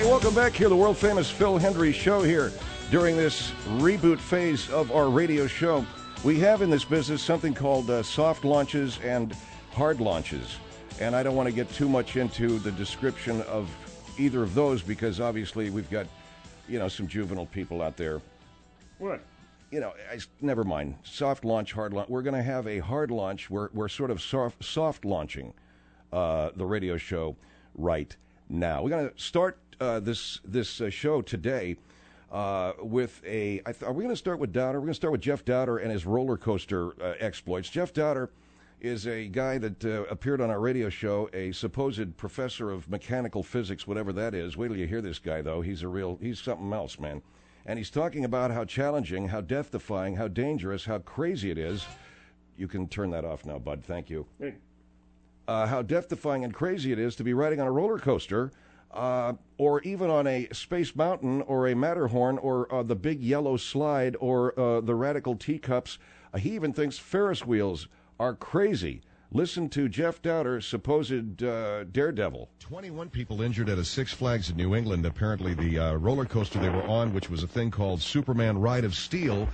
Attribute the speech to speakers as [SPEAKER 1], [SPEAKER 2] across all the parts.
[SPEAKER 1] Hey, welcome back here, the world-famous Phil Hendry Show here. During this reboot phase of our radio show, we have in this business something called soft launches and hard launches. And I don't want to get too much into the description of either of those because obviously we've got, some juvenile people out there.
[SPEAKER 2] What?
[SPEAKER 1] Never mind. Soft launch, hard launch. We're going to have a hard launch. We're sort of soft launching the radio show right now. We're going to start this show today with are we going to start with Dowder? We're going to start with Jeff Dowder and his roller coaster exploits. Jeff Dowder is a guy that appeared on our radio show, a supposed professor of mechanical physics, whatever that is. Wait till you hear this guy, though. He's something else, man. And he's talking about how challenging, how death-defying, how dangerous, how crazy it is. You can turn that off now, bud. Thank you.
[SPEAKER 2] Hey.
[SPEAKER 1] How death-defying and crazy it is to be riding on a roller coaster, or even on a Space Mountain, or a Matterhorn, or the Big Yellow Slide, or the Radical Teacups. He even thinks Ferris wheels are crazy. Listen to Jeff Dowder, supposed daredevil.
[SPEAKER 3] 21 people injured at a Six Flags in New England. Apparently the roller coaster they were on, which was a thing called Superman Ride of Steel,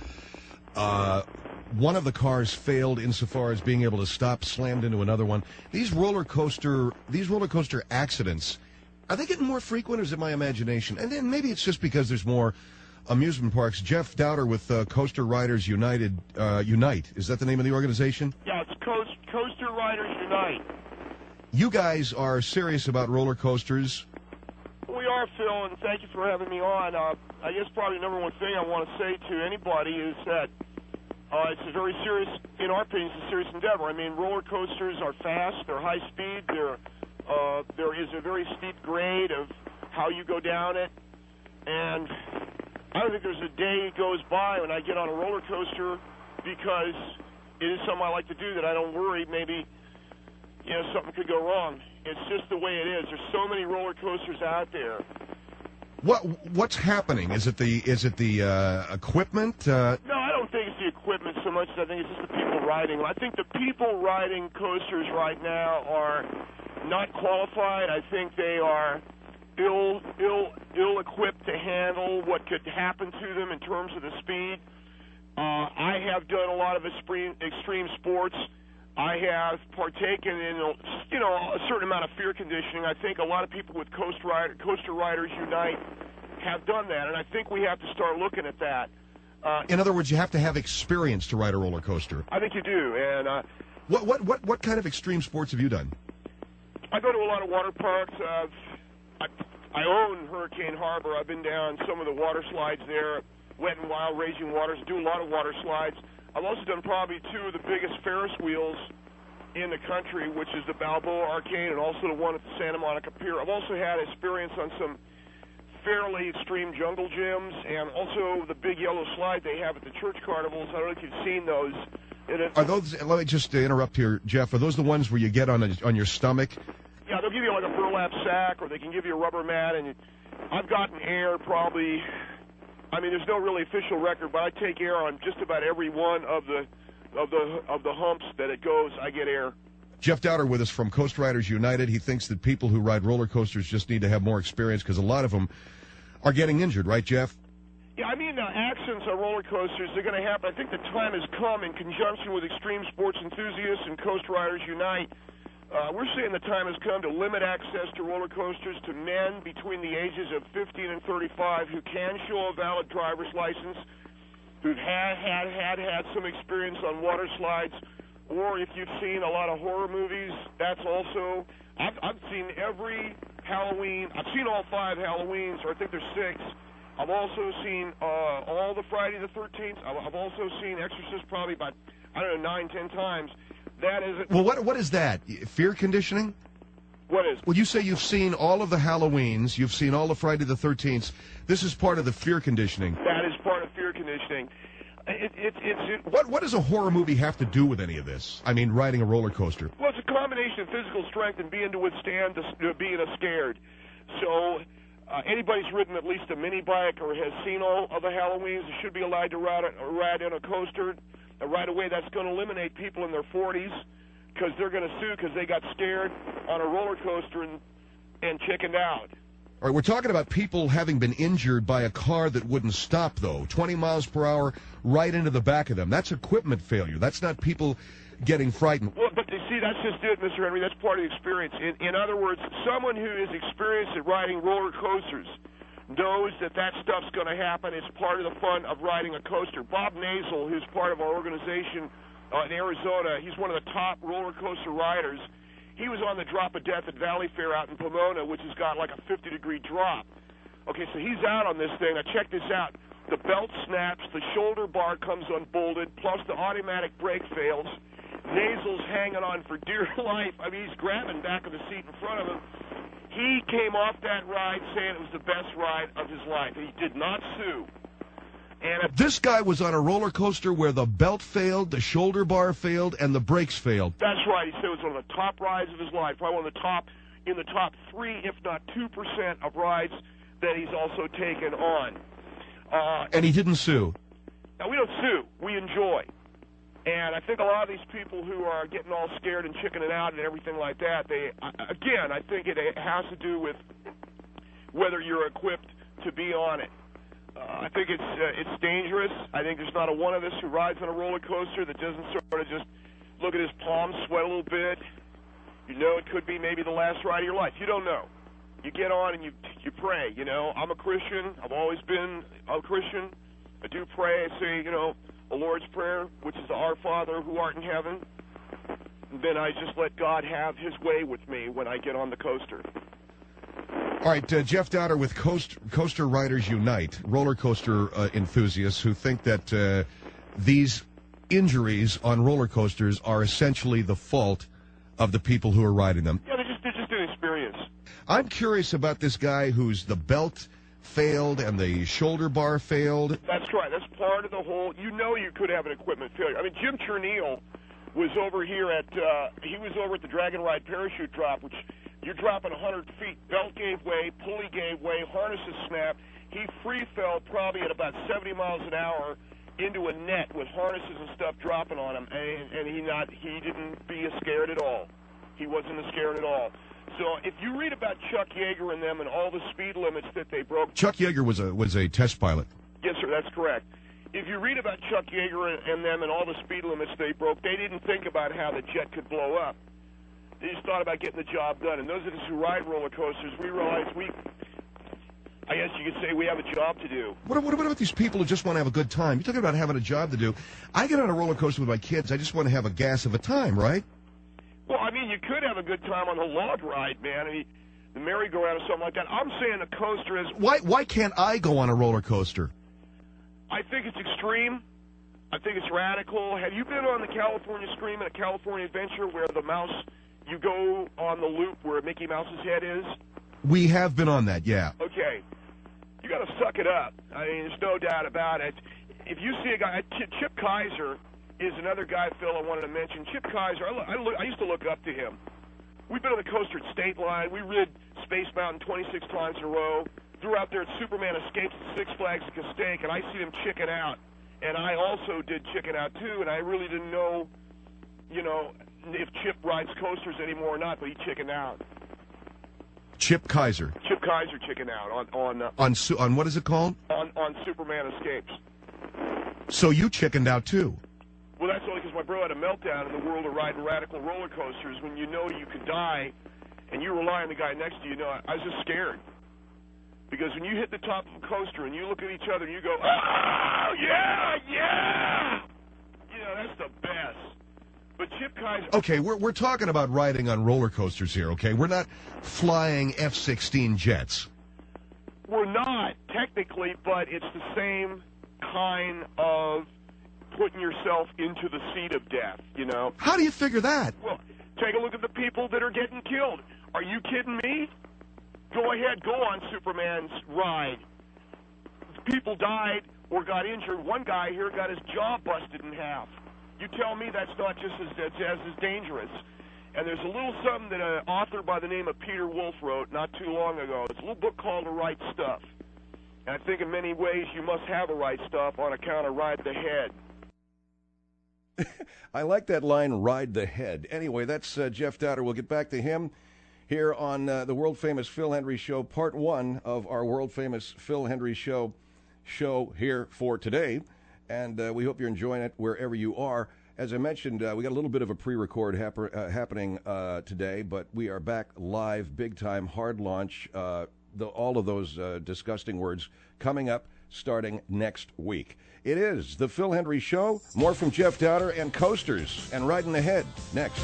[SPEAKER 3] one of the cars failed insofar as being able to stop, slammed into another one. These roller coaster accidents, are they getting more frequent, or is it my imagination? And then maybe it's just because there's more amusement parks. Jeff Dowder with Coaster Riders Unite. Is that the name of the organization?
[SPEAKER 4] Yeah, it's Coaster Riders Unite.
[SPEAKER 3] You guys are serious about roller coasters.
[SPEAKER 4] We are, Phil, and thank you for having me on. I guess probably the number one thing I want to say to anybody is that it's a very serious, in our opinion, it's a serious endeavor. I mean, roller coasters are fast, they're high speed, there is a very steep grade of how you go down it, and I don't think there's a day goes by when I get on a roller coaster because it is something I like to do that I don't worry maybe, something could go wrong. It's just the way it is. There's so many roller coasters out there.
[SPEAKER 3] What's happening? Is it the equipment?
[SPEAKER 4] No, I don't think it's the equipment so much as I think it's just the people riding. I think the people riding coasters right now are not qualified. I think they are ill-equipped to handle what could happen to them in terms of the speed. I have done a lot of extreme sports. I have partaken in, a certain amount of fear conditioning. I think a lot of people with Coaster Riders Unite have done that, and I think we have to start looking at that.
[SPEAKER 3] In other words, you have to have experience to ride a roller coaster.
[SPEAKER 4] I think you do. And
[SPEAKER 3] what kind of extreme sports have you done?
[SPEAKER 4] I go to a lot of water parks. I own Hurricane Harbor. I've been down some of the water slides there, Wet and Wild, Raging Waters, do a lot of water slides. I've also done probably two of the biggest Ferris wheels in the country, which is the Balboa Arcade and also the one at the Santa Monica Pier. I've also had experience on some fairly extreme jungle gyms and also the Big Yellow Slide they have at the church carnivals. I don't know if you've seen those.
[SPEAKER 3] Are those, let me just interrupt here, Jeff, are those the ones where you get on your stomach?
[SPEAKER 4] Yeah, they'll give you like a burlap sack, or they can give you a rubber mat, and I've gotten air probably, there's no really official record, but I take air on just about every one of the humps that it goes. I get air.
[SPEAKER 3] Jeff Dowder with us from Coast Riders United. He thinks that people who ride roller coasters just need to have more experience because a lot of them are getting injured, right, Jeff?
[SPEAKER 4] Yeah, accidents on roller coasters are going to happen. I think the time has come in conjunction with extreme sports enthusiasts and Coast Riders Unite. We're saying the time has come to limit access to roller coasters to men between the ages of 15 and 35 who can show a valid driver's license, who've had some experience on water slides, or if you've seen a lot of horror movies, that's also. I've seen every Halloween. I've seen all 5 Halloweens, or I think there's 6. I've also seen all the Friday the 13th. I've also seen Exorcist probably about, 9, 10 times. That is it.
[SPEAKER 3] Well, what is that? Fear conditioning?
[SPEAKER 4] What is?
[SPEAKER 3] Well, you say you've seen all of the Halloweens, you've seen all the Friday the 13th. This is part of the fear conditioning.
[SPEAKER 4] That is part of fear conditioning.
[SPEAKER 3] What does a horror movie have to do with any of this? Riding a roller coaster.
[SPEAKER 4] Well, it's a combination of physical strength and being to withstand being scared. So anybody's ridden at least a mini bike or has seen all of the Halloweens should be allowed to ride in a coaster. Right away, that's going to eliminate people in their 40s because they're going to sue because they got scared on a roller coaster and chickened out.
[SPEAKER 3] All right, we're talking about people having been injured by a car that wouldn't stop, though. 20 miles per hour right into the back of them. That's equipment failure. That's not people getting frightened.
[SPEAKER 4] Well, but you see, that's just it, Mr. Henry. That's part of the experience. In other words, someone who is experienced at riding roller coasters knows that stuff's going to happen. It's part of the fun of riding a coaster. Bob Nazel, who's part of our organization in Arizona, he's one of the top roller coaster riders. He was on the drop of death at Valley Fair out in Pomona, which has got like a 50-degree drop. Okay, so he's out on this thing. Now, check this out. The belt snaps, the shoulder bar comes unbolted, plus the automatic brake fails. Nazel's hanging on for dear life. I mean, he's grabbing back of the seat in front of him. He came off that ride saying it was the best ride of his life. He did not sue. And
[SPEAKER 3] this guy was on a roller coaster where the belt failed, the shoulder bar failed, and the brakes failed.
[SPEAKER 4] That's right. He said it was one of the top rides of his life, probably one of the top, in the top 3, if not 2% of rides that he's also taken on.
[SPEAKER 3] And he didn't sue.
[SPEAKER 4] Now, we don't sue. We enjoy. And I think a lot of these people who are getting all scared and chickening out and everything like that, I think it has to do with whether you're equipped to be on it. I think it's dangerous. I think there's not a one of us who rides on a roller coaster that doesn't sort of just look at his palms sweat a little bit. You know, it could be maybe the last ride of your life. You don't know. You get on and you pray. You know, I'm a Christian. I've always been a Christian. I do pray. I say, you know, the Lord's Prayer, which is Our Father who art in heaven. And then I just let God have his way with me when I get on the coaster.
[SPEAKER 3] All right, Jeff Dowder with Coaster Riders Unite, roller coaster enthusiasts who think that these injuries on roller coasters are essentially the fault of the people who are riding them.
[SPEAKER 4] Yeah, they're just an experience.
[SPEAKER 3] I'm curious about this guy whose the belt failed and the shoulder bar failed.
[SPEAKER 4] That's right. That's part of the whole. You know, you could have an equipment failure. I mean, Jim Chernil was over here at the Dragon Ride parachute drop, which you're dropping 100 feet. Belt gave way, pulley gave way, harnesses snapped. He free fell probably at about 70 miles an hour into a net with harnesses and stuff dropping on him, and he didn't be scared at all. He wasn't scared at all. So if you read about Chuck Yeager and them and all the speed limits that they broke,
[SPEAKER 3] Chuck Yeager was a test pilot.
[SPEAKER 4] Yes, sir, that's correct. If you read about Chuck Yeager and them and all the speed limits they broke, they didn't think about how the jet could blow up. They just thought about getting the job done. And those of us who ride roller coasters, we realize I guess you could say we have a job to do.
[SPEAKER 3] What about these people who just want to have a good time? You're talking about having a job to do. I get on a roller coaster with my kids. I just want to have a gas of a time, right?
[SPEAKER 4] Well, I mean, you could have a good time on the log ride, man. I mean, the merry-go-round or something like that. I'm saying a coaster is...
[SPEAKER 3] Why can't I go on a roller coaster?
[SPEAKER 4] I think it's extreme. I think it's radical. Have you been on the California Scream and a California Adventure where the mouse, you go on the loop where Mickey Mouse's head is?
[SPEAKER 3] We have been on that, yeah.
[SPEAKER 4] Okay. You got to suck it up. I mean, there's no doubt about it. If you see a guy, Chip Kaiser is another guy, Phil, I wanted to mention. Chip Kaiser, I used to look up to him. We've been on the coaster at State Line. We rid Space Mountain 26 times in a row. Threw out there at Superman Escapes at Six Flags at Castaic, and I see him chicken out. And I also did chicken out, too, and I really didn't know, you know, if Chip rides coasters anymore or not, but he chickened out.
[SPEAKER 3] Chip Kaiser.
[SPEAKER 4] Chip Kaiser chickened out
[SPEAKER 3] on what is it called?
[SPEAKER 4] On Superman Escapes.
[SPEAKER 3] So you chickened out, too?
[SPEAKER 4] Well, that's only because my bro had a meltdown in the world of riding radical roller coasters. When you know you could die and you rely on the guy next to you, I was just scared. Because when you hit the top of a coaster and you look at each other and you go, oh, yeah, yeah! You know, that's the best. But Chip Kaiser...
[SPEAKER 3] Okay, we're talking about riding on roller coasters here, okay? We're not flying F-16 jets.
[SPEAKER 4] We're not, technically, but it's the same kind of putting yourself into the seat of death, you know?
[SPEAKER 3] How do you figure that?
[SPEAKER 4] Well, take a look at the people that are getting killed. Are you kidding me? Go ahead, go on Superman's ride. People died or got injured. One guy here got his jaw busted in half. You tell me that's not just as dangerous. And there's a little something that an author by the name of Peter Wolf wrote not too long ago. It's a little book called The Right Stuff. And I think in many ways you must have the right stuff on account of Ride the Head.
[SPEAKER 1] I like that line, ride the head. Anyway, that's Jeff Dowder. We'll get back to him. here on the world-famous Phil Hendrie Show, part one of our world-famous Phil Hendrie Show here for today. And we hope you're enjoying it wherever you are. As I mentioned, we got a little bit of a pre-record happening today, but we are back live, big-time, hard launch, all of those disgusting words coming up starting next week. It is the Phil Hendrie Show. More from Jeff Dowder and Coasters. And riding ahead next.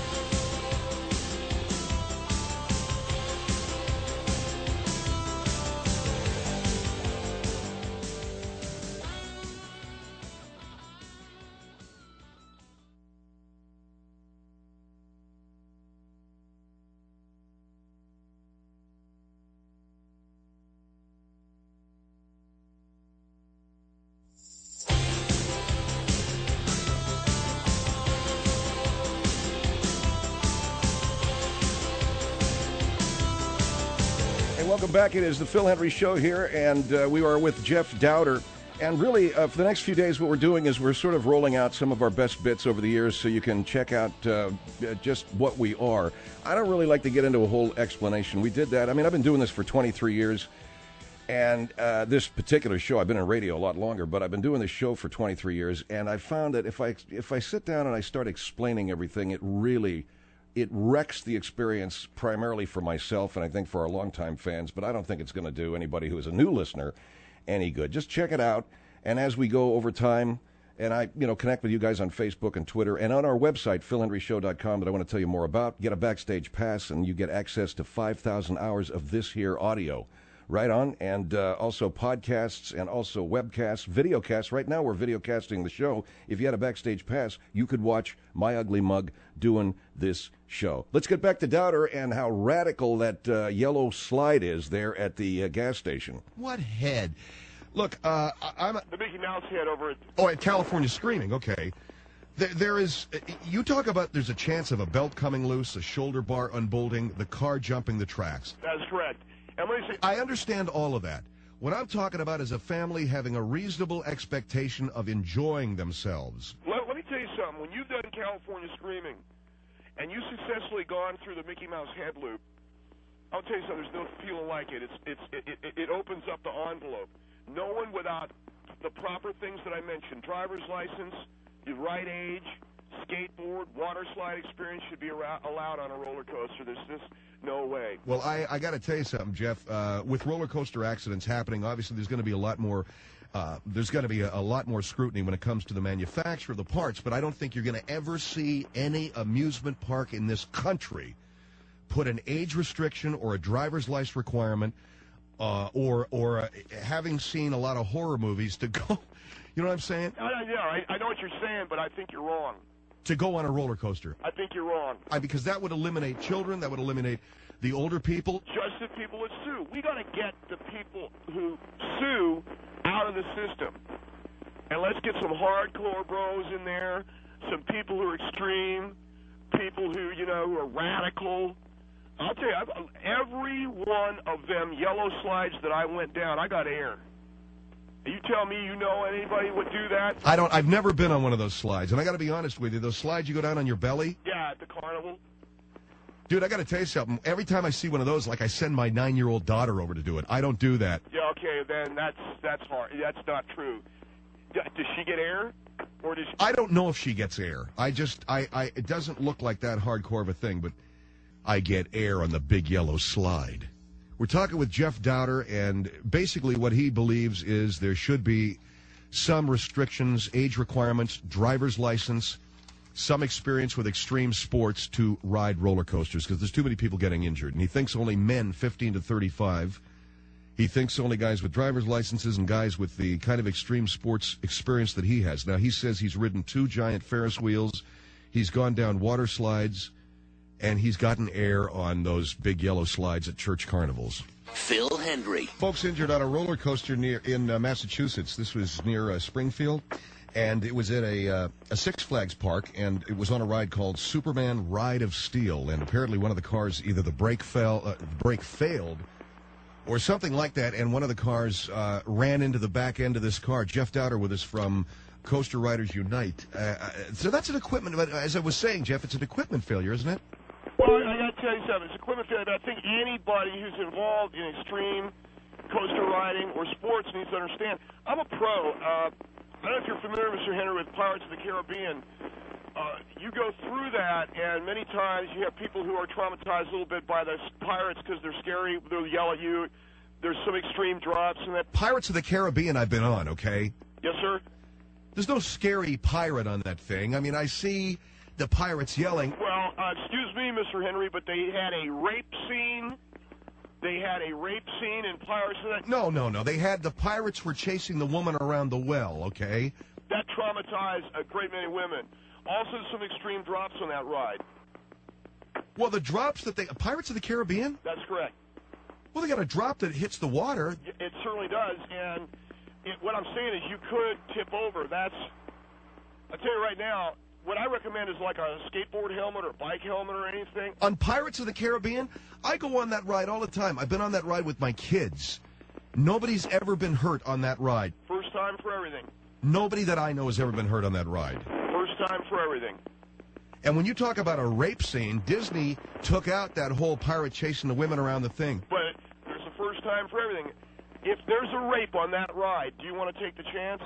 [SPEAKER 1] Welcome back. It is the Phil Hendrie Show here, and we are with Jeff Dowder. And really, for the next few days, what we're doing is we're sort of rolling out some of our best bits over the years so you can check out just what we are. I don't really like to get into a whole explanation. We did that. I mean, I've been doing this for 23 years, and this particular show, I've been in radio a lot longer, but I've been doing this show for 23 years, and I found that if I sit down and I start explaining everything, it wrecks the experience primarily for myself and I think for our longtime fans, but I don't think it's going to do anybody who is a new listener any good. Just check it out, and as we go over time, and I connect with you guys on Facebook and Twitter, and on our website, philhendrieshow.com, that I want to tell you more about. Get a backstage pass, and you get access to 5,000 hours of this here audio. Right on, and also podcasts and also webcasts, videocasts. Right now we're videocasting the show. If you had a backstage pass, you could watch my ugly mug doing this show. Let's get back to Dowder and how radical that yellow slide is there at the gas station.
[SPEAKER 3] What head? Look, I'm
[SPEAKER 4] the Mickey Mouse head over at...
[SPEAKER 3] Oh, at California Screaming, okay. There is, you talk about there's a chance of a belt coming loose, a shoulder bar unbolting, the car jumping the tracks.
[SPEAKER 4] That's correct.
[SPEAKER 3] I understand all of that. What I'm talking about is a family having a reasonable expectation of enjoying themselves.
[SPEAKER 4] Let me tell you something. When you've done California Screaming and you've successfully gone through the Mickey Mouse head loop, I'll tell you something. There's no feeling like it. It opens up the envelope. No one without the proper things that I mentioned, driver's license, the right age, skateboard, water slide experience should be allowed on a roller coaster. There's just no way.
[SPEAKER 3] Well, I got to tell you something, Jeff. With roller coaster accidents happening, obviously there's going to be a lot more. There's going to be a lot more scrutiny when it comes to the manufacture of the parts. But I don't think you're going to ever see any amusement park in this country put an age restriction or a driver's license requirement, or having seen a lot of horror movies to go. You know what I'm saying?
[SPEAKER 4] Yeah, I know what you're saying, but I think you're wrong.
[SPEAKER 3] To go on a roller coaster.
[SPEAKER 4] I think you're wrong.
[SPEAKER 3] Because that would eliminate children, that would eliminate the older people.
[SPEAKER 4] Just the people that sue. We got to get the people who sue out of the system. And let's get some hardcore bros in there, some people who are extreme, people who, who are radical. I'll tell you, every one of them yellow slides that I went down, I got air. You tell me you know anybody would do that?
[SPEAKER 3] I've never been on one of those slides, and I got to be honest with you. Those slides you go down on your belly?
[SPEAKER 4] Yeah, at the carnival.
[SPEAKER 3] Dude, I got to tell you something. Every time I see one of those, like I send my 9-year-old daughter over to do it. I don't do that.
[SPEAKER 4] Yeah, okay, then that's hard. That's not true. Does she get air? Or does she...
[SPEAKER 3] I don't know if she gets air. It doesn't look like that hardcore of a thing, but I get air on the big yellow slide. We're talking with Jeff Dowder, and basically what he believes is there should be some restrictions, age requirements, driver's license, some experience with extreme sports to ride roller coasters, because there's too many people getting injured. And he thinks only men 15 to 35. He thinks only guys with driver's licenses and guys with the kind of extreme sports experience that he has. Now, he says he's ridden 2 giant Ferris wheels. He's gone down water slides. And he's gotten air on those big yellow slides at church carnivals.
[SPEAKER 2] Phil Hendrie.
[SPEAKER 3] Folks injured on a roller coaster in Massachusetts. This was near Springfield, and it was at a Six Flags park, and it was on a ride called Superman Ride of Steel. And apparently one of the cars, either the brake failed, or something like that, and one of the cars ran into the back end of this car. Jeff Dowder with us from Coaster Riders Unite. So that's an equipment, as I was saying, Jeff, it's an equipment failure, isn't it?
[SPEAKER 4] Well, I got tell you something. It's equipment failure, but I think anybody who's involved in extreme coaster riding or sports needs to understand. I'm a pro. I don't know if you're familiar, Mr. Henry, with Pirates of the Caribbean. You go through that, and many times you have people who are traumatized a little bit by the pirates because they're scary. They'll yell at you. There's some extreme drops. And that.
[SPEAKER 3] Pirates of the Caribbean I've been on, okay?
[SPEAKER 4] Yes, sir?
[SPEAKER 3] There's no scary pirate on that thing. I mean, I see the pirates yelling.
[SPEAKER 4] Well, excuse me, Mr. Henry, but they had a rape scene. They had a rape scene in Pirates of the...
[SPEAKER 3] No. The pirates were chasing the woman around the well, okay?
[SPEAKER 4] That traumatized a great many women. Also, some extreme drops on that ride.
[SPEAKER 3] Well, the drops Pirates of the Caribbean?
[SPEAKER 4] That's correct.
[SPEAKER 3] Well, they got a drop that hits the water.
[SPEAKER 4] It certainly does, and what I'm saying is you could tip over. I'll tell you right now, what I recommend is like a skateboard helmet or bike helmet or anything.
[SPEAKER 3] On Pirates of the Caribbean, I go on that ride all the time. I've been on that ride with my kids. Nobody's ever been hurt on that ride.
[SPEAKER 4] First time for everything.
[SPEAKER 3] Nobody that I know has ever been hurt on that ride.
[SPEAKER 4] First time for everything.
[SPEAKER 3] And when you talk about a rape scene, Disney took out that whole pirate chasing the women around the thing.
[SPEAKER 4] But there's a first time for everything. If there's a rape on that ride, do you want to take the chance?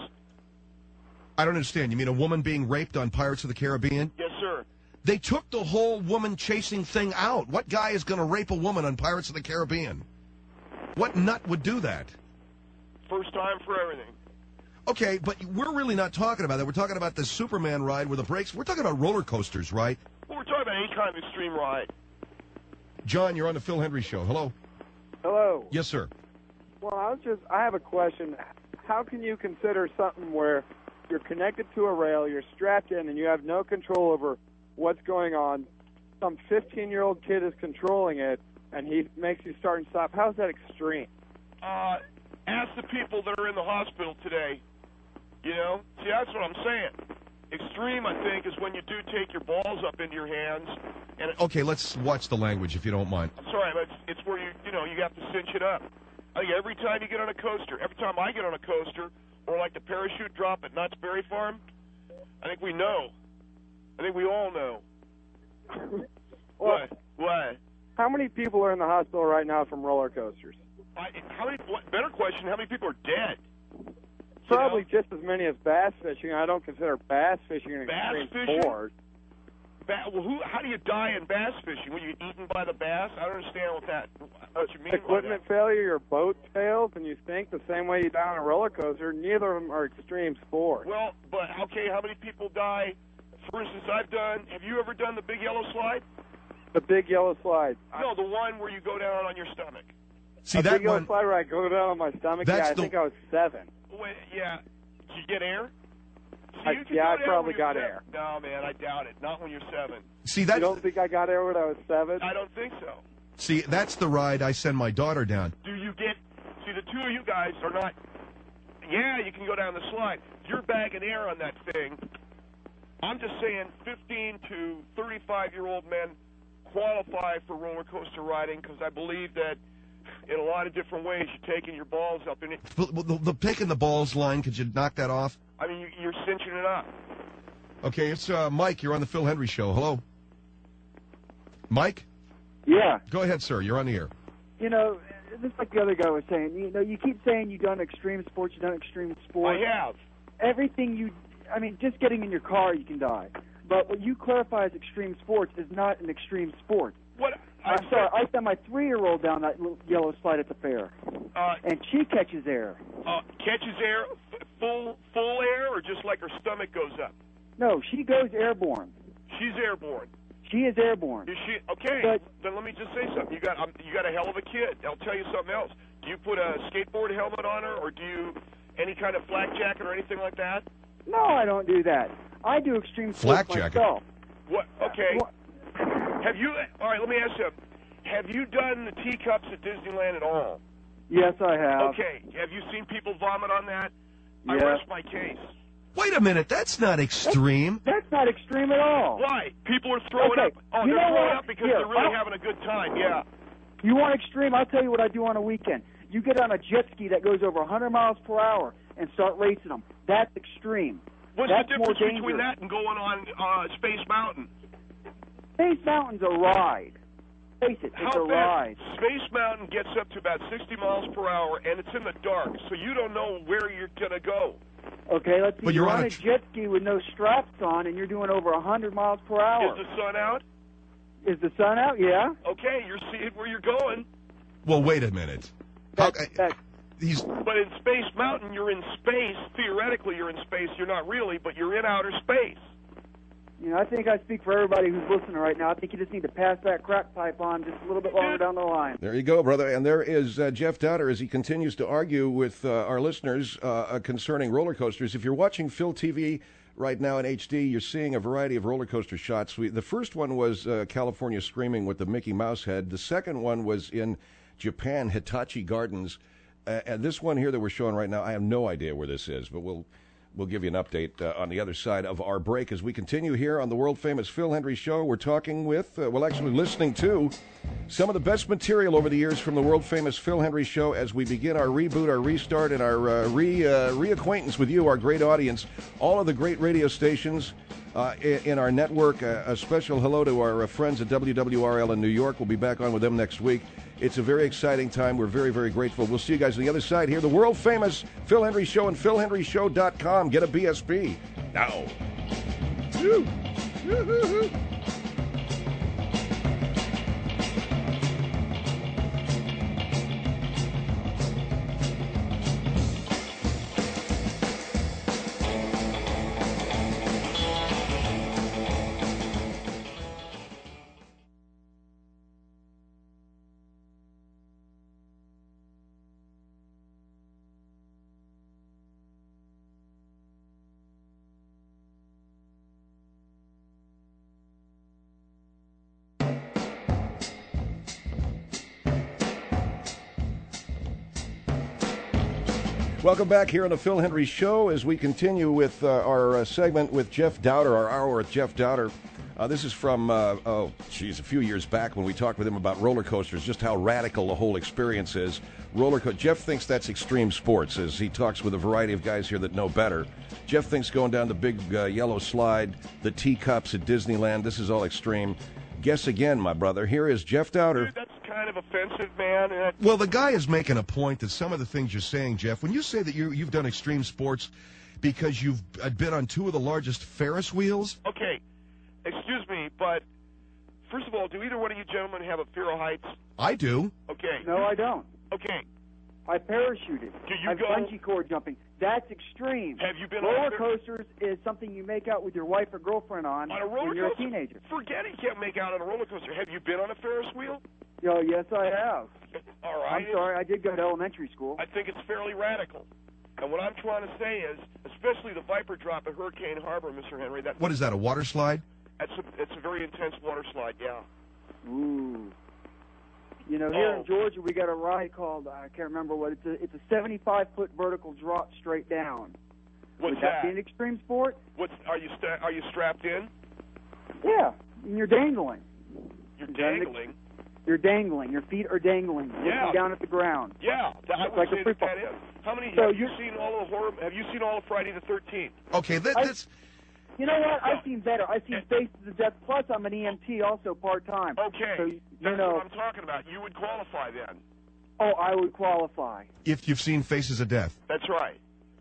[SPEAKER 3] I don't understand. You mean a woman being raped on Pirates of the Caribbean?
[SPEAKER 4] Yes, sir.
[SPEAKER 3] They took the whole woman chasing thing out. What guy is going to rape a woman on Pirates of the Caribbean? What nut would do that?
[SPEAKER 4] First time for everything.
[SPEAKER 3] Okay, but we're really not talking about that. We're talking about the Superman ride where the brakes... We're talking about roller coasters, right?
[SPEAKER 4] Well, we're talking about any kind of extreme ride.
[SPEAKER 3] John, you're on the Phil Hendry Show. Hello.
[SPEAKER 2] Hello.
[SPEAKER 3] Yes, sir.
[SPEAKER 2] Well, I have a question. How can you consider something where you're connected to a rail, you're strapped in, and you have no control over what's going on? Some 15-year-old kid is controlling it, and he makes you start and stop. How's that extreme?
[SPEAKER 4] Ask the people that are in the hospital today. You know? See, that's what I'm saying. Extreme, I think, is when you do take your balls up into your hands. And
[SPEAKER 3] okay, let's watch the language, if you don't mind.
[SPEAKER 4] I'm sorry, but it's where you have to cinch it up. I think every time you get on a coaster, every time I get on a coaster, or like the parachute drop at Knott's Berry Farm, I think we know. I think we all know. What?
[SPEAKER 2] How many people are in the hospital right now from roller coasters?
[SPEAKER 4] Better question, how many people are dead?
[SPEAKER 2] Probably just as many as bass fishing. I don't consider bass fishing an extreme sport.
[SPEAKER 4] Well, how do you die in bass fishing? Were you eaten by the bass? I don't understand what you mean.
[SPEAKER 2] Equipment failure, your boat fails, and you sink the same way you die on a roller coaster. Neither of them are extreme sports.
[SPEAKER 4] Well, but okay, how many people die? For instance, have you ever done the Big Yellow Slide?
[SPEAKER 2] The Big Yellow Slide.
[SPEAKER 4] No, the one where you go down on your stomach.
[SPEAKER 3] See, that
[SPEAKER 2] Big Yellow Slide where I go down on my stomach? Yeah, I think I was 7.
[SPEAKER 4] Wait, yeah. Did you get air?
[SPEAKER 2] I probably got air.
[SPEAKER 4] No, man, I doubt it. Not when you're 7.
[SPEAKER 3] See,
[SPEAKER 2] you don't think I got air when I was 7?
[SPEAKER 4] I don't think so.
[SPEAKER 3] See, that's the ride I send my daughter down.
[SPEAKER 4] See, the two of you guys are not... Yeah, you can go down the slide. You're bagging air on that thing. I'm just saying 15 to 35-year-old men qualify for roller coaster riding because I believe that in a lot of different ways you're taking your balls up in it.
[SPEAKER 3] The picking the balls line, could you knock that off?
[SPEAKER 4] I mean, you're cinching it up.
[SPEAKER 3] Okay, it's Mike. You're on the Phil Hendry Show. Hello. Mike?
[SPEAKER 2] Yeah.
[SPEAKER 3] Go ahead, sir. You're on the air.
[SPEAKER 5] You know, just like the other guy was saying, you keep saying you've done extreme sports,
[SPEAKER 4] I have.
[SPEAKER 5] Everything just getting in your car, you can die. But what you clarify as extreme sports is not an extreme sport.
[SPEAKER 4] What?
[SPEAKER 5] I'm sorry, I sent my 3-year-old down that little yellow slide at the fair, and she catches air.
[SPEAKER 4] Catches air, full air, or just like her stomach goes up?
[SPEAKER 5] No, she goes airborne.
[SPEAKER 4] She's airborne.
[SPEAKER 5] She is airborne.
[SPEAKER 4] Is she? Okay,
[SPEAKER 5] but,
[SPEAKER 4] then let me just say something. You got a hell of a kid. I'll tell you something else. Do you put a skateboard helmet on her, or do you any kind of flak jacket or anything like that?
[SPEAKER 5] No, I don't do that. I do extreme
[SPEAKER 3] flak
[SPEAKER 5] sports
[SPEAKER 3] jacket.
[SPEAKER 5] myself.
[SPEAKER 4] What? Okay. Have you? All right. Let me ask you. Have you done the teacups at Disneyland at all?
[SPEAKER 5] Yes, I have.
[SPEAKER 4] Okay. Have you seen people vomit on that?
[SPEAKER 5] Yes.
[SPEAKER 4] I rest my case.
[SPEAKER 3] Wait a minute. That's not extreme.
[SPEAKER 5] That's not extreme at all.
[SPEAKER 4] Why? People are throwing up. Oh, they're throwing up because they're really having a good time. Yeah.
[SPEAKER 5] You want extreme? I'll tell you what I do on a weekend. You get on a jet ski that goes over 100 miles per hour and start racing them. That's extreme.
[SPEAKER 4] What's the difference between that and going on Space Mountain?
[SPEAKER 5] Space Mountain's a ride. face it, it's
[SPEAKER 4] How
[SPEAKER 5] a
[SPEAKER 4] fast?
[SPEAKER 5] ride.
[SPEAKER 4] Space Mountain gets up to about 60 miles per hour, and it's in the dark, so you don't know where you're going to go.
[SPEAKER 5] Okay, let's see.
[SPEAKER 3] But you're on
[SPEAKER 5] on
[SPEAKER 3] a
[SPEAKER 5] a jet ski with no straps on, and you're doing over 100 miles per hour.
[SPEAKER 4] Is the sun out?
[SPEAKER 5] Is the sun out? Yeah.
[SPEAKER 4] Okay, you're seeing where you're going.
[SPEAKER 3] Well, wait a minute. How, he's
[SPEAKER 4] But in Space Mountain, you're in space. Theoretically, you're in space. You're not really, but you're in outer space.
[SPEAKER 5] You know, I think I speak for everybody who's listening right now. I think you just need to pass that crack pipe on just a little bit longer down the line.
[SPEAKER 1] There you go, brother. And there is Jeff Dowder as he continues to argue with our listeners concerning roller coasters. If you're watching Phil TV right now in HD, you're seeing a variety of roller coaster shots. The first one was California Screaming with the Mickey Mouse head. The second one was in Japan, Hitachi Gardens. And this one here that we're showing right now, I have no idea where this is, but we'll give you an update on the other side of our break as we continue here on the world-famous Phil Hendrie Show. We're talking with, actually listening to some of the best material over the years from the world-famous Phil Hendrie Show as we begin our reboot, our restart, and our reacquaintance with you, our great audience. All of the great radio stations in our network. A special hello to our friends at WWRL in New York. We'll be back on with them next week. It's a very exciting time. We're very, very grateful. We'll see you guys on the other side here. The world-famous Phil Hendrie Show and PhilHendrieShow.com. Get a BSB now. Woo. Woo-hoo-hoo. Welcome back here on the Phil Hendrie Show as we continue with our segment with Jeff Dowder, our hour with Jeff Dowder. This is from, a few years back when we talked with him about roller coasters, just how radical the whole experience is. Jeff thinks that's extreme sports, as he talks with a variety of guys here that know better. Jeff thinks going down the big yellow slide, the teacups at Disneyland, this is all extreme. Guess again, my brother. Here is Jeff Dowder.
[SPEAKER 4] Dude, that's kind of offensive, man.
[SPEAKER 3] Well, the guy is making a point that some of the things you're saying, Jeff, when you say that you've done extreme sports because you've been on two of the largest Ferris wheels.
[SPEAKER 4] Okay, excuse me, but first of all, do either one of you gentlemen have a fear of heights?
[SPEAKER 3] I do.
[SPEAKER 4] Okay.
[SPEAKER 5] No, I don't.
[SPEAKER 4] Okay.
[SPEAKER 5] I parachuted.
[SPEAKER 4] Do you
[SPEAKER 5] I've
[SPEAKER 4] go?
[SPEAKER 5] bungee cord jumping. That's extreme.
[SPEAKER 4] Have you been
[SPEAKER 5] roller
[SPEAKER 4] on
[SPEAKER 5] coasters is something you make out with your wife or girlfriend on
[SPEAKER 4] a roller
[SPEAKER 5] when you're
[SPEAKER 4] coaster?
[SPEAKER 5] a teenager.
[SPEAKER 4] Forget it. You can't make out on a roller coaster. Have you been on a Ferris wheel?
[SPEAKER 5] Oh, yes, I have.
[SPEAKER 4] All right.
[SPEAKER 5] I'm sorry, I did go to elementary school.
[SPEAKER 4] I think it's fairly radical. And what I'm trying to say is, especially the Viper drop at Hurricane Harbor, Mr. Henry.
[SPEAKER 3] What is that, a water slide?
[SPEAKER 4] It's a very intense water slide, yeah.
[SPEAKER 5] Ooh. You know, here in Georgia, we got a ride called, I can't remember what, it's a 75-foot vertical drop straight down.
[SPEAKER 4] What's
[SPEAKER 5] Would that be an extreme sport?
[SPEAKER 4] Are you strapped in?
[SPEAKER 5] Yeah, and you're dangling.
[SPEAKER 4] You're dangling?
[SPEAKER 5] You're dangling. Your feet are dangling, looking down at the ground.
[SPEAKER 4] Yeah, I would
[SPEAKER 5] like
[SPEAKER 4] say
[SPEAKER 5] a free fall.
[SPEAKER 4] that is. How many,
[SPEAKER 5] So
[SPEAKER 4] have you seen all of horror? Have you seen all of Friday the 13th?
[SPEAKER 3] Okay, that's...
[SPEAKER 5] You know what? I've seen better. I've seen Faces of Death. Plus, I'm an EMT also part-time.
[SPEAKER 4] Okay,
[SPEAKER 5] so,
[SPEAKER 4] that's what I'm talking about. You would qualify then.
[SPEAKER 5] Oh, I would qualify.
[SPEAKER 3] If you've seen Faces of Death.
[SPEAKER 4] That's right.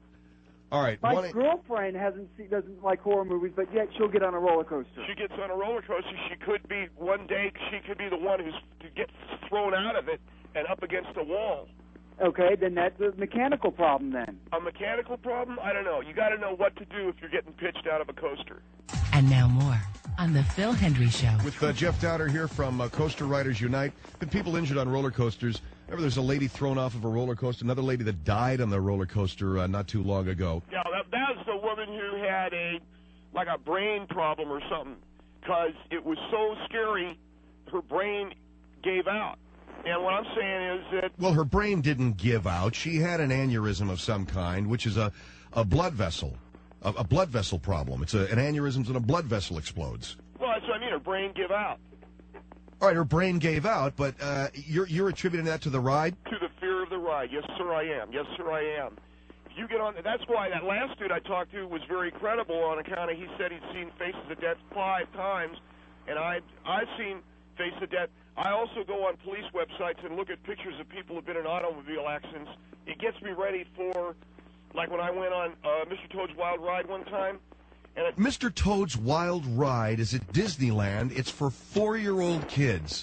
[SPEAKER 3] All right.
[SPEAKER 5] My girlfriend doesn't like horror movies, but yet she'll get on a roller coaster.
[SPEAKER 4] She gets on a roller coaster. She could be one day. She could be the one who gets thrown out of it and up against the wall.
[SPEAKER 5] Okay, then that's a mechanical problem then.
[SPEAKER 4] A mechanical problem? I don't know. You got to know what to do if you're getting pitched out of a coaster.
[SPEAKER 6] And now more on the Phil Hendrie Show.
[SPEAKER 3] With Jeff Dowder here from Coaster Riders Unite. Been people injured on roller coasters. Remember, there's a lady thrown off of a roller coaster, another lady that died on the roller coaster not too long ago.
[SPEAKER 4] Yeah, that was the woman who had a brain problem or something, because it was so scary, her brain gave out. And what I'm saying is that...
[SPEAKER 3] Well, her brain didn't give out. She had an aneurysm of some kind, which is a blood vessel, a blood vessel problem. It's an aneurysm and a blood vessel explodes.
[SPEAKER 4] Well, that's what I mean. Her brain gave out.
[SPEAKER 3] All right, her brain gave out, but you're attributing that to the ride?
[SPEAKER 4] To the fear of the ride. Yes, sir, I am. Yes, sir, I am. You get on... That's why that last dude I talked to was very credible on account of he said he'd seen Faces of Death 5 times, and I've seen Faces of Death. I also go on police websites and look at pictures of people who've been in automobile accidents. It gets me ready for, like when I went on Mr. Toad's Wild Ride one time. And
[SPEAKER 3] Mr. Toad's Wild Ride is at Disneyland. It's for 4-year-old kids.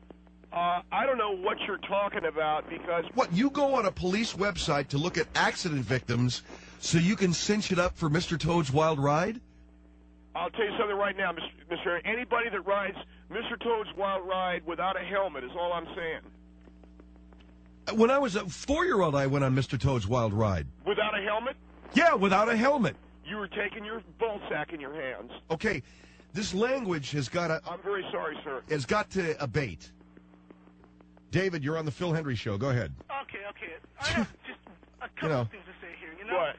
[SPEAKER 4] I don't know what you're talking about because...
[SPEAKER 3] What, you go on a police website to look at accident victims so you can cinch it up for Mr. Toad's Wild Ride?
[SPEAKER 4] I'll tell you something right now, Mr. Anybody that rides Mr. Toad's Wild Ride without a helmet is all I'm saying.
[SPEAKER 3] When I was a 4-year-old, I went on Mr. Toad's Wild Ride.
[SPEAKER 4] Without a helmet?
[SPEAKER 3] Yeah, without a helmet.
[SPEAKER 4] You were taking your ball sack in your hands.
[SPEAKER 3] Okay, this language has got to...
[SPEAKER 4] I'm very sorry, sir.
[SPEAKER 3] Has got to abate. David, you're on the Phil Hendry Show. Go ahead.
[SPEAKER 7] Okay. I have just a couple of things to say here,
[SPEAKER 4] What?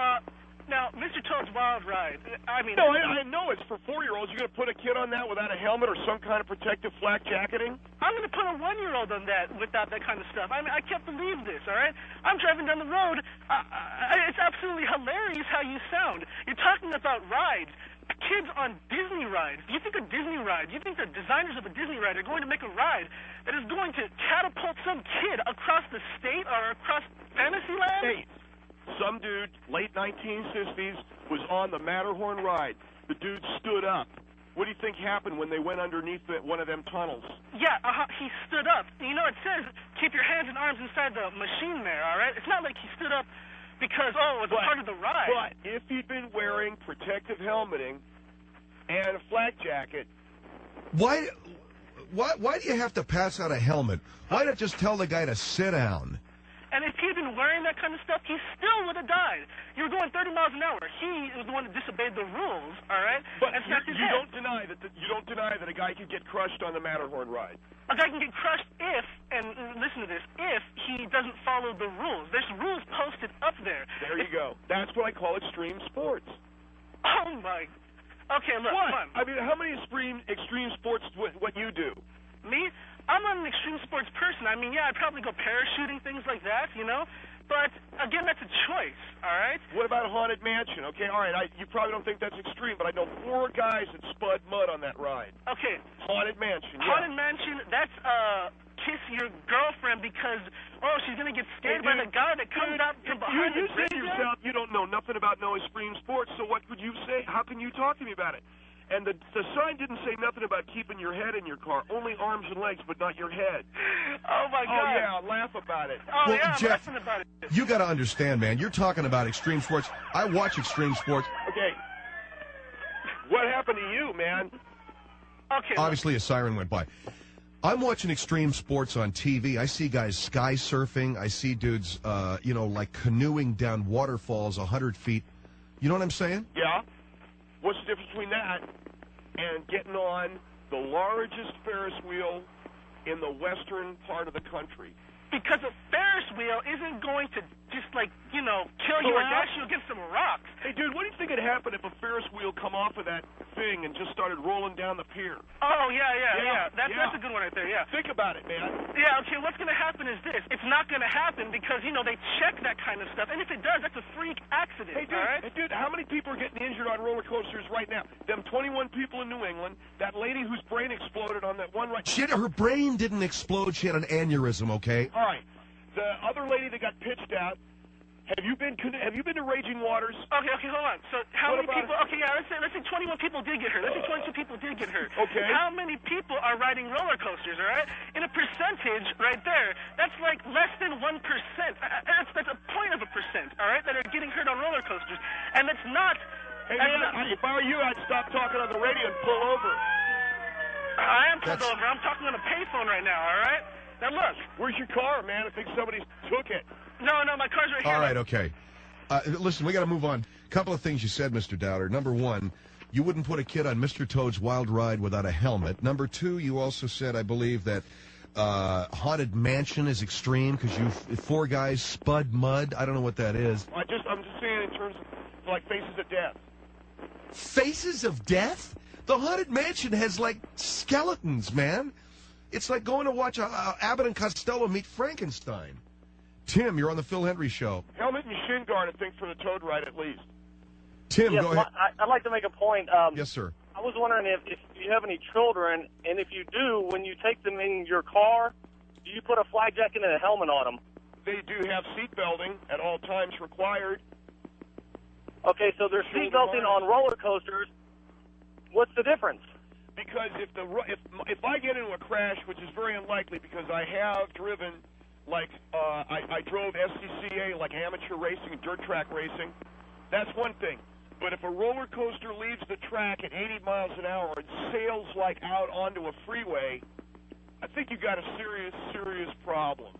[SPEAKER 7] Now, Mr. Toad's Wild Ride, I mean...
[SPEAKER 4] No, I know it's for 4-year-olds. You're going to put a kid on that without a helmet or some kind of protective flak jacketing?
[SPEAKER 7] I'm going to put a 1-year-old on that without that kind of stuff. I mean, I can't believe this, all right? I'm driving down the road. It's absolutely hilarious how you sound. You're talking about rides. Kids on Disney rides. You think a Disney ride, you think the designers of a Disney ride are going to make a ride that is going to catapult some kid across the state or across Fantasyland?
[SPEAKER 4] Hey, some dude, late 1960s, was on the Matterhorn ride. The dude stood up. What do you think happened when they went underneath one of them tunnels?
[SPEAKER 7] Yeah, he stood up. You know, it says keep your hands and arms inside the machine there, all right? It's not like he stood up because, it was part of the ride.
[SPEAKER 4] But if he'd been wearing protective helmeting and a flak jacket...
[SPEAKER 3] Why do you have to pass out a helmet? Why not just tell the guy to sit down?
[SPEAKER 7] And if he'd been wearing that kind of stuff, he still would have died. You were going 30 miles an hour. He was the one that disobeyed the rules, all right?
[SPEAKER 4] But
[SPEAKER 7] and
[SPEAKER 4] you don't deny that a guy could get crushed on the Matterhorn ride.
[SPEAKER 7] A guy can get crushed if, and listen to this, if he doesn't follow the rules. There's rules posted up there.
[SPEAKER 4] There you go. That's what I call extreme sports.
[SPEAKER 7] Oh, my... Okay, look,
[SPEAKER 4] what?
[SPEAKER 7] come on.
[SPEAKER 4] I mean, how many extreme sports what you do?
[SPEAKER 7] Me? I'm not an extreme sports person. I mean, yeah, I'd probably go parachuting, things like that, you know? But, again, that's a choice, all right?
[SPEAKER 4] What about a Haunted Mansion? Okay, all right, you probably don't think that's extreme, but I know 4 guys that spud mud on that ride.
[SPEAKER 7] Okay.
[SPEAKER 4] Haunted Mansion, yeah.
[SPEAKER 7] Haunted Mansion, that's, kiss your girlfriend because, she's going to get scared by the guy that comes out from behind
[SPEAKER 4] you
[SPEAKER 7] the
[SPEAKER 4] say to yourself, you don't know nothing about no extreme sports, so what could you say? How can you talk to me about it? And the sign didn't say nothing about keeping your head in your car, only arms and legs, but not your head.
[SPEAKER 7] Oh, my God.
[SPEAKER 4] Oh, yeah, laugh about it.
[SPEAKER 7] Oh,
[SPEAKER 3] Well,
[SPEAKER 7] yeah, I'm
[SPEAKER 3] Jeff,
[SPEAKER 7] laughing about it.
[SPEAKER 3] You got to understand, man. You're talking about extreme sports. I watch extreme sports.
[SPEAKER 4] Okay. What happened to you, man?
[SPEAKER 7] Okay.
[SPEAKER 3] Obviously, a siren went by. I'm watching extreme sports on TV. I see guys sky surfing. I see dudes, like canoeing down waterfalls 100 feet. You know what I'm saying?
[SPEAKER 4] Yeah. What's the difference between that and getting on the largest Ferris wheel in the western part of the country?
[SPEAKER 7] Because a Ferris wheel isn't going to just, kill you or dash you against some rocks.
[SPEAKER 4] Hey, dude, what do you think would happen if a Ferris wheel come off of that thing and just started rolling down the pier?
[SPEAKER 7] Oh, yeah. That's a good one right there, yeah.
[SPEAKER 4] Think about it, man.
[SPEAKER 7] Yeah, okay, what's going to happen is this. It's not going to happen because, they check that kind of stuff. And if it does, that's a freak accident,
[SPEAKER 4] Hey, dude, how many people are getting injured on roller coasters right now? Them 21 people in New England, that lady whose brain exploded on that one
[SPEAKER 3] Her brain didn't explode. She had an aneurysm, okay?
[SPEAKER 4] All right. The other lady that got pitched out, have you been to Raging Waters?
[SPEAKER 7] Okay, hold on. So how many people? Okay, yeah, let's say 21 people did get hurt. Let's say 22 people did get hurt.
[SPEAKER 4] Okay.
[SPEAKER 7] How many people are riding roller coasters? All right, in a percentage, right there, that's like less than 1%. That's a point of a percent. All right, that are getting hurt on roller coasters, and that's not.
[SPEAKER 4] Hey, if I were you, I'd stop talking on the radio and pull over.
[SPEAKER 7] I am pulled over. I'm talking on a payphone right now. All right. Now look.
[SPEAKER 4] Where's your car, man? I think somebody took it.
[SPEAKER 7] No, my car's right here.
[SPEAKER 3] All right, okay. Listen, we got to move on. A couple of things you said, Mr. Dowder. Number one, you wouldn't put a kid on Mr. Toad's Wild Ride without a helmet. Number two, you also said, I believe, that Haunted Mansion is extreme because 4 guys spud mud. I don't know what that is.
[SPEAKER 4] I'm just saying in terms of, like, Faces of Death.
[SPEAKER 3] Faces of Death? The Haunted Mansion has, skeletons, man. It's like going to watch Abbott and Costello meet Frankenstein. Tim, you're on the Phil Hendry Show.
[SPEAKER 4] Helmet and shin guard, I think, for the Toad ride at least.
[SPEAKER 3] Tim,
[SPEAKER 8] yes,
[SPEAKER 3] go ahead.
[SPEAKER 8] I'd like to make a point.
[SPEAKER 3] Yes, sir.
[SPEAKER 8] I was wondering if you have any children, and if you do, when you take them in your car, do you put a flight jacket and a helmet on them?
[SPEAKER 4] They do have seat belting at all times required.
[SPEAKER 8] Okay, so there's seat belting on roller coasters. What's the difference?
[SPEAKER 4] Because if I get into a crash, which is very unlikely because I have driven, like I drove SCCA, like amateur racing and dirt track racing, that's one thing. But if a roller coaster leaves the track at 80 miles an hour and sails like out onto a freeway, I think you got a serious problem.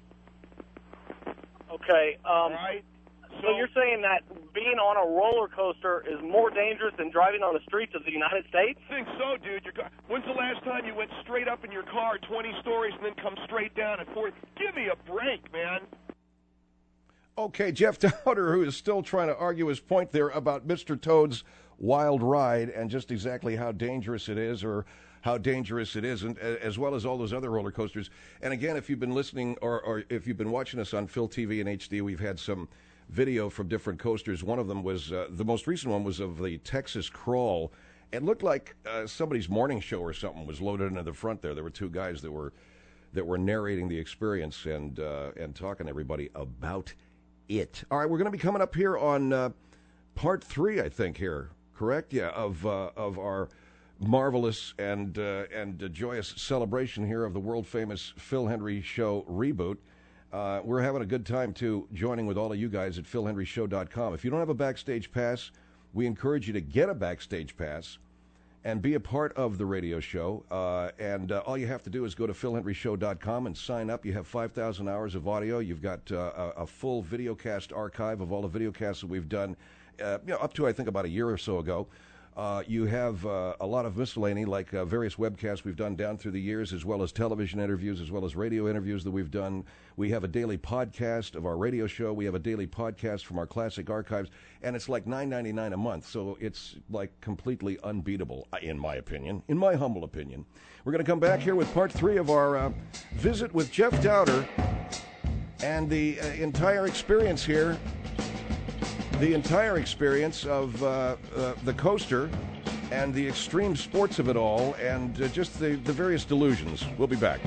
[SPEAKER 8] Okay.
[SPEAKER 4] Right?
[SPEAKER 8] So you're saying that being on a roller coaster is more dangerous than driving on the streets of the United States?
[SPEAKER 4] I think so, dude. When's the last time you went straight up in your car 20 stories and then come straight down at 40? Give me a break, man.
[SPEAKER 1] Okay, Jeff Dowder, who is still trying to argue his point there about Mr. Toad's Wild Ride and just exactly how dangerous it is or how dangerous it isn't, as well as all those other roller coasters. And again, if you've been listening or if you've been watching us on Phil TV and HD, we've had some video from different coasters. One of them was, the most recent one was of the Texas Crawl. It looked like somebody's morning show or something was loaded into the front there. There were two guys that were narrating the experience and talking to everybody about it. All right, we're going to be coming up here on part 3, I think, here, correct? Yeah, of our marvelous and joyous celebration here of the world-famous Phil Hendry Show reboot. We're having a good time, too, joining with all of you guys at philhendryshow.com. If you don't have a Backstage Pass, we encourage you to get a Backstage Pass and be a part of the radio show. And all you have to do is go to philhendryshow.com and sign up. You have 5,000 hours of audio. You've got a full videocast archive of all the videocasts that we've done up to, I think, about a year or so ago. You have a lot of miscellany, like various webcasts we've done down through the years, as well as television interviews, as well as radio interviews that we've done. We have a daily podcast of our radio show. We have a daily podcast from our classic archives, and it's like $9.99 a month, so it's like completely unbeatable, in my opinion, in my humble opinion. We're going to come back here with part 3 of our visit with Jeff Dowder and the entire experience here. The entire experience of the coaster and the extreme sports of it all and just the various delusions. We'll be back.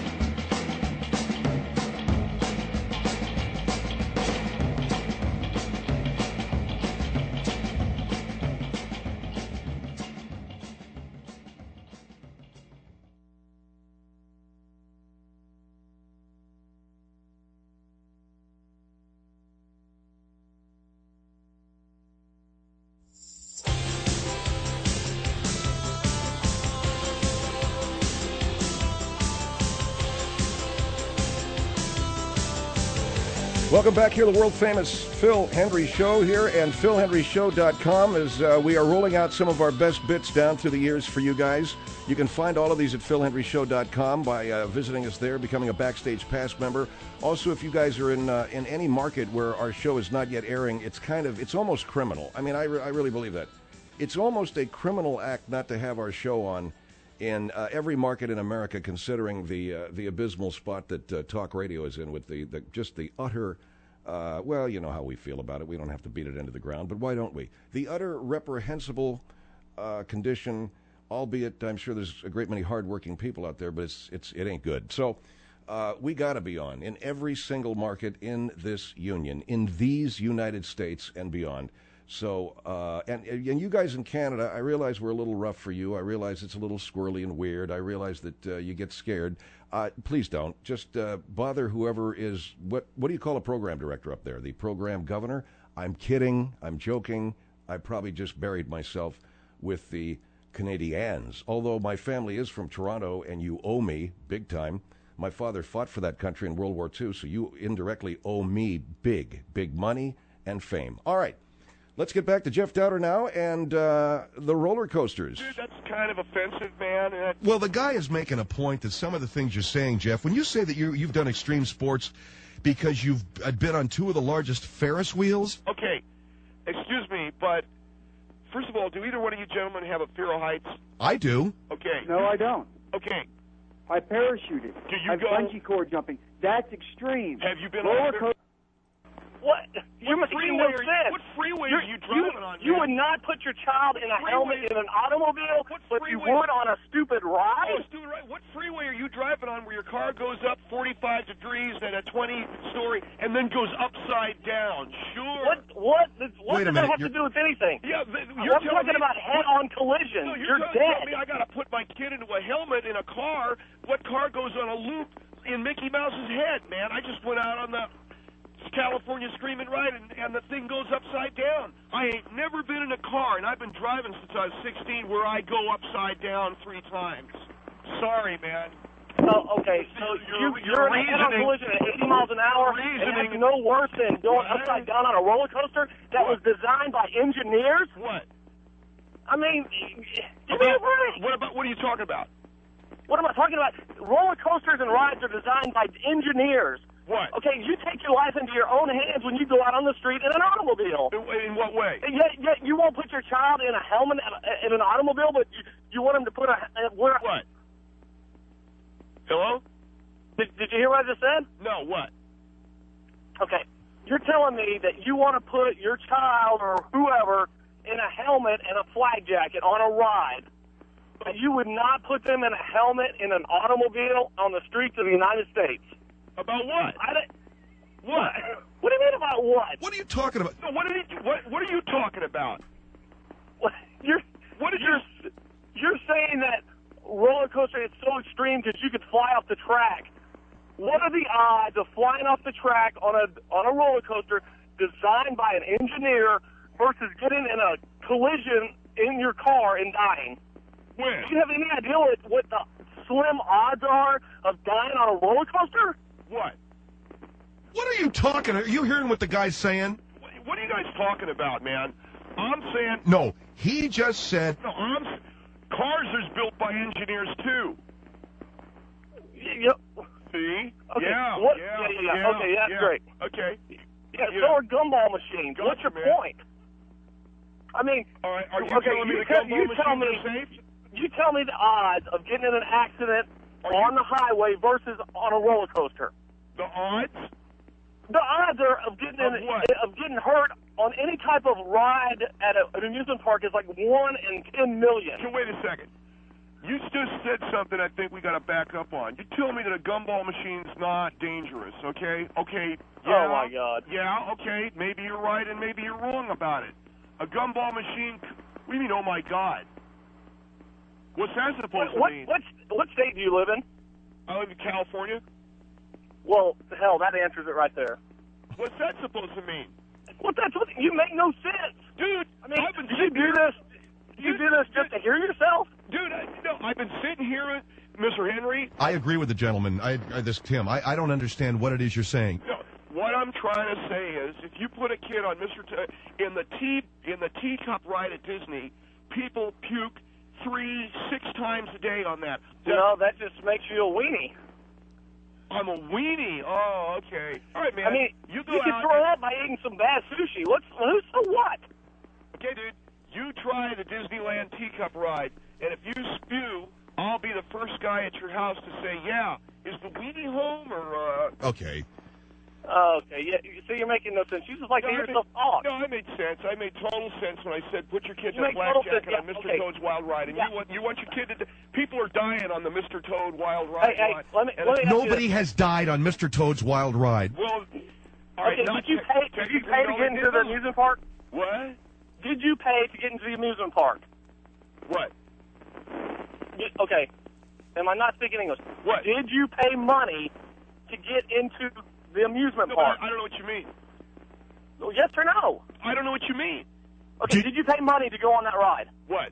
[SPEAKER 1] Welcome back here to the world-famous Phil Hendry Show here, and philhendryshow.com as we are rolling out some of our best bits down through the years for you guys. You can find all of these at philhendryshow.com by visiting us there, becoming a Backstage Pass member. Also, if you guys are in any market where our show is not yet airing, it's almost criminal. I mean, I really believe that. It's almost a criminal act not to have our show on in every market in America, considering the abysmal spot that talk radio is in with the utter, well, you know how we feel about it. We don't have to beat it into the ground, but why don't we? The utter reprehensible condition, albeit I'm sure there's a great many hardworking people out there, but it ain't good. So we got to be on in every single market in this union, in these United States and beyond. So, and you guys in Canada, I realize we're a little rough for you. I realize it's a little squirrely and weird. I realize that you get scared. Please don't. Just bother whoever is, what do you call a program director up there? The program governor? I'm kidding. I'm joking. I probably just buried myself with the Canadians. Although my family is from Toronto, and you owe me big time. My father fought for that country in World War II, so you indirectly owe me big money and fame. All right. Let's get back to Jeff Dowder now and the roller coasters.
[SPEAKER 4] Dude, that's kind of offensive, man.
[SPEAKER 3] Well, the guy is making a point that some of the things you're saying, Jeff, when you say that you've done extreme sports because you've been on 2 of the largest Ferris wheels.
[SPEAKER 4] Okay, excuse me, but first of all, do either one of you gentlemen have a fear of heights?
[SPEAKER 3] I do.
[SPEAKER 4] Okay.
[SPEAKER 5] No, I don't.
[SPEAKER 4] Okay.
[SPEAKER 5] I parachuted.
[SPEAKER 4] Do you
[SPEAKER 5] I've
[SPEAKER 4] go?
[SPEAKER 5] bungee cord jumping. That's extreme.
[SPEAKER 4] Have you been
[SPEAKER 5] roller
[SPEAKER 4] on
[SPEAKER 5] coaster?
[SPEAKER 8] What? You're making no sense.
[SPEAKER 4] What freeway are you driving on?
[SPEAKER 8] You would not put your child in a helmet in an automobile, but you would on a stupid ride?
[SPEAKER 4] Oh, stupid ride. What freeway are you driving on where your car goes up 45 degrees at a 20-story and then goes upside down? Sure.
[SPEAKER 8] What does that have to do with anything?
[SPEAKER 4] Yeah,
[SPEAKER 8] I'm talking about head-on collisions.
[SPEAKER 4] No,
[SPEAKER 8] you're
[SPEAKER 4] telling
[SPEAKER 8] dead.
[SPEAKER 4] me I got to put my kid into a helmet in a car. What car goes on a loop in Mickey Mouse's head, man? I just went out on the California Screaming Ride, and the thing goes upside down. I ain't never been in a car, and I've been driving since I was 16, where I go upside down 3 times. Sorry, man.
[SPEAKER 8] Oh, okay, so you're in a head-on collision at 80 miles an hour, and that's no worse than going upside down on a roller coaster that was designed by engineers?
[SPEAKER 4] What?
[SPEAKER 8] I mean, give me a break.
[SPEAKER 4] What are you talking about?
[SPEAKER 8] What am I talking about? Roller coasters and rides are designed by engineers.
[SPEAKER 4] What?
[SPEAKER 8] Okay, you take your life into your own hands when you go out on the street in an automobile.
[SPEAKER 4] In what way?
[SPEAKER 8] Yet you won't put your child in a helmet in an automobile, but you want him to put what?
[SPEAKER 4] Hello?
[SPEAKER 8] Did you hear what I just said?
[SPEAKER 4] No, what?
[SPEAKER 8] Okay, you're telling me that you want to put your child or whoever in a helmet and a flag jacket on a ride, but you would not put them in a helmet in an automobile on the streets of the United States.
[SPEAKER 4] About what?
[SPEAKER 8] What? What do you mean about what?
[SPEAKER 3] What are you talking about?
[SPEAKER 4] No, what are you talking about?
[SPEAKER 8] You're saying that roller coaster is so extreme that you could fly off the track. What are the odds of flying off the track on a roller coaster designed by an engineer versus getting in a collision in your car and dying?
[SPEAKER 4] When?
[SPEAKER 8] Do you have any idea what the slim odds are of dying on a roller coaster?
[SPEAKER 4] What?
[SPEAKER 3] What are you talking? Are you hearing what the guy's saying?
[SPEAKER 4] What are you guys talking about, man? I'm saying...
[SPEAKER 3] No, he just said...
[SPEAKER 4] No, cars is built by engineers, too.
[SPEAKER 8] Yep.
[SPEAKER 4] See?
[SPEAKER 8] Okay.
[SPEAKER 4] Yeah.
[SPEAKER 8] Okay, that's great.
[SPEAKER 4] Okay.
[SPEAKER 8] Yeah, so are gumball machines.
[SPEAKER 4] Gotcha,
[SPEAKER 8] what's your
[SPEAKER 4] man.
[SPEAKER 8] point? I mean...
[SPEAKER 4] All right, are you telling me the gumball machines are safe?
[SPEAKER 8] You tell me the odds of getting in an accident on the highway versus on a roller coaster.
[SPEAKER 4] The odds?
[SPEAKER 8] The odds are of getting hurt on any type of ride at an amusement park is like 1 in 10 million.
[SPEAKER 4] So wait a second. You just said something I think we got to back up on. You tell me that a gumball machine's not dangerous, okay? Okay. Yeah,
[SPEAKER 8] oh, my God.
[SPEAKER 4] Yeah, okay. Maybe you're right and maybe you're wrong about it. A gumball machine, what do you mean, oh, my God? What's that supposed to mean?
[SPEAKER 8] What state do you live in?
[SPEAKER 4] I live in California.
[SPEAKER 8] Well, hell, that answers it right there.
[SPEAKER 4] What's that supposed to mean?
[SPEAKER 8] Well, you make no sense.
[SPEAKER 4] Dude,
[SPEAKER 8] I mean, do you do this just to hear yourself?
[SPEAKER 4] Dude, I've been sitting here, Mr. Henry.
[SPEAKER 3] I agree with the gentleman, Tim. I don't understand what it is you're saying.
[SPEAKER 4] No, what I'm trying to say is, if you put a kid on in the teacup ride at Disney, people puke 3-6 times a day on that.
[SPEAKER 8] That just makes you a weenie.
[SPEAKER 4] I'm a weenie. Oh, okay. All right, man.
[SPEAKER 8] I mean, you can throw up by eating some bad sushi. So what?
[SPEAKER 4] Okay, dude. You try the Disneyland teacup ride, and if you spew, I'll be the first guy at your house to say, yeah, is the weenie home or...
[SPEAKER 3] Okay.
[SPEAKER 8] Okay, yeah. So you're making no sense. You just like to hear yourself talk.
[SPEAKER 4] No, I made sense. I made total sense when I said put your kid in a black jacket on Mr. Toad's Wild Ride. And you want your kid to... People are dying on the Mr. Toad Wild Ride.
[SPEAKER 8] Hey, let me
[SPEAKER 3] nobody has died on Mr. Toad's Wild Ride.
[SPEAKER 4] Well, all right.
[SPEAKER 8] Okay, did you pay to get into the amusement park?
[SPEAKER 4] What?
[SPEAKER 8] Did you pay to get into the amusement park?
[SPEAKER 4] What?
[SPEAKER 8] Okay. Am I not speaking English?
[SPEAKER 4] What?
[SPEAKER 8] Did you pay money to get into the amusement park?
[SPEAKER 4] I don't know what you mean.
[SPEAKER 8] Well, yes or no?
[SPEAKER 4] I don't know what you mean.
[SPEAKER 8] Okay, did you pay money to go on that ride?
[SPEAKER 4] What?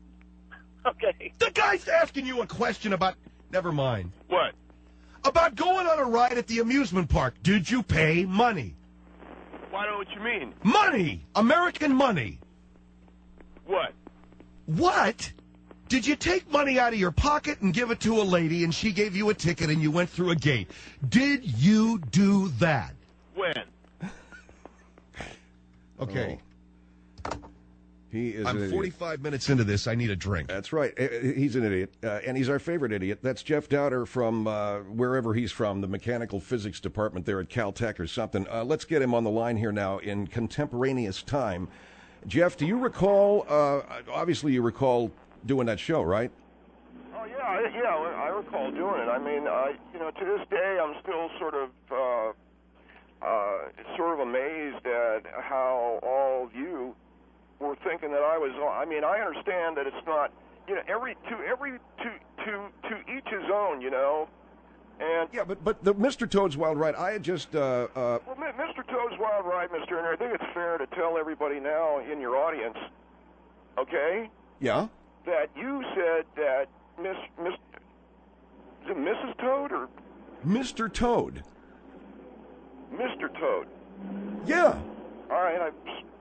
[SPEAKER 8] Okay.
[SPEAKER 3] The guy's asking you a question about... Never mind.
[SPEAKER 4] What?
[SPEAKER 3] About going on a ride at the amusement park. Did you pay money?
[SPEAKER 4] Well, I don't know what you mean.
[SPEAKER 3] Money! American money!
[SPEAKER 4] What?
[SPEAKER 3] What? Did you take money out of your pocket and give it to a lady and she gave you a ticket and you went through a gate? Did you do that?
[SPEAKER 4] When?
[SPEAKER 3] Okay.
[SPEAKER 1] He is.
[SPEAKER 3] I'm 45 minutes into this. I need a drink.
[SPEAKER 1] That's right. He's an idiot, and he's our favorite idiot. That's Jeff Dowder from wherever he's from, the mechanical physics department there at Caltech or something. Let's get him on the line here now in contemporaneous time. Jeff, do you recall? Obviously, you recall doing that show, right?
[SPEAKER 4] Oh yeah, I recall doing it. I mean, to this day, I'm still sort of amazed at how all of you were thinking that I was. I mean, I understand that it's not. To each his own. And
[SPEAKER 1] yeah, but the Mr. Toad's Wild Ride, I had just.
[SPEAKER 4] Well, Mr. Toad's Wild Ride, Mr. Henry, I think it's fair to tell everybody now in your audience, okay?
[SPEAKER 1] Yeah.
[SPEAKER 4] That you said that is it Mrs. Toad or
[SPEAKER 1] Mr. Toad?
[SPEAKER 4] Mr. Toad.
[SPEAKER 1] Yeah.
[SPEAKER 4] All right.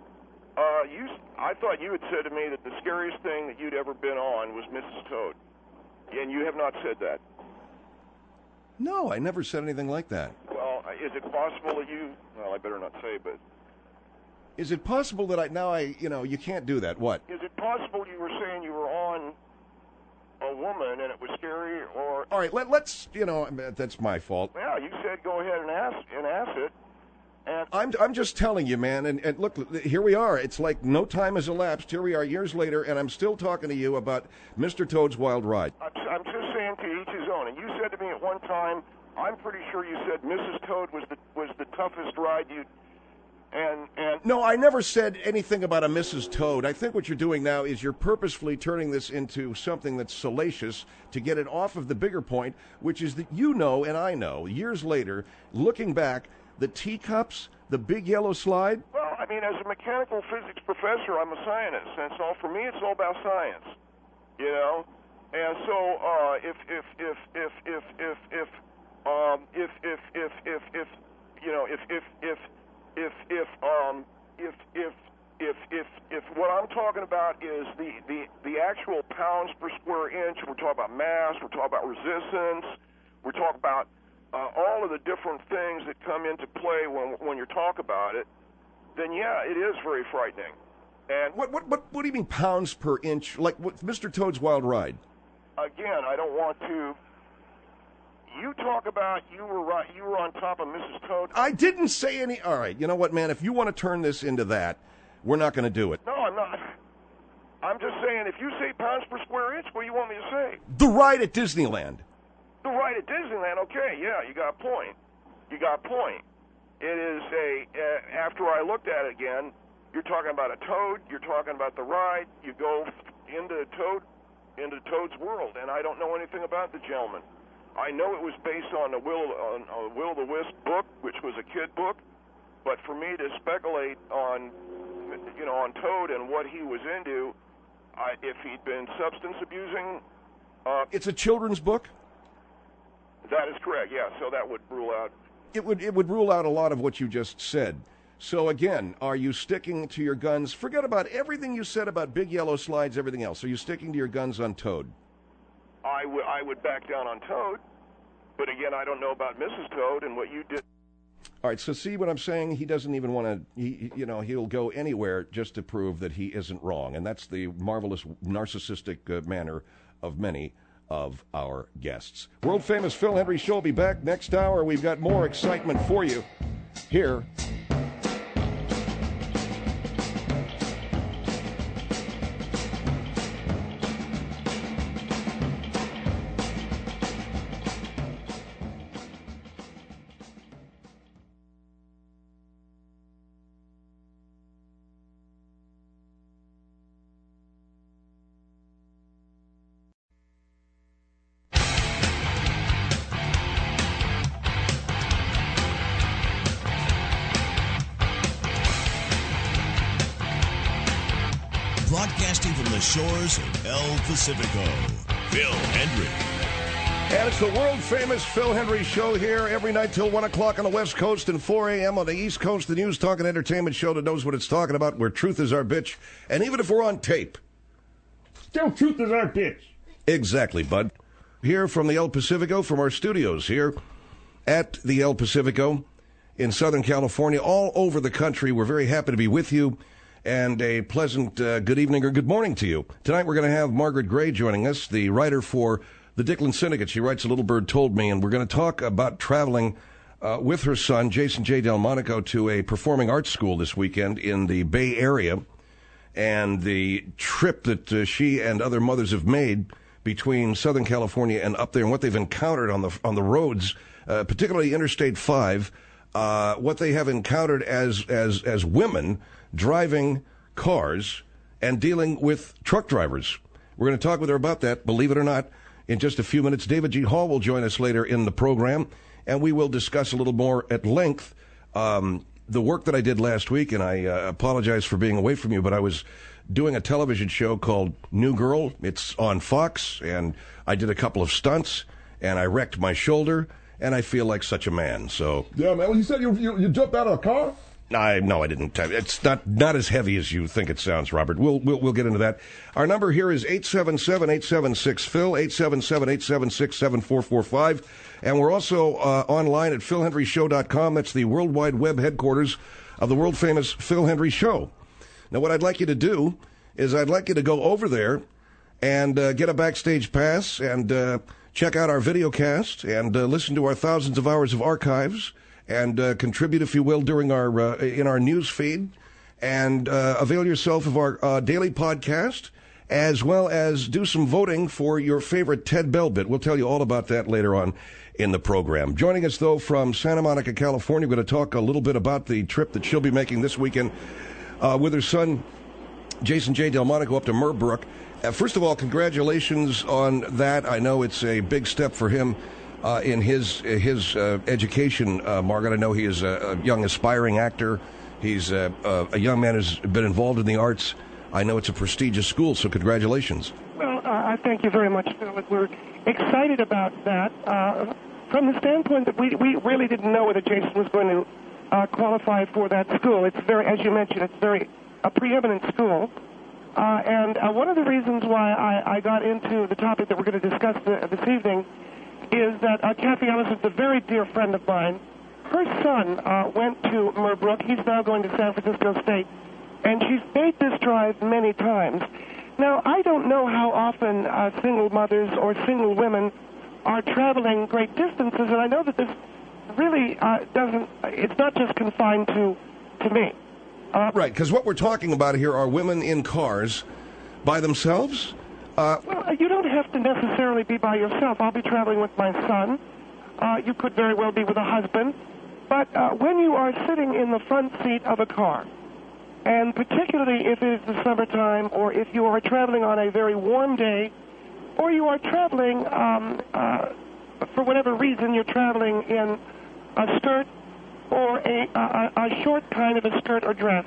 [SPEAKER 4] I thought you had said to me that the scariest thing that you'd ever been on was Mrs. Toad, and you have not said that.
[SPEAKER 1] No, I never said anything like that.
[SPEAKER 4] Well, is it possible that you? Well, I better not say, but.
[SPEAKER 1] Is it possible that you can't do that? What?
[SPEAKER 4] Is it possible you were saying you were on a woman and it was scary, or?
[SPEAKER 1] All right, let's. That's my fault.
[SPEAKER 4] Yeah, you said go ahead and ask it. And
[SPEAKER 1] I'm just telling you, man. And look, here we are. It's like no time has elapsed. Here we are, years later, and I'm still talking to you about Mr. Toad's Wild Ride.
[SPEAKER 4] I'm just saying to each his own. And you said to me at one time, I'm pretty sure you said Mrs. Toad was the toughest ride you. And
[SPEAKER 1] no, I never said anything about a Mrs. Toad. I think what you're doing now is you're purposefully turning this into something that's salacious to get it off of the bigger point, which is that and I know, years later, looking back, the teacups, the big yellow slide.
[SPEAKER 4] Well, I mean, as a mechanical physics professor, I'm a scientist, and so for me, it's all about science, And so, if what I'm talking about is the actual pounds per square inch, we're talking about mass, we're talking about resistance, we're talking about all of the different things that come into play when you talk about it, then yeah, it is very frightening. And
[SPEAKER 1] what do you mean pounds per inch? Like what, Mr. Toad's Wild Ride?
[SPEAKER 4] Again, I don't want to. You talk about you were on top of Mrs. Toad.
[SPEAKER 1] I didn't say any. All right, you know what, man? If you want to turn this into that, we're not going to do it.
[SPEAKER 4] No, I'm not. I'm just saying, if you say pounds per square inch, what do you want me to say?
[SPEAKER 1] The ride at Disneyland.
[SPEAKER 4] The ride at Disneyland, okay, yeah, you got a point. It is after I looked at it again, you're talking about a toad, you're talking about the ride, you go into Toad's world, and I don't know anything about the gentleman. I know it was based on a Will the Wisp book, which was a kid book, but for me to speculate on Toad and what he was into, if he'd been substance abusing.
[SPEAKER 1] It's a children's book?
[SPEAKER 4] That is correct, yeah, so that would rule out.
[SPEAKER 1] It would rule out a lot of what you just said. So again, are you sticking to your guns? Forget about everything you said about big yellow slides, everything else. Are you sticking to your guns on Toad?
[SPEAKER 4] I would back down on Toad, but again, I don't know about Mrs. Toad and what you did.
[SPEAKER 1] All right, so see what I'm saying? He doesn't even want to, he'll go anywhere just to prove that he isn't wrong. And that's the marvelous narcissistic manner of many of our guests. World-famous Phil Hendrie Show will be back next hour. We've got more excitement for you here.
[SPEAKER 9] Broadcasting from the shores of El Pacifico, Phil Hendrie.
[SPEAKER 1] And it's the world-famous Phil Hendrie Show here every night till 1 o'clock on the West Coast and 4 a.m. on the East Coast, the news, talk, and entertainment show that knows what it's talking about, where truth is our bitch. And even if we're on tape,
[SPEAKER 10] still truth is our bitch.
[SPEAKER 1] Exactly, bud. Here from the El Pacifico, from our studios here at the El Pacifico in Southern California, all over the country. We're very happy to be with you. and a pleasant good evening or good morning to you. Tonight we're going to have Margaret Gray joining us, the writer for the Dicklin Syndicate. She writes A Little Bird Told Me, and we're going to talk about traveling with her son, Jason J. Delmonico, to a performing arts school this weekend in the Bay Area, and the trip that she and other mothers have made between Southern California and up there, and what they've encountered on the roads, particularly Interstate 5, what they have encountered as women driving cars and dealing with truck drivers. We're going to talk with her about that, believe it or not, in just a few minutes. David G. Hall will join us later in the program, and we will discuss a little more at length the work that I did last week, and I apologize for being away from you, but I was doing a television show called New Girl. It's on Fox, and I did a couple of stunts, and I wrecked my shoulder, and I feel like such a man. So
[SPEAKER 10] yeah, man. Well, you said you jumped out of a car?
[SPEAKER 1] No, I didn't. It's not as heavy as you think it sounds, Robert. We'll get into that. Our number here is 877-876-PHIL, 877-876-7445. And we're also online at philhenryshow.com. That's the worldwide web headquarters of the world-famous Phil Hendrie Show. Now, what I'd like you to do is I'd like you to go over there and get a backstage pass and check out our video cast and listen to our thousands of hours of archives and contribute, if you will, during our in our news feed, and avail yourself of our daily podcast, as well as do some voting for your favorite Ted Bell bit. We'll tell you all about that later on in the program. Joining us, though, from Santa Monica, California, we're going to talk a little bit about the trip that she'll be making this weekend with her son, Jason J. Delmonico, up to Merbrook. First of all, congratulations on that. I know it's a big step for him in his education, Margaret. I know he is a young aspiring actor. He's a young man who's been involved in the arts. I know it's a prestigious school, so congratulations.
[SPEAKER 11] Well, I thank you very much, Phil. We're excited about that from the standpoint that we really didn't know whether Jason was going to qualify for that school. It's very, as you mentioned, it's very a preeminent school. And one of the reasons why I got into the topic that we're going to discuss this evening is that Kathy Ellis is a very dear friend of mine. Her son went to Merbrook. He's now going to San Francisco State, and she's made this drive many times. Now, I don't know how often single mothers or single women are traveling great distances, and I know that this really it's not just confined to me.
[SPEAKER 1] Right, because what we're talking about here are women in cars by themselves?
[SPEAKER 11] Well, you don't have to necessarily be by yourself. I'll be traveling with my son. You could very well be with a husband. But when you are sitting in the front seat of a car, and particularly if it is the summertime, or if you are traveling on a very warm day, or you are traveling, for whatever reason, you're traveling in a skirt or a short kind of a skirt or dress,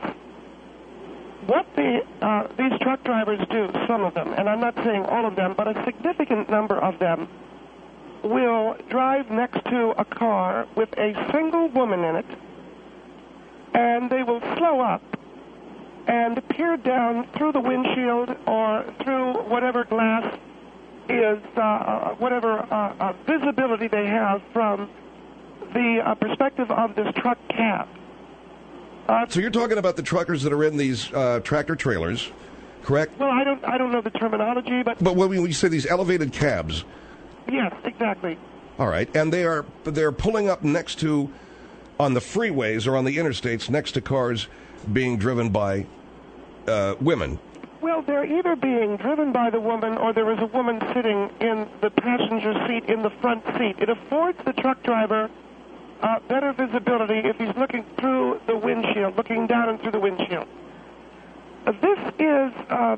[SPEAKER 11] what these truck drivers do, some of them, and I'm not saying all of them, but a significant number of them, will drive next to a car with a single woman in it, and they will slow up and peer down through the windshield or through whatever glass is, whatever visibility they have from the perspective of this truck cab.
[SPEAKER 1] So you're talking about the truckers that are in these tractor trailers, correct?
[SPEAKER 11] Well, I don't know the terminology, but
[SPEAKER 1] when you say these elevated cabs.
[SPEAKER 11] Yes, exactly.
[SPEAKER 1] All right, and they're pulling up next to, on the freeways or on the interstates, next to cars being driven by women.
[SPEAKER 11] Well, they're either being driven by the woman or there is a woman sitting in the passenger seat in the front seat. It affords the truck driver better visibility if he's looking through the windshield, looking down and through the windshield. This is,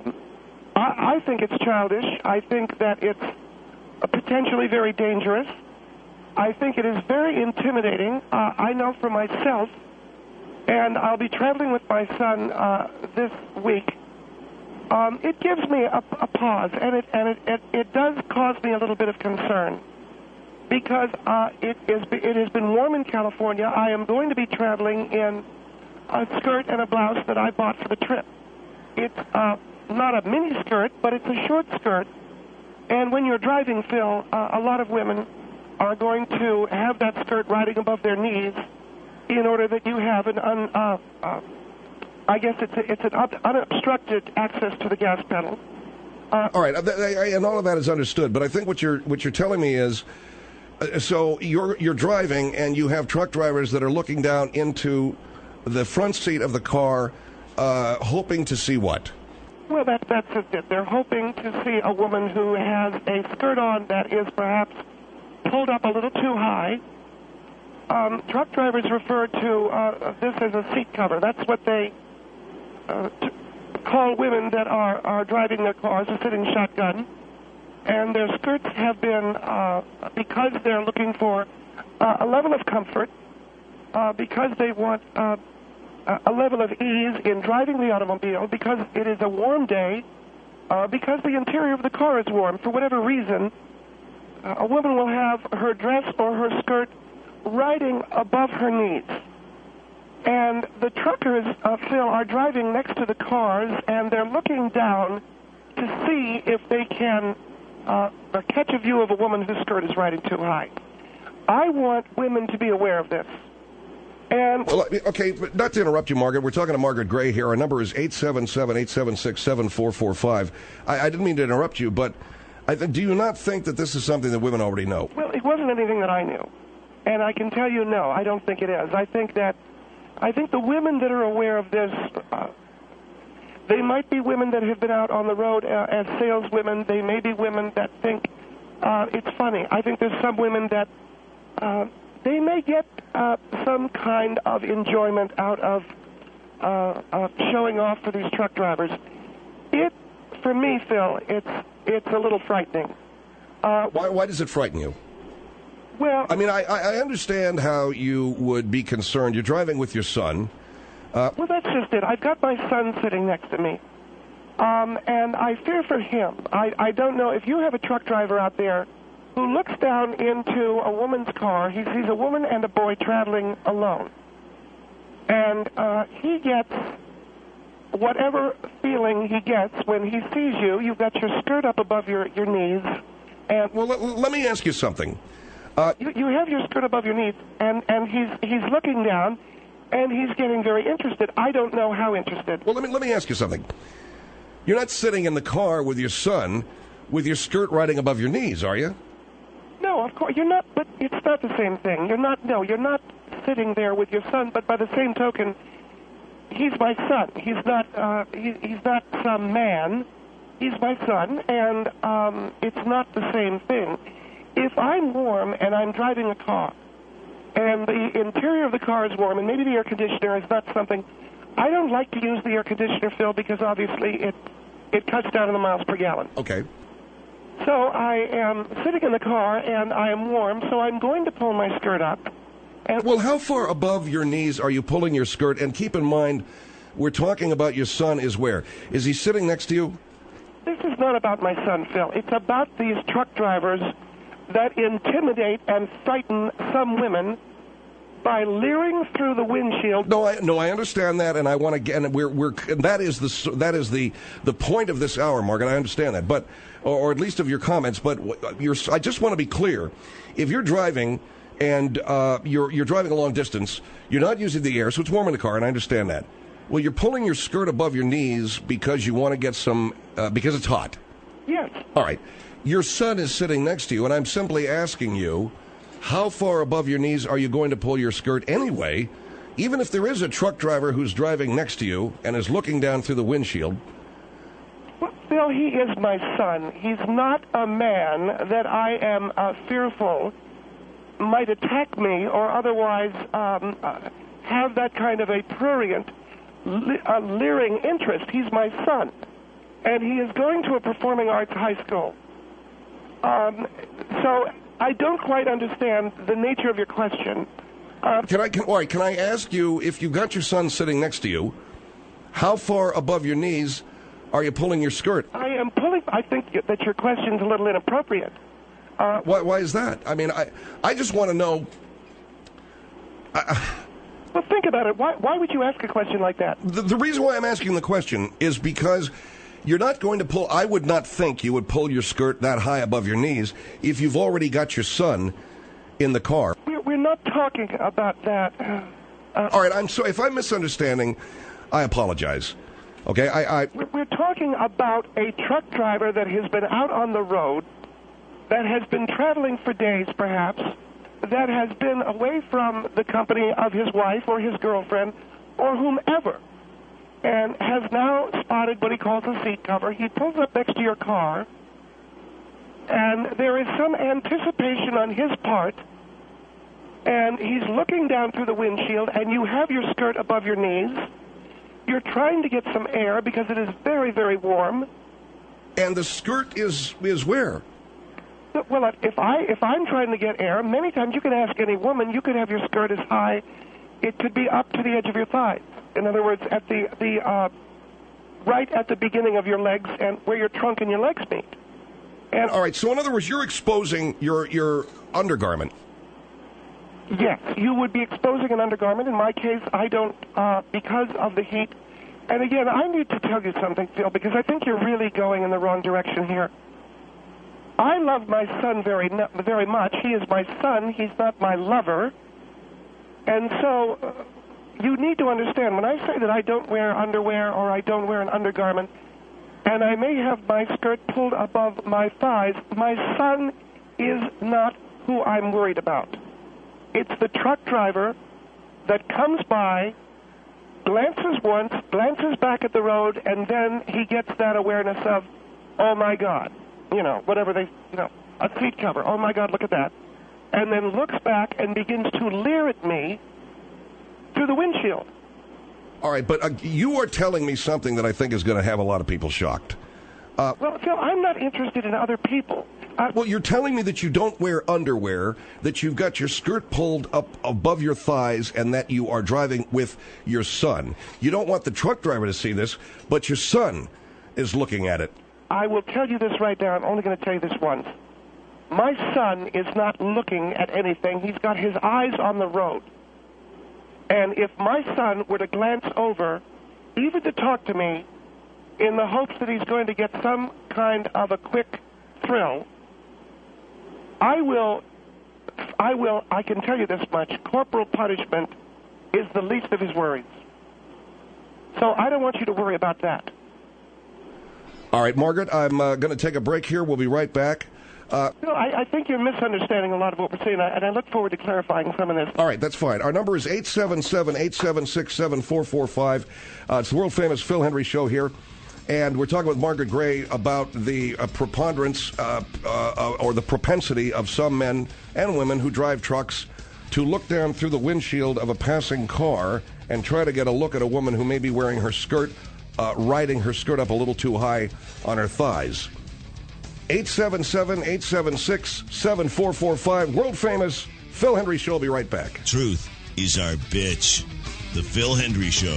[SPEAKER 11] I think it's childish. I think that it's potentially very dangerous. I think it is very intimidating. I know for myself, and I'll be traveling with my son this week. It gives me a pause, and it does cause me a little bit of concern, because it has been warm in California. I am going to be traveling in a skirt and a blouse that I bought for the trip. It's not a mini skirt, but it's a short skirt. And when you're driving, Phil, a lot of women are going to have that skirt riding above their knees in order that you have I guess it's an unobstructed access to the gas pedal.
[SPEAKER 1] All right, and all of that is understood. But I think what you're telling me is, so you're driving and you have truck drivers that are looking down into the front seat of the car, hoping to see what?
[SPEAKER 11] Well, that's it. They're hoping to see a woman who has a skirt on that is perhaps pulled up a little too high. Truck drivers refer to this as a seat cover. That's what they call women that are driving their cars or sitting shotgun. And their skirts have been, because they're looking for a level of comfort, because they want a level of ease in driving the automobile, because it is a warm day, because the interior of the car is warm. For whatever reason, a woman will have her dress or her skirt riding above her knees. And the truckers, Phil, are driving next to the cars, and they're looking down to see if they can catch a view of a woman whose skirt is riding too high. I want women to be aware of this. And
[SPEAKER 1] well, okay, but not to interrupt you, Margaret. We're talking to Margaret Gray here. Our number is 877-876-7445. I didn't mean to interrupt you, but do you not think that this is something that women already know?
[SPEAKER 11] Well, it wasn't anything that I knew. And I can tell you, no, I don't think it is. I think the women that are aware of this, they might be women that have been out on the road as saleswomen. They may be women that think it's funny. I think there's some women that they may get some kind of enjoyment out of showing off for these truck drivers. For me, Phil, it's a little frightening.
[SPEAKER 1] Why does it frighten you?
[SPEAKER 11] Well,
[SPEAKER 1] I mean, I understand how you would be concerned. You're driving with your son.
[SPEAKER 11] Well, that's just it. I've got my son sitting next to me, and I fear for him. I don't know if you have a truck driver out there who looks down into a woman's car. He sees a woman and a boy traveling alone, and he gets whatever feeling he gets when he sees you. You've got your skirt up above your knees, and
[SPEAKER 1] well, let me ask you something.
[SPEAKER 11] You have your skirt above your knees, and he's looking down, and he's getting very interested. I don't know how interested.
[SPEAKER 1] Well, let me ask you something. You're not sitting in the car with your son with your skirt riding above your knees, are you?
[SPEAKER 11] No, of course you're not. But it's not the same thing. You're not sitting there with your son. But by the same token, he's my son. He's not some man. He's my son, and it's not the same thing. If I'm warm and I'm driving a car, and the interior of the car is warm, and maybe the air conditioner is not something, I don't like to use the air conditioner, Phil, because obviously it cuts down on the miles per gallon.
[SPEAKER 1] Okay.
[SPEAKER 11] So I am sitting in the car, and I am warm, so I'm going to pull my skirt up.
[SPEAKER 1] Well, how far above your knees are you pulling your skirt? And keep in mind, we're talking about your son is where? Is he sitting next to you?
[SPEAKER 11] This is not about my son, Phil. It's about these truck drivers that intimidate and frighten some women by leering through the windshield.
[SPEAKER 1] No, I understand that, and I want to get. And that is the point of this hour, Margaret. I understand that, but or at least of your comments. But I just want to be clear. If you're driving and you're driving a long distance, you're not using the air, so it's warm in the car, and I understand that. Well, you're pulling your skirt above your knees because you want to get some because it's hot.
[SPEAKER 11] Yes.
[SPEAKER 1] All right. Your son is sitting next to you, and I'm simply asking you, how far above your knees are you going to pull your skirt anyway, even if there is a truck driver who's driving next to you and is looking down through the windshield?
[SPEAKER 11] Well, Phil, he is my son. He's not a man that I am fearful might attack me or otherwise have that kind of a prurient, leering interest. He's my son, and he is going to a performing arts high school. So I don't quite understand the nature of your question.
[SPEAKER 1] Can I ask you, if you've got your son sitting next to you, how far above your knees are you pulling your skirt?
[SPEAKER 11] I am pulling. I think that your question's a little inappropriate.
[SPEAKER 1] Why is that? I mean, I just want to know.
[SPEAKER 11] Well, think about it. Why would you ask a question like that?
[SPEAKER 1] The reason why I'm asking the question is because you're not going to pull. I would not think you would pull your skirt that high above your knees if you've already got your son in the car.
[SPEAKER 11] We're not talking about that.
[SPEAKER 1] All right, I'm sorry if I'm misunderstanding. I apologize. Okay,
[SPEAKER 11] We're talking about a truck driver that has been out on the road, that has been traveling for days, perhaps, that has been away from the company of his wife or his girlfriend or whomever, and has now spotted what he calls a seat cover. He pulls up next to your car, and there is some anticipation on his part, and he's looking down through the windshield, and you have your skirt above your knees. You're trying to get some air because it is very, very warm.
[SPEAKER 1] And the skirt is where?
[SPEAKER 11] Well, if I'm trying to get air, many times you can ask any woman, you could have your skirt as high, it could be up to the edge of your thighs. In other words, at the right at the beginning of your legs and where your trunk and your legs meet. And
[SPEAKER 1] all right, so in other words, you're exposing your undergarment.
[SPEAKER 11] Yes, you would be exposing an undergarment. In my case, I don't, because of the heat. And again, I need to tell you something, Phil, because I think you're really going in the wrong direction here. I love my son very much. He is my son. He's not my lover. And so you need to understand, when I say that I don't wear underwear or I don't wear an undergarment, and I may have my skirt pulled above my thighs, my son is not who I'm worried about. It's the truck driver that comes by, glances once, glances back at the road, and then he gets that awareness of, oh, my God, whatever a seat cover, oh, my God, look at that, and then looks back and begins to leer at me through the windshield.
[SPEAKER 1] All right, but you are telling me something that I think is going to have a lot of people shocked.
[SPEAKER 11] Well, Phil, I'm not interested in other people.
[SPEAKER 1] Well, you're telling me that you don't wear underwear, that you've got your skirt pulled up above your thighs, and that you are driving with your son. You don't want the truck driver to see this, but your son is looking at it.
[SPEAKER 11] I will tell you this right now. I'm only going to tell you this once. My son is not looking at anything. He's got his eyes on the road. And if my son were to glance over, even to talk to me, in the hopes that he's going to get some kind of a quick thrill, I can tell you this much, corporal punishment is the least of his worries. So I don't want you to worry about that.
[SPEAKER 1] All right, Margaret, I'm going to take a break here. We'll be right back.
[SPEAKER 11] I think you're misunderstanding a lot of what we're saying, and I look forward to clarifying some of this.
[SPEAKER 1] All right, that's fine. Our number is 877-876-7445. It's the world-famous Phil Hendrie Show here. And we're talking with Margaret Gray about the preponderance or the propensity of some men and women who drive trucks to look down through the windshield of a passing car and try to get a look at a woman who may be wearing her skirt, riding her skirt up a little too high on her thighs. 877-876-7445. World-famous Phil Hendrie Show. Will be right back.
[SPEAKER 9] Truth is our bitch. The Phil Hendrie Show.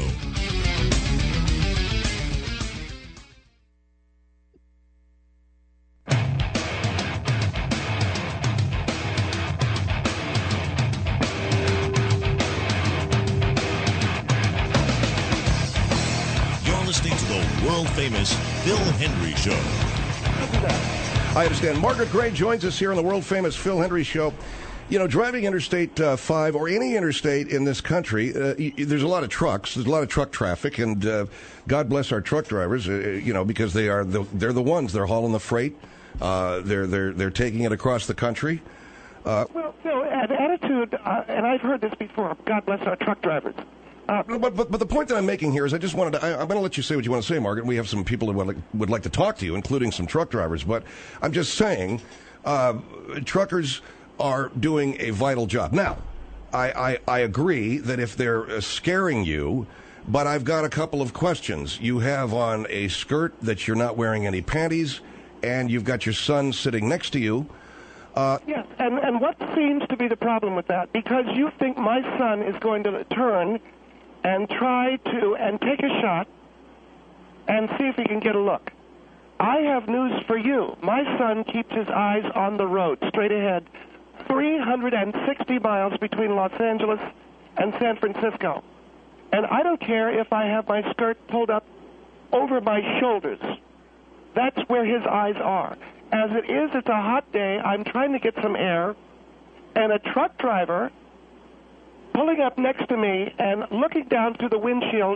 [SPEAKER 9] World-famous Phil Hendrie Show.
[SPEAKER 1] I understand. Margaret Gray joins us here on the world-famous Phil Hendrie Show. You know, driving Interstate 5 or any interstate in this country, there's a lot of trucks. There's a lot of truck traffic, and God bless our truck drivers. Because they're the ones. They're hauling the freight. They're taking it across the country.
[SPEAKER 11] Well, Phil, an attitude, and I've heard this before. God bless our truck drivers.
[SPEAKER 1] But the point that I'm making here is I just wanted to, I'm going to let you say what you want to say, Margaret. We have some people who would like to talk to you, including some truck drivers. But I'm just saying, truckers are doing a vital job. Now, I agree that if they're scaring you, but I've got a couple of questions. You have on a skirt that you're not wearing any panties, and you've got your son sitting next to you.
[SPEAKER 11] Yes, and what seems to be the problem with that? Because you think my son is going to turn and try to take a shot and see if he can get a look. I have news for you. My son keeps his eyes on the road, straight ahead, 360 miles between Los Angeles and San Francisco. And I don't care if I have my skirt pulled up over my shoulders. That's where his eyes are. As it is, it's a hot day. I'm trying to get some air, and a truck driver pulling up next to me and looking down through the windshield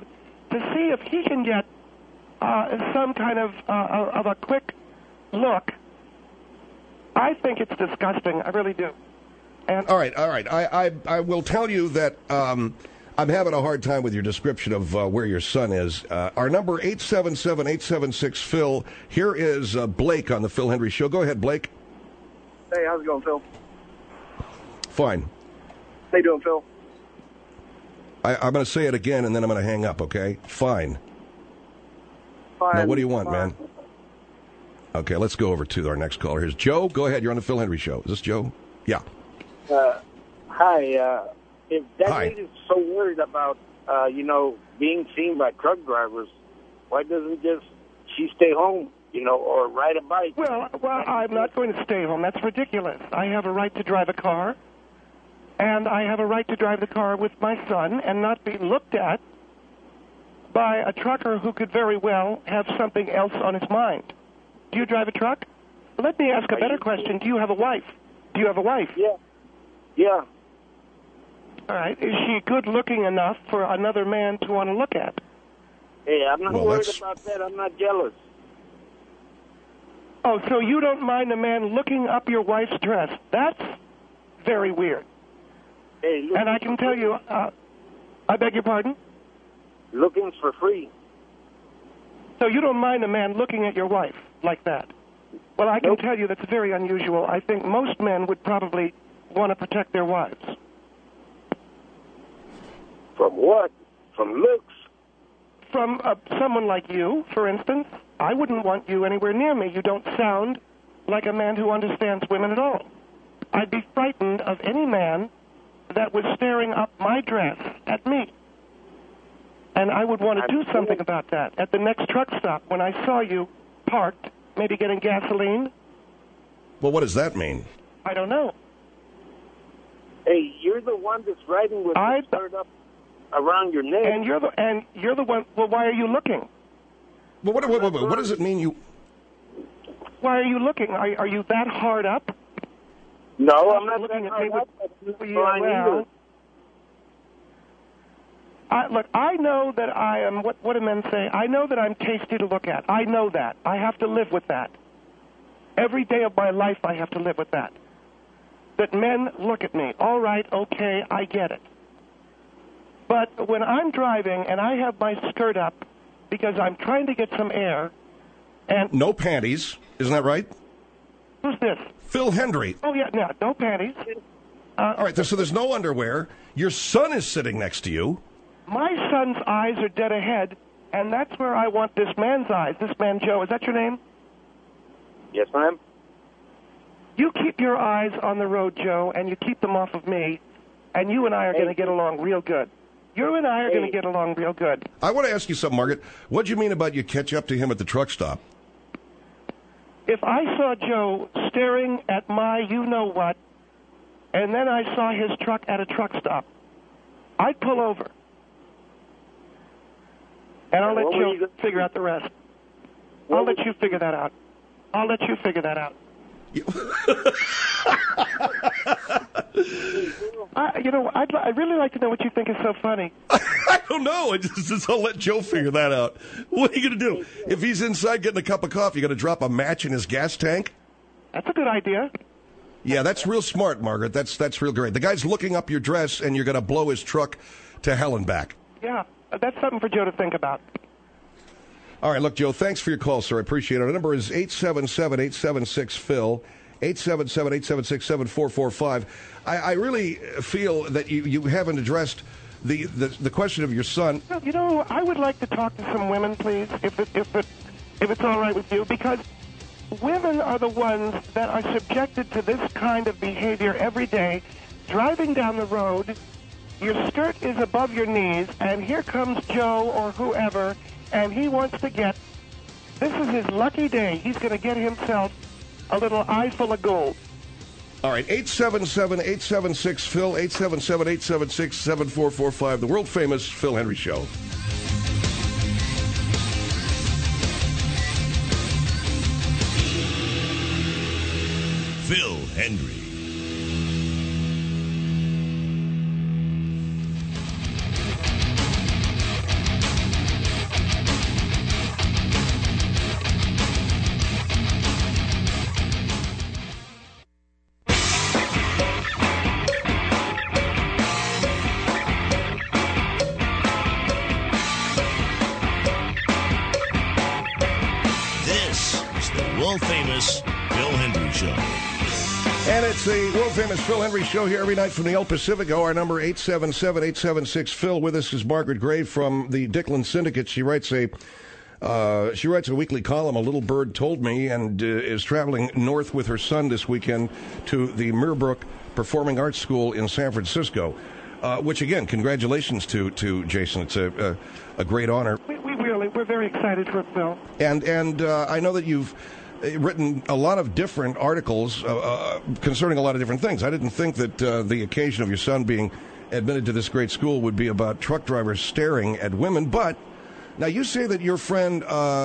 [SPEAKER 11] to see if he can get some kind of a quick look, I think it's disgusting. I really do. And
[SPEAKER 1] all right. I will tell you that I'm having a hard time with your description of where your son is. Our number 877-876-PHIL. Here is Blake on the Phil Hendry Show. Go ahead, Blake.
[SPEAKER 12] Hey, how's it going, Phil?
[SPEAKER 1] Fine.
[SPEAKER 12] How you doing, Phil?
[SPEAKER 1] I'm going to say it again, and then I'm going to hang up, okay? Fine.
[SPEAKER 12] Fine.
[SPEAKER 1] Now, what do you want, man? Okay, let's go over to our next caller. Here's Joe. Go ahead. You're on the Phil Hendry Show. Is this Joe? Yeah.
[SPEAKER 13] Hi. If that lady's so worried about, being seen by truck drivers, why doesn't she stay home, or ride a bike?
[SPEAKER 11] Well, I'm not going to stay home. That's ridiculous. I have a right to drive a car, and I have a right to drive the car with my son and not be looked at by a trucker who could very well have something else on his mind. Do you drive a truck? Let me ask a better question. Do you have a wife? Do you have a wife?
[SPEAKER 13] Yeah. Yeah.
[SPEAKER 11] All right. Is she good-looking enough for another man to want to look at?
[SPEAKER 13] Hey, I'm not worried about that. I'm not jealous.
[SPEAKER 11] Oh, so you don't mind a man looking up your wife's dress? That's very weird.
[SPEAKER 13] Hey,
[SPEAKER 11] and I can tell you, I beg your pardon?
[SPEAKER 13] Looking's for free.
[SPEAKER 11] So you don't mind a man looking at your wife like that? Well, I can tell you that's very unusual. I think most men would probably want to protect their wives.
[SPEAKER 13] From what? From looks?
[SPEAKER 11] From someone like you, for instance. I wouldn't want you anywhere near me. You don't sound like a man who understands women at all. I'd be frightened of any man that was staring up my dress at me. And I would want to do something about that. At the next truck stop, when I saw you parked, maybe getting gasoline.
[SPEAKER 1] Well, what does that mean?
[SPEAKER 11] I don't know.
[SPEAKER 13] Hey, you're the one that's riding with the skirt up around your neck.
[SPEAKER 11] And you're the one. Well, why are you looking?
[SPEAKER 1] Well, what does it mean? You?
[SPEAKER 11] Why are you looking? Are you that hard up?
[SPEAKER 13] No, I'm not
[SPEAKER 11] looking
[SPEAKER 13] that
[SPEAKER 11] at me
[SPEAKER 13] hard
[SPEAKER 11] with. Look, I know that I am, what do men say? I know that I'm tasty to look at. I know that. I have to live with that. Every day of my life I have to live with that. That men look at me. All right, okay, I get it. But when I'm driving and I have my skirt up because I'm trying to get some air and...
[SPEAKER 1] No panties, isn't that right?
[SPEAKER 11] Who's this?
[SPEAKER 1] Phil Hendry.
[SPEAKER 11] Oh, yeah, no panties.
[SPEAKER 1] All right, so there's no underwear. Your son is sitting next to you.
[SPEAKER 11] My son's eyes are dead ahead, and that's where I want this man's eyes. This man, Joe, is that your name?
[SPEAKER 13] Yes, ma'am.
[SPEAKER 11] You keep your eyes on the road, Joe, and you keep them off of me, and you and I are going to get along real good. You and I are going to get along real good.
[SPEAKER 1] I want to ask you something, Margaret. What do you mean about you catch up to him at the truck stop?
[SPEAKER 11] If I saw Joe staring at my you-know-what, and then I saw his truck at a truck stop, I'd pull over. And I'll let Joe figure out the rest. I'll let you figure that out. I'll let you figure that out. I'd really like to know what you think is so funny.
[SPEAKER 1] I don't know. I'll let Joe figure that out. What are you going to do? If he's inside getting a cup of coffee, you going to drop a match in his gas tank?
[SPEAKER 11] That's a good idea.
[SPEAKER 1] Yeah, that's real smart, Margaret. That's real great. The guy's looking up your dress, and you're going to blow his truck to hell and back.
[SPEAKER 11] Yeah, that's something for Joe to think about.
[SPEAKER 1] All right, look, Joe, thanks for your call, sir. I appreciate it. Our number is 877-876-PHIL, 877-876-7445. I really feel that you haven't addressed the question of your son.
[SPEAKER 11] Well, I would like to talk to some women, please, if it's all right with you, because women are the ones that are subjected to this kind of behavior every day. Driving down the road, your skirt is above your knees, and here comes Joe or whoever, and he wants to get, this is his lucky day. He's going to get himself a little eye full of gold.
[SPEAKER 1] All right, 877-876-PHIL, 877-876-7445, the world-famous Phil Hendry Show.
[SPEAKER 9] Phil Hendry.
[SPEAKER 1] And it's the world-famous Phil Hendry Show here every night from the El Pacifico. Our number 877-876-PHIL. With us is Margaret Gray from the Dickland Syndicate. She writes a weekly column, A Little Bird Told Me, and is traveling north with her son this weekend to the Meerbrook Performing Arts School in San Francisco, which, again, congratulations to Jason. It's a great honor.
[SPEAKER 11] We're very excited for Phil.
[SPEAKER 1] And I know that you've written a lot of different articles concerning a lot of different things. I didn't think that the occasion of your son being admitted to this great school would be about truck drivers staring at women. But now you say that your friend,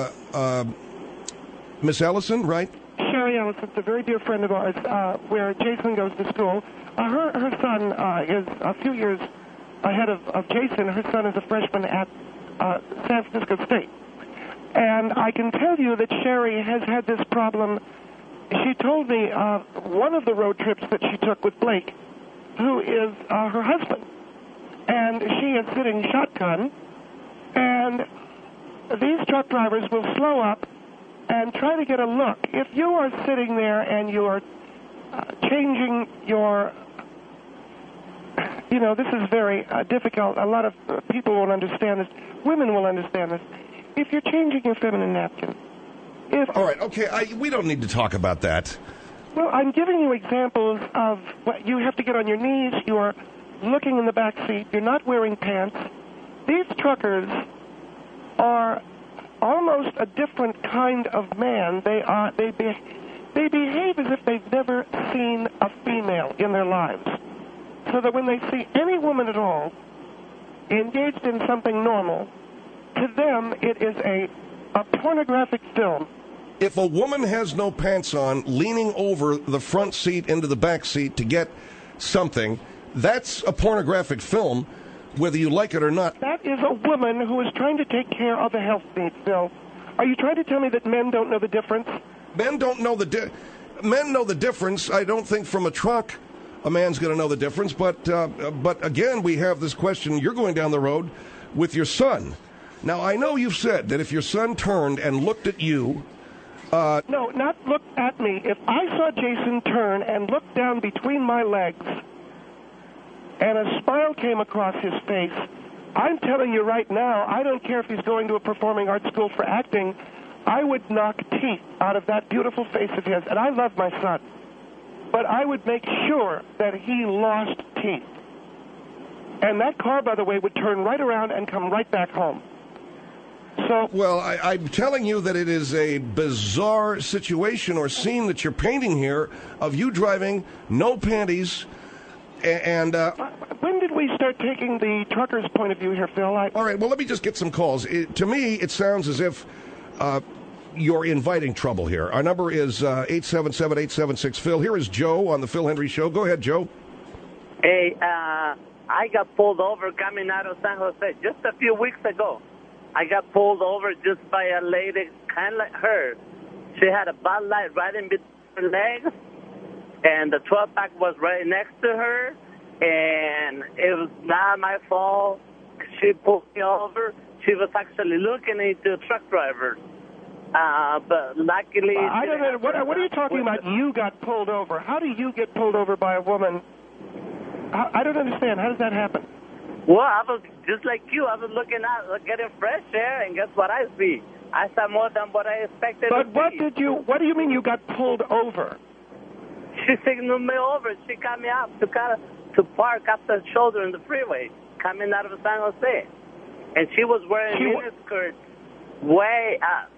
[SPEAKER 1] Miss Ellison, right?
[SPEAKER 11] Sherry Ellison's a very dear friend of ours, where Jason goes to school. Her son is a few years ahead of Jason. Her son is a freshman at San Francisco State. And I can tell you that Sherry has had this problem. She told me one of the road trips that she took with Blake, who is her husband. And she is sitting shotgun, and these truck drivers will slow up and try to get a look. If you are sitting there and you're changing your... this is very difficult. A lot of people won't understand this. Women will understand this. If you're changing your feminine napkin,
[SPEAKER 1] all right, okay, we don't need to talk about that.
[SPEAKER 11] Well, I'm giving you examples of what you have to get on your knees. You're looking in the back seat. You're not wearing pants. These truckers are almost a different kind of man. They behave as if they've never seen a female in their lives, so that when they see any woman at all engaged in something normal, to them, it is a pornographic film.
[SPEAKER 1] If a woman has no pants on, leaning over the front seat into the back seat to get something, that's a pornographic film, whether you like it or not.
[SPEAKER 11] That is a woman who is trying to take care of a health need, Phil. Are you trying to tell me that men don't know the difference?
[SPEAKER 1] Men don't know men know the difference. I don't think from a truck a man's going to know the difference. But again, we have this question. You're going down the road with your son. Now, I know you've said that if your son turned and looked at you...
[SPEAKER 11] No, not look at me. If I saw Jason turn and look down between my legs and a smile came across his face, I'm telling you right now, I don't care if he's going to a performing arts school for acting, I would knock teeth out of that beautiful face of his. And I love my son. But I would make sure that he lost teeth. And that car, by the way, would turn right around and come right back home. So,
[SPEAKER 1] well, I'm telling you that it is a bizarre situation or scene that you're painting here of you driving, no panties, and...
[SPEAKER 11] when did we start taking the trucker's point of view here, Phil? All
[SPEAKER 1] right, well, let me just get some calls. To me, it sounds as if you're inviting trouble here. Our number is 877-876-PHIL. Here is Joe on the Phil Hendry Show. Go ahead, Joe.
[SPEAKER 14] Hey, I got pulled over coming out of San Jose just a few weeks ago. I got pulled over just by a lady kind of like her. She had a Bud Light right in between her legs, and the 12-pack was right next to her, and it was not my fault. She pulled me over. She was actually looking into a truck driver. But luckily...
[SPEAKER 11] I don't know. What are you talking about? You got pulled over. How do you get pulled over by a woman? I don't understand. How does that happen?
[SPEAKER 14] Well, I was just like you. I was looking out, getting fresh air, and guess what I see? I saw more than what I expected
[SPEAKER 11] to
[SPEAKER 14] see.
[SPEAKER 11] But what do you mean you got pulled over?
[SPEAKER 14] She signaled me over. She got me up to park up the shoulder in the freeway, coming out of San Jose. And she was wearing miniskirt way up.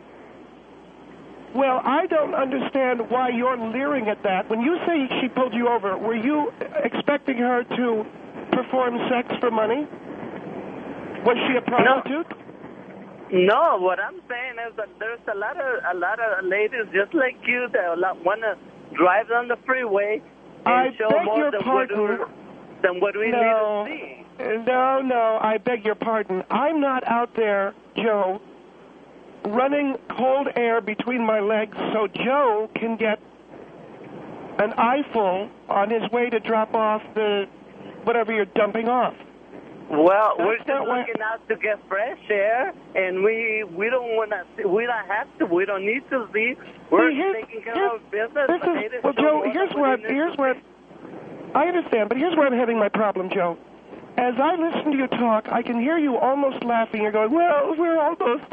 [SPEAKER 11] Well, I don't understand why you're leering at that. When you say she pulled you over, were you expecting her to perform sex for money? Was she a prostitute?
[SPEAKER 14] No, what I'm saying is that there's a lot of ladies just like you that want to drive on the freeway and show more than what we need to see.
[SPEAKER 11] No, I beg your pardon. I'm not out there, Joe, running cold air between my legs so Joe can get an eyeful on his way to drop off the whatever you're dumping off.
[SPEAKER 14] Well, we're just looking out to get fresh air, and we don't want to. We don't have to. We don't need to see. We're taking care of business.
[SPEAKER 11] Well, Joe, here's where I understand, but here's where I'm having my problem, Joe. As I listen to you talk, I can hear you almost laughing. You're going, well, we're almost.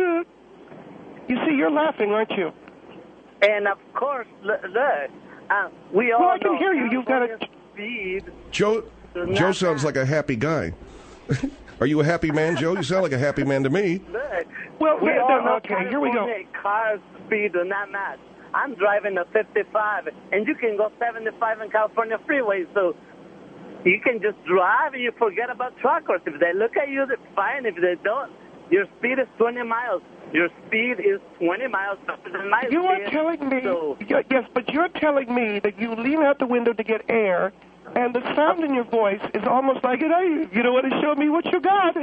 [SPEAKER 11] You see, you're laughing, aren't you?
[SPEAKER 14] And of course, look, we all.
[SPEAKER 11] Well, I can hear you. You've got a
[SPEAKER 14] speed.
[SPEAKER 3] Joe sounds like a happy guy. Are you a happy man, Joe? You sound like a happy man to me.
[SPEAKER 11] Well,
[SPEAKER 14] we all know
[SPEAKER 11] okay, here we go.
[SPEAKER 14] Car speed do not match. I'm driving a 55, and you can go 75 in California freeway, so you can just drive and you forget about truckers. If they look at you, they're fine. If they don't, your speed is 20 miles. Your speed is 20 miles faster than my speed.
[SPEAKER 11] You are telling me, yes, but you're telling me that you lean out the window to get air, and the sound in your voice is almost like, hey, you don't want to show me what you got.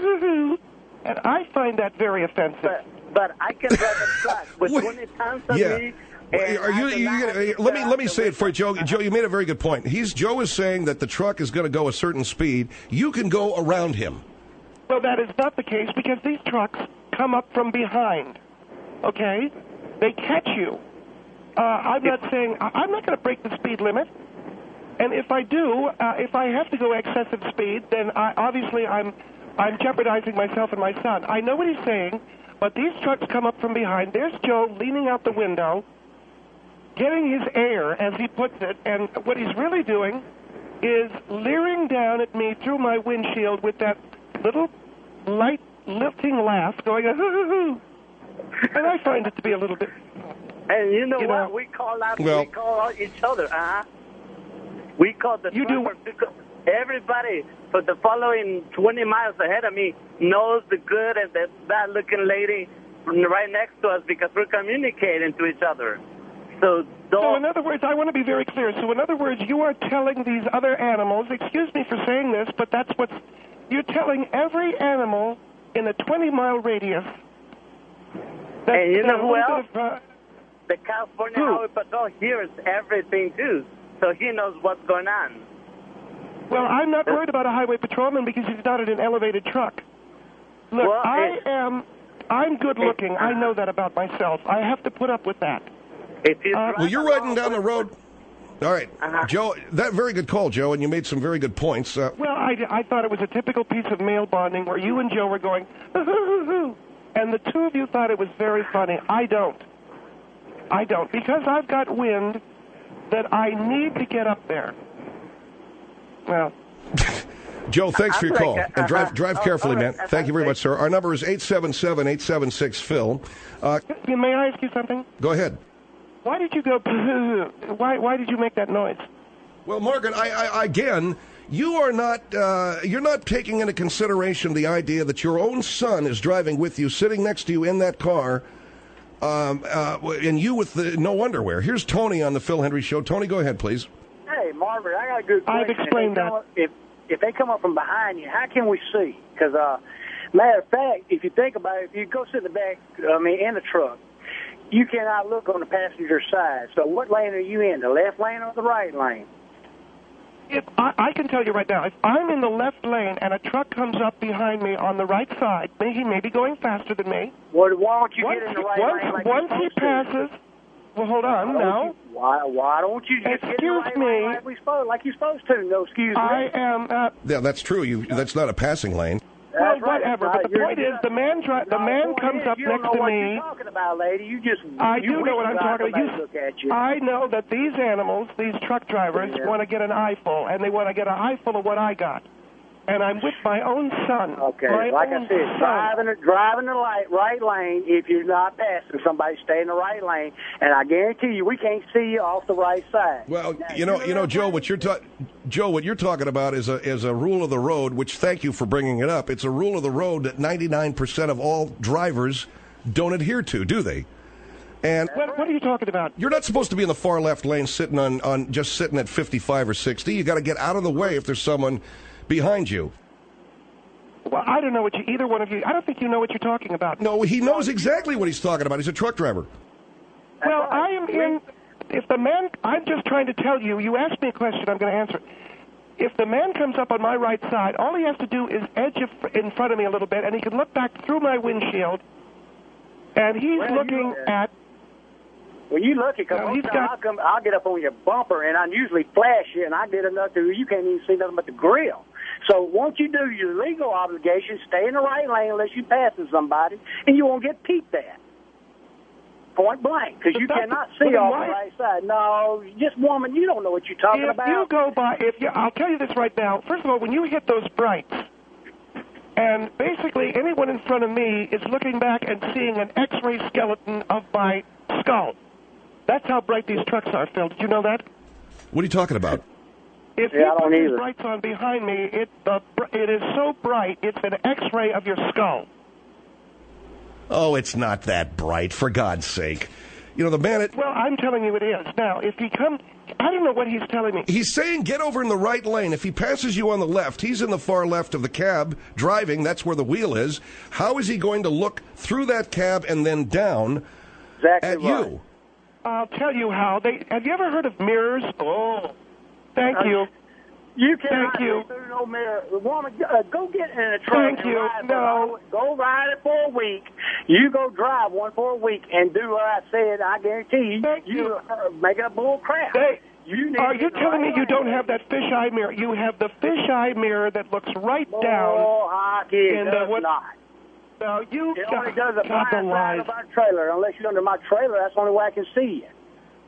[SPEAKER 11] And I find that very offensive.
[SPEAKER 14] But I can drive a truck with 20 tons of me.
[SPEAKER 3] Let me say it for you, Joe. Joe, you made a very good point. Joe is saying that the truck is going to go a certain speed. You can go around him.
[SPEAKER 11] Well, that is not the case because these trucks come up from behind. Okay, they catch you. I'm not saying I'm not going to break the speed limit. And if I do, if I have to go excessive speed, then obviously I'm jeopardizing myself and my son. I know what he's saying, but these trucks come up from behind. There's Joe leaning out the window, getting his air, as he puts it, and what he's really doing is leering down at me through my windshield with that little light lilting laugh going, and I find it to be a little bit...
[SPEAKER 14] And you know what? We call out each other, We call the truckers because everybody for the following 20 miles ahead of me knows the good and the bad-looking lady right next to us because we're communicating to each other. So
[SPEAKER 11] in other words, I want to be very clear. So in other words, you are telling these other animals, excuse me for saying this, but that's what you're telling every animal in a 20-mile radius.
[SPEAKER 14] And you know who else? The California Highway Patrol hears everything, too. So he knows what's going on.
[SPEAKER 11] Well, I'm not worried about a highway patrolman because he's not in an elevated truck. Look, I'm good looking. I know that about myself. I have to put up with that.
[SPEAKER 3] Well, you're riding down the road. All right, Joe, that very good call, Joe, and you made some very good points.
[SPEAKER 11] Well, I thought it was a typical piece of male bonding where you and Joe were going, and the two of you thought it was very funny. I don't, because I've got wind that I need to get up there. Well,
[SPEAKER 3] Joe, thanks for your call. And drive carefully, man. Thank you very much, sir. Our number is 877-876-PHIL.
[SPEAKER 11] May I ask you something?
[SPEAKER 3] Go ahead.
[SPEAKER 11] Why did you go, why did you make that noise?
[SPEAKER 3] Well, Margaret, I again, you're not taking into consideration the idea that your own son is driving with you, sitting next to you in that car, and you with no underwear. Here's Tony on the Phil Hendry Show. Tony, go ahead, please.
[SPEAKER 15] Hey, Margaret, I got a good question.
[SPEAKER 11] I've explained that.
[SPEAKER 15] If they come up from behind you, how can we see? Because, matter of fact, if you think about it, if you go sit in the back, in the truck, you cannot look on the passenger side. So what lane are you in, the left lane or the right lane?
[SPEAKER 11] I can tell you right now, if I'm in the left lane and a truck comes up behind me on the right side, he may be going faster than me.
[SPEAKER 15] Well, why don't you get in the right lane like
[SPEAKER 11] once he passes... Well, hold on, now.
[SPEAKER 15] Why don't you just get in the right lane like you're supposed to? No, excuse me.
[SPEAKER 11] I am...
[SPEAKER 3] yeah, that's true. That's not a passing lane.
[SPEAKER 11] Well, whatever. But the point is, the man comes up next to me.
[SPEAKER 15] You don't know what you're talking about, lady.
[SPEAKER 11] I do know what I'm talking about. I know that these animals, these truck drivers, want to get an eyeful, and they want to get an eyeful of what I got. And I'm with my own son.
[SPEAKER 15] Okay, like I said, driving the right lane. If you're not passing somebody, stay in the right lane. And I guarantee you, we can't see you off the right side.
[SPEAKER 3] Well, you know, Joe, what you're talking about is a rule of the road. Which, thank you for bringing it up. It's a rule of the road that 99% of all drivers don't adhere to, do they? And
[SPEAKER 11] what are you talking about?
[SPEAKER 3] You're not supposed to be in the far left lane, sitting just sitting at 55 or 60. You got to get out of the way if there's someone behind you.
[SPEAKER 11] Well, I don't know what either one of you... I don't think you know what you're talking about.
[SPEAKER 3] No, he knows exactly what he's talking about. He's a truck driver.
[SPEAKER 11] Well, I am in... If the man... I'm just trying to tell you... You asked me a question, I'm going to answer it. if the man comes up on my right side, all he has to do is edge in front of me a little bit, and he can look back through my windshield, and he's looking at...
[SPEAKER 15] Well, you lucky, because I'll get up on your bumper, and I usually flash you, and I get enough to you can't even see nothing but the grill. So once you do your legal obligation, stay in the right lane unless you're passing somebody, and you won't get peeped at. Point blank, because you cannot see off the right side. No, just woman, you don't know what you're talking about.
[SPEAKER 11] If you go by, I'll tell you this right now. First of all, when you hit those brights, and basically anyone in front of me is looking back and seeing an X-ray skeleton of my skull. That's how bright these trucks are, Phil. Did you know that?
[SPEAKER 3] What are you talking about?
[SPEAKER 11] If you put these brights on behind me, it is so bright, it's an X-ray of your skull.
[SPEAKER 1] Oh, it's not that bright, for God's sake. You know, the man...
[SPEAKER 11] Well, I'm telling you it is. Now, if he comes... I don't know what he's telling me.
[SPEAKER 1] He's saying get over in the right lane. If he passes you on the left, he's in the far left of the cab, driving. That's where the wheel is. How is he going to look through that cab and then down at you?
[SPEAKER 11] I'll tell you how. Have you ever heard of mirrors? Oh, thank you.
[SPEAKER 15] You cannot
[SPEAKER 11] Thank you.
[SPEAKER 15] see through no mirror. Woman, go get in a truck.
[SPEAKER 11] Thank
[SPEAKER 15] and
[SPEAKER 11] you.
[SPEAKER 15] Ride
[SPEAKER 11] No.
[SPEAKER 15] Go ride it for a week. You go drive one for a week and do what I said. I guarantee you make up bull crap.
[SPEAKER 11] Are
[SPEAKER 15] you
[SPEAKER 11] telling me you don't have that fisheye mirror? You have the fisheye mirror that looks right down.
[SPEAKER 15] Oh, hockey, it does not.
[SPEAKER 11] No,
[SPEAKER 15] it only does the blind side of our trailer. Unless you're under my trailer, that's the only way I can see you.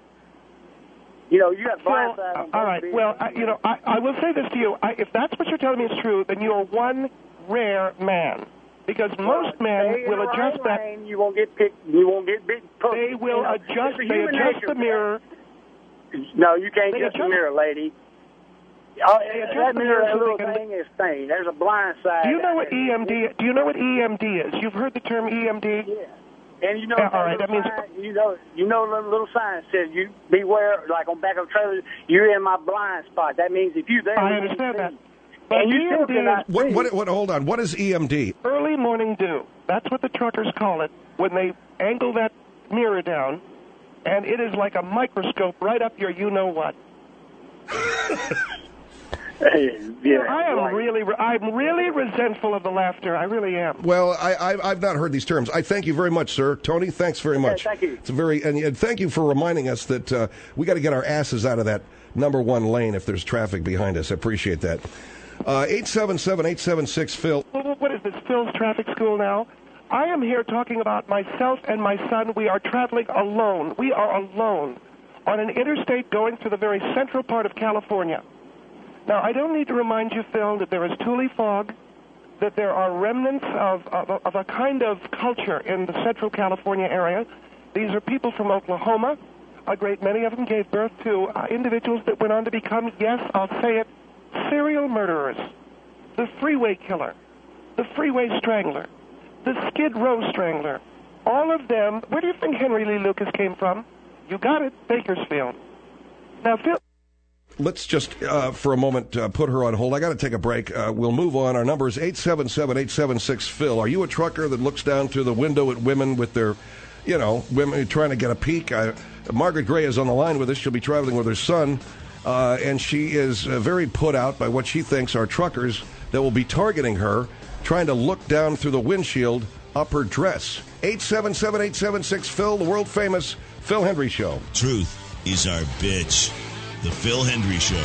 [SPEAKER 15] You know, you have blind side on both
[SPEAKER 11] all right. Well, I will say this to you. If that's what you're telling me is true, then you're one rare man. Because most men will adjust that.
[SPEAKER 15] Lane, you won't get picked. You won't get big.
[SPEAKER 11] They will adjust. They adjust the mirror.
[SPEAKER 15] No, you can't adjust the mirror, lady. That mirror, that little thing is thing. There's a blind side.
[SPEAKER 11] Do you know what EMD? Do you know what EMD is? You've heard the term EMD?
[SPEAKER 15] Yeah. And you know,
[SPEAKER 11] all right, that means
[SPEAKER 15] you know, the little sign says you beware. Like on back of the trailer, you're in my blind spot. That means if you're there,
[SPEAKER 11] I understand that.
[SPEAKER 15] But and you still cannot see.
[SPEAKER 1] What? Hold on. What is EMD?
[SPEAKER 11] Early morning dew. That's what the truckers call it when they angle that mirror down, and it is like a microscope right up your you-know-what.
[SPEAKER 15] Yeah,
[SPEAKER 11] I'm really resentful of the laughter. I really am.
[SPEAKER 1] Well, I've not heard these terms. I thank you very much, sir. Tony, thanks very much.
[SPEAKER 15] Thank you.
[SPEAKER 1] It's and thank you for reminding us that we got to get our asses out of that number one lane if there's traffic behind us. I appreciate that. 877-876-PHIL.
[SPEAKER 11] What is this, Phil's Traffic School now? I am here talking about myself and my son. We are traveling alone. We are alone on an interstate going through the very central part of California. Now, I don't need to remind you, Phil, that there is Thule fog, that there are remnants of a kind of culture in the central California area. These are people from Oklahoma. A great many of them gave birth to individuals that went on to become, yes, I'll say it, serial murderers. The freeway killer, the freeway strangler, the Skid Row strangler. All of them, where do you think Henry Lee Lucas came from? You got it, Bakersfield. Now, Phil...
[SPEAKER 1] Let's just, for a moment, put her on hold. I got to take a break. We'll move on. Our number is 877-876-PHIL. Are you a trucker that looks down through the window at women with their, women trying to get a peek? Margaret Gray is on the line with us. She'll be traveling with her son, and she is very put out by what she thinks are truckers that will be targeting her, trying to look down through the windshield up her dress. 877-876-PHIL, the world-famous Phil Hendry Show.
[SPEAKER 9] Truth is our bitch. The Phil Hendry Show.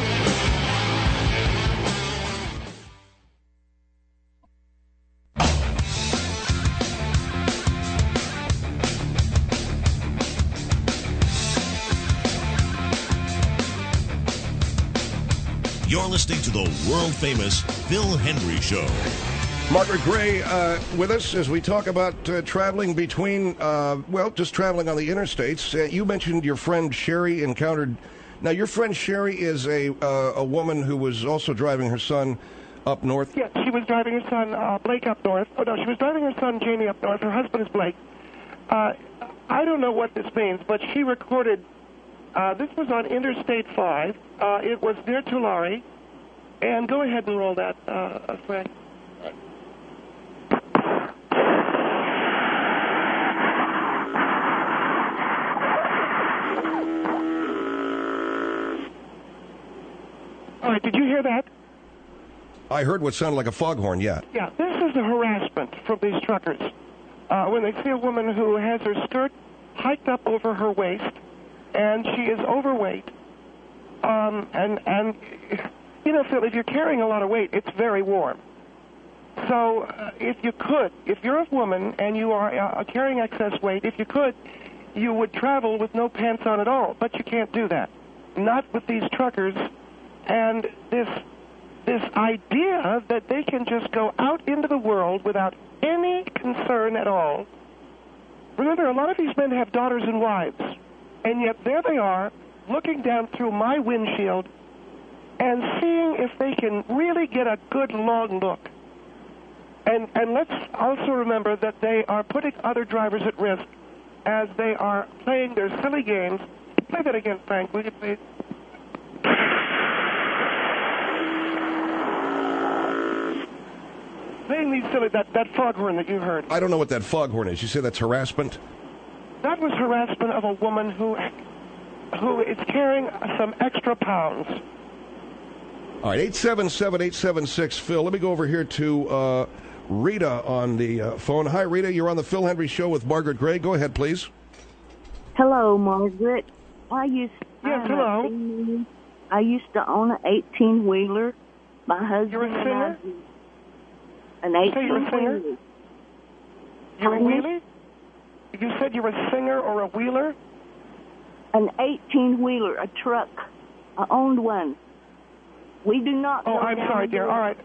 [SPEAKER 9] You're listening to the world-famous Phil Hendry Show.
[SPEAKER 1] Margaret Gray with us as we talk about traveling between, just traveling on the interstates. You mentioned your friend Sherry encountered... Now, your friend Sherry is a woman who was also driving her son up north?
[SPEAKER 11] Yes, she was driving her son, Blake, up north. Oh, no, she was driving her son, Jamie, up north. Her husband is Blake. I don't know what this means, but she recorded, this was on Interstate 5. It was near Tulare. And go ahead and roll that, Frank. right, did you hear that?
[SPEAKER 1] I heard what sounded like a foghorn, yeah.
[SPEAKER 11] Yeah, this is the harassment from these truckers. When they see a woman who has her skirt hiked up over her waist, and she is overweight, and you know, Phil, if you're carrying a lot of weight, it's very warm. So if you're a woman and you are carrying excess weight, if you could, you would travel with no pants on at all. But you can't do that. Not with these truckers. And this idea that they can just go out into the world without any concern at all. Remember, a lot of these men have daughters and wives. And yet there they are, looking down through my windshield and seeing if they can really get a good long look. And let's also remember that they are putting other drivers at risk as they are playing their silly games. Play that again, Frank, will you please? Playing these silly, that foghorn that you heard.
[SPEAKER 1] I don't know what that foghorn is. You say that's harassment?
[SPEAKER 11] That was harassment of a woman who is carrying some extra pounds.
[SPEAKER 1] All right, 877-876-PHIL. Let me go over here to Rita on the phone. Hi, Rita. You're on the Phil Hendry Show with Margaret Gray. Go ahead, please.
[SPEAKER 16] Hello, Margaret. I used to own an 18-wheeler. My husband
[SPEAKER 11] You're a singer?
[SPEAKER 16] An 18-wheeler.
[SPEAKER 11] You're a wheeler? You said you're a singer or a wheeler?
[SPEAKER 16] An 18-wheeler, a truck. I owned one. We do not.
[SPEAKER 11] Oh, I'm sorry, dear. All right.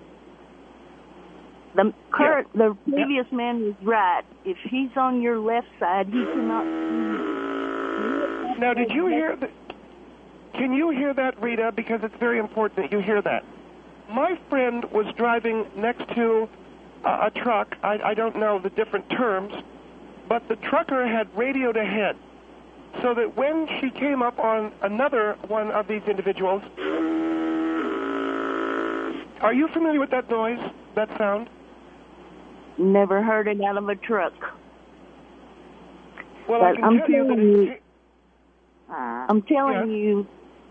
[SPEAKER 16] The previous man was right. If he's on your left side, he cannot see.
[SPEAKER 11] Now, did you hear that? Can you hear that, Rita? Because it's very important that you hear that. My friend was driving next to a truck. I don't know the different terms, but the trucker had radioed ahead so that when she came up on another one of these individuals. Are you familiar with that noise, that sound?
[SPEAKER 16] Never heard it out of a truck.
[SPEAKER 11] Well,
[SPEAKER 16] but
[SPEAKER 11] I can tell you that
[SPEAKER 16] I'm telling you,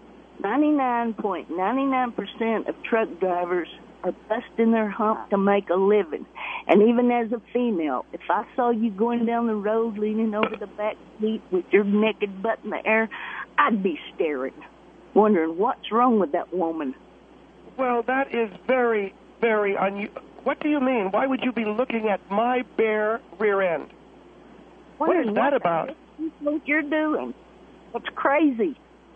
[SPEAKER 16] 99.99% of truck drivers are busting their hump to make a living. And even as a female, if I saw you going down the road leaning over the back seat with your naked butt in the air, I'd be staring, wondering what's wrong with that woman.
[SPEAKER 11] Well, that is very, very unusual. What do you mean? Why would you be looking at my bare rear end? What is that about?
[SPEAKER 16] What you're doing? It's crazy.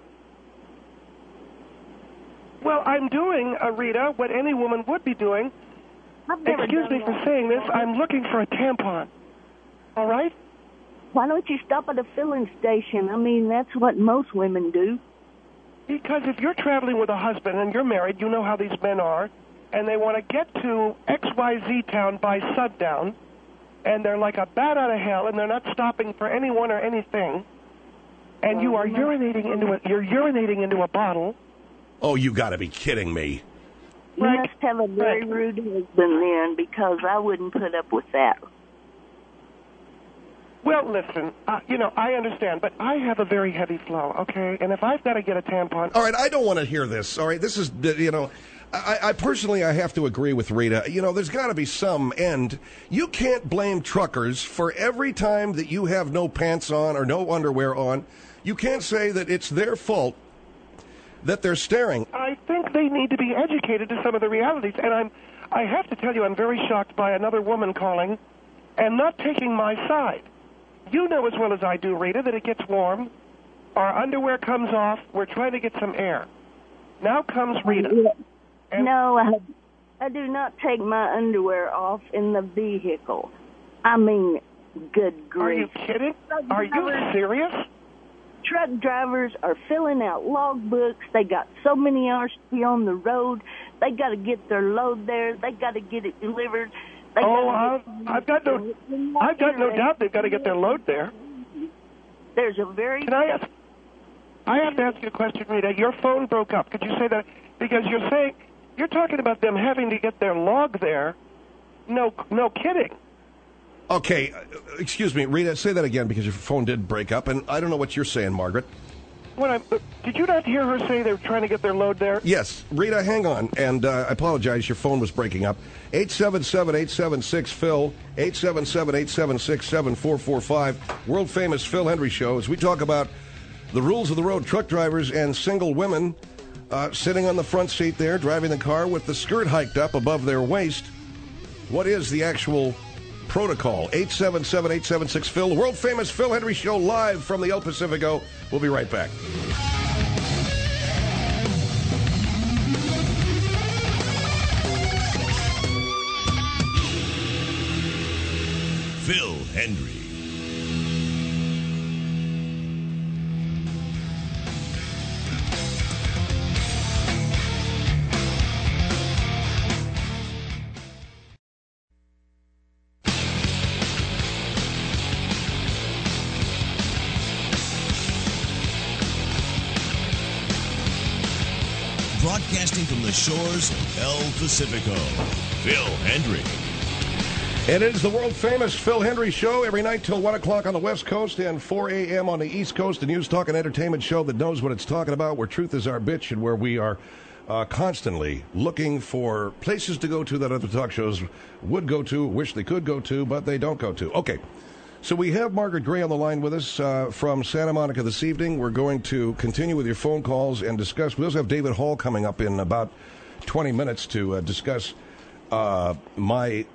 [SPEAKER 11] Well, I'm doing, Rita, what any woman would be doing. Excuse me for saying this. I'm looking for a tampon. All right?
[SPEAKER 16] Why don't you stop at a filling station? I mean, that's what most women do.
[SPEAKER 11] Because if you're traveling with a husband and you're married, you know how these men are, and they want to get to XYZ town by sundown, and they're like a bat out of hell, and they're not stopping for anyone or anything, and you are urinating into a bottle.
[SPEAKER 1] Oh, you got to be kidding me.
[SPEAKER 16] You must have a very rude husband then, because I wouldn't put up with that.
[SPEAKER 11] Well, listen, I understand, but I have a very heavy flow, okay? And if I've got to get a tampon...
[SPEAKER 1] All right, I don't want to hear this, all right? This is, I personally, I have to agree with Rita. There's got to be some end. You can't blame truckers for every time that you have no pants on or no underwear on. You can't say that it's their fault that they're staring.
[SPEAKER 11] I think they need to be educated to some of the realities, and I have to tell you, I'm very shocked by another woman calling and not taking my side. You know as well as I do, Rita, that it gets warm. Our underwear comes off. We're trying to get some air. Now comes Rita.
[SPEAKER 16] No, I do not take my underwear off in the vehicle. I mean, good grief.
[SPEAKER 11] Are you kidding? Are you serious?
[SPEAKER 16] Truck drivers are filling out logbooks. They got so many hours to be on the road. They got to get their load there. They got to get it delivered.
[SPEAKER 11] I've got no doubt they've got to get their load there.
[SPEAKER 16] There's a very...
[SPEAKER 11] Can I ask? I have to ask you a question, Rita. Your phone broke up. Could you say that? Because you're talking about them having to get their log there. No kidding.
[SPEAKER 1] Okay, excuse me, Rita, say that again because your phone did break up, and I don't know what you're saying, Margaret.
[SPEAKER 11] Did you not hear her say they were trying to get their load there?
[SPEAKER 1] Yes. Rita, hang on. And I apologize, your phone was breaking up. 877-876-PHIL, 877-876-7445. World-famous Phil Hendry Show, as we talk about the rules of the road, truck drivers and single women sitting on the front seat there, driving the car with the skirt hiked up above their waist. What is the actual protocol? 877-876-PHIL, the world-famous Phil Hendry Show, live from the El Pacifico. We'll be right back.
[SPEAKER 9] Phil Hendry. Broadcasting from the shores of El Pacifico, Phil Hendry.
[SPEAKER 1] And it is the world-famous Phil Hendry Show every night till 1 o'clock on the West Coast and 4 a.m. on the East Coast, the news, talk, and entertainment show that knows what it's talking about, where truth is our bitch, and where we are constantly looking for places to go to that other talk shows would go to, wish they could go to, but they don't go to. Okay, so we have Margaret Gray on the line with us from Santa Monica this evening. We're going to continue with your phone calls and discuss. We also have David Hall coming up in about 20 minutes to discuss my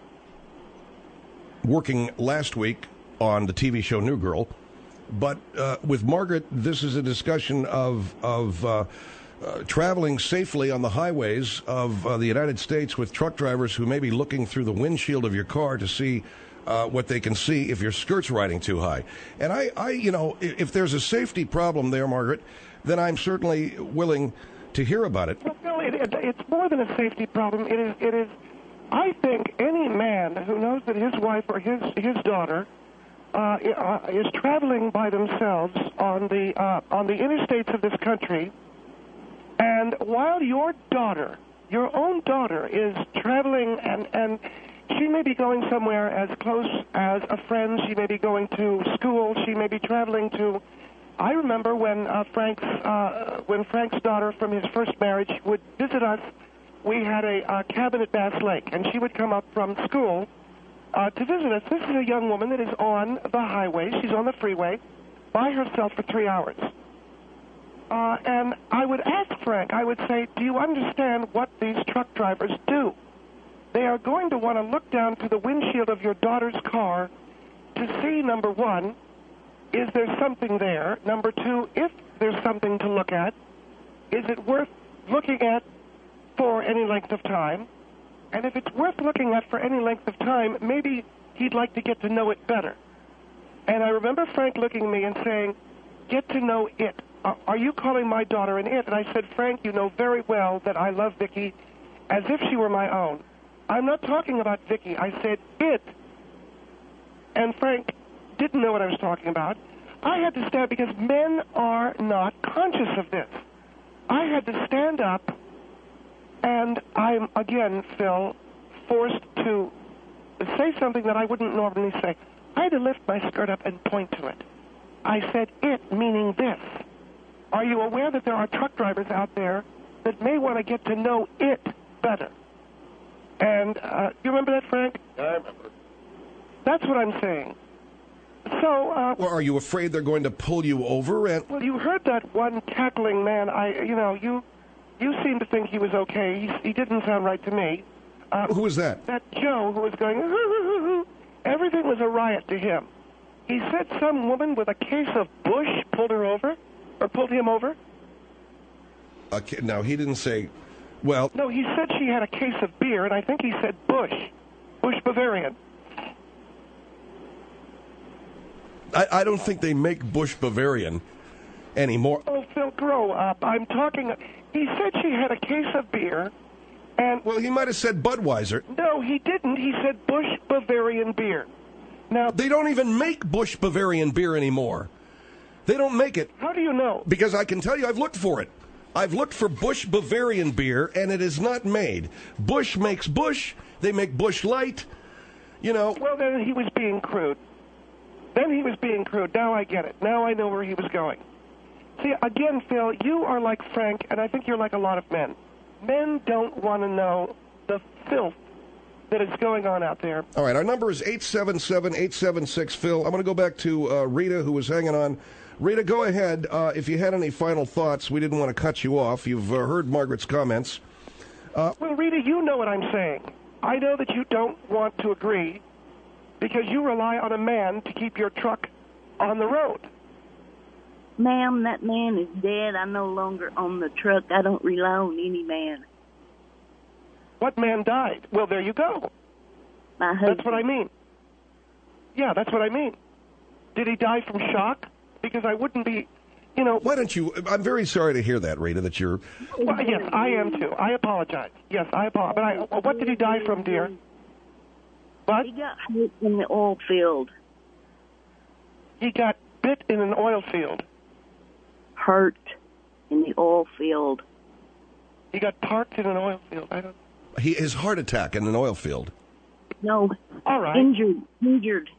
[SPEAKER 1] working last week on the TV show New Girl. But with Margaret, this is a discussion of traveling safely on the highways of the United States with truck drivers who may be looking through the windshield of your car to see what they can see if your skirt's riding too high. And I, you know, if there's a safety problem there, Margaret, then I'm certainly willing to hear about it.
[SPEAKER 11] Well, Phil, it's more than a safety problem. It is. I think any man who knows that his wife or his daughter is traveling by themselves on the interstates of this country, and while your own daughter, is traveling, and she may be going somewhere as close as a friend, she may be going to school, she may be traveling to. I remember when Frank's daughter from his first marriage would visit us. We had a cabin at Bass Lake, and she would come up from school to visit us. This is a young woman that is on the highway. She's on the freeway by herself for 3 hours. And I would ask Frank, I would say, do you understand what these truck drivers do? They are going to want to look down through the windshield of your daughter's car to see, number one, is there something there? Number two, if there's something to look at, is it worth looking at for any length of time? And if it's worth looking at for any length of time, maybe he'd like to get to know it better. And I remember Frank looking at me and saying, get to know it. Are you calling my daughter an it? And I said, Frank, you know very well that I love Vicky as if she were my own. I'm not talking about Vicky. I said it. And Frank didn't know what I was talking about. I had to stand, because men are not conscious of this. I had to stand up, and I'm, again, Phil, forced to say something that I wouldn't normally say. I had to lift my skirt up and point to it. I said it, meaning this. Are you aware that there are truck drivers out there that may want to get to know it better? And you remember that, Frank?
[SPEAKER 4] I remember.
[SPEAKER 11] That's what I'm saying. So,
[SPEAKER 1] well, are you afraid they're going to pull you over? And
[SPEAKER 11] well, you heard that one cackling man. You seem to think he was okay. He didn't sound right to me.
[SPEAKER 1] Who was that?
[SPEAKER 11] That Joe who was going. Everything was a riot to him. He said some woman with a case of Bush pulled him over.
[SPEAKER 1] Now, he didn't say, well...
[SPEAKER 11] No, he said she had a case of beer, and I think he said Bush Bavarian.
[SPEAKER 1] I don't think they make Bush Bavarian anymore.
[SPEAKER 11] Oh, Phil, grow up. I'm talking... He said she had a case of beer, and...
[SPEAKER 1] Well, he might have said Budweiser.
[SPEAKER 11] No, he didn't. He said Bush Bavarian beer. Now...
[SPEAKER 1] They don't even make Bush Bavarian beer anymore. They don't make it.
[SPEAKER 11] How do you know?
[SPEAKER 1] Because I can tell you I've looked for it. I've looked for Bush Bavarian beer, and it is not made. Bush makes Bush. They make Bush Light. You know...
[SPEAKER 11] Well, then he was being crude. Now I get it. Now I know where he was going. See, again, Phil, you are like Frank, and I think you're like a lot of men. Men don't want to know the filth that is going on out there.
[SPEAKER 1] All right, our number is 877-876-PHIL. I'm going to go back to Rita, who was hanging on. Rita, go ahead. If you had any final thoughts, we didn't want to cut you off. You've heard Margaret's comments.
[SPEAKER 11] Well, Rita, you know what I'm saying. I know that you don't want to agree because you rely on a man to keep your truck on the road.
[SPEAKER 16] Ma'am, that man is dead. I no longer own the truck. I don't rely on any man.
[SPEAKER 11] What man died? Well, there you go.
[SPEAKER 16] My husband.
[SPEAKER 11] That's what I mean. Yeah, that's what I mean. Did he die from shock? Because I wouldn't be, you know...
[SPEAKER 1] Why don't you... I'm very sorry to hear that, Rita, that you're...
[SPEAKER 11] Well, yes, I am too. I apologize. Yes, I apologize. But what did he die from, dear? What?
[SPEAKER 16] He got hit in the oil field.
[SPEAKER 11] He got bit in an oil field.
[SPEAKER 16] Hurt in the oil field.
[SPEAKER 11] He got parked in an oil field. I don't...
[SPEAKER 1] His heart attack in an oil field.
[SPEAKER 16] No.
[SPEAKER 11] All right.
[SPEAKER 16] Injured.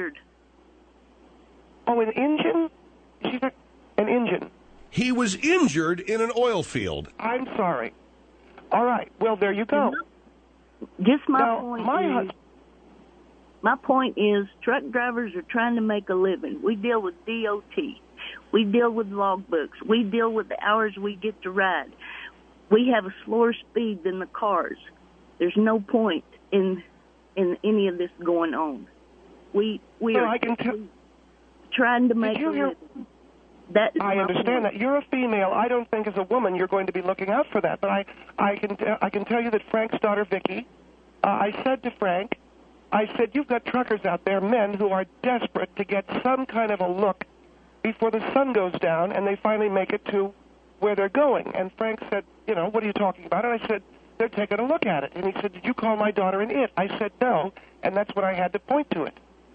[SPEAKER 11] Oh, an engine? An engine.
[SPEAKER 1] He was injured in an oil field.
[SPEAKER 11] I'm sorry. All right. Well, there you go.
[SPEAKER 16] Just
[SPEAKER 11] my
[SPEAKER 16] point. My point is, truck drivers are trying to make a living. We deal with DOT. We deal with logbooks. We deal with the hours we get to ride. We have a slower speed than the cars. There's no point in any of this going on. We are trying to make a living.
[SPEAKER 11] I understand that. You're a female. I don't think as a woman you're going to be looking out for that. But I can tell you that Frank's daughter, Vicky, I said to Frank, you've got truckers out there, men who are desperate to get some kind of a look before the sun goes down and they finally make it to where they're going. And Frank said, what are you talking about? And I said, they're taking a look at it. And he said, did you call my daughter an it? I said, no. And that's when I had to point to it.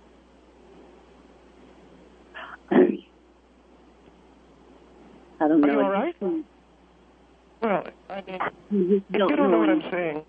[SPEAKER 16] I don't know.
[SPEAKER 11] Are you all right? Well, I mean, you don't know what I'm saying.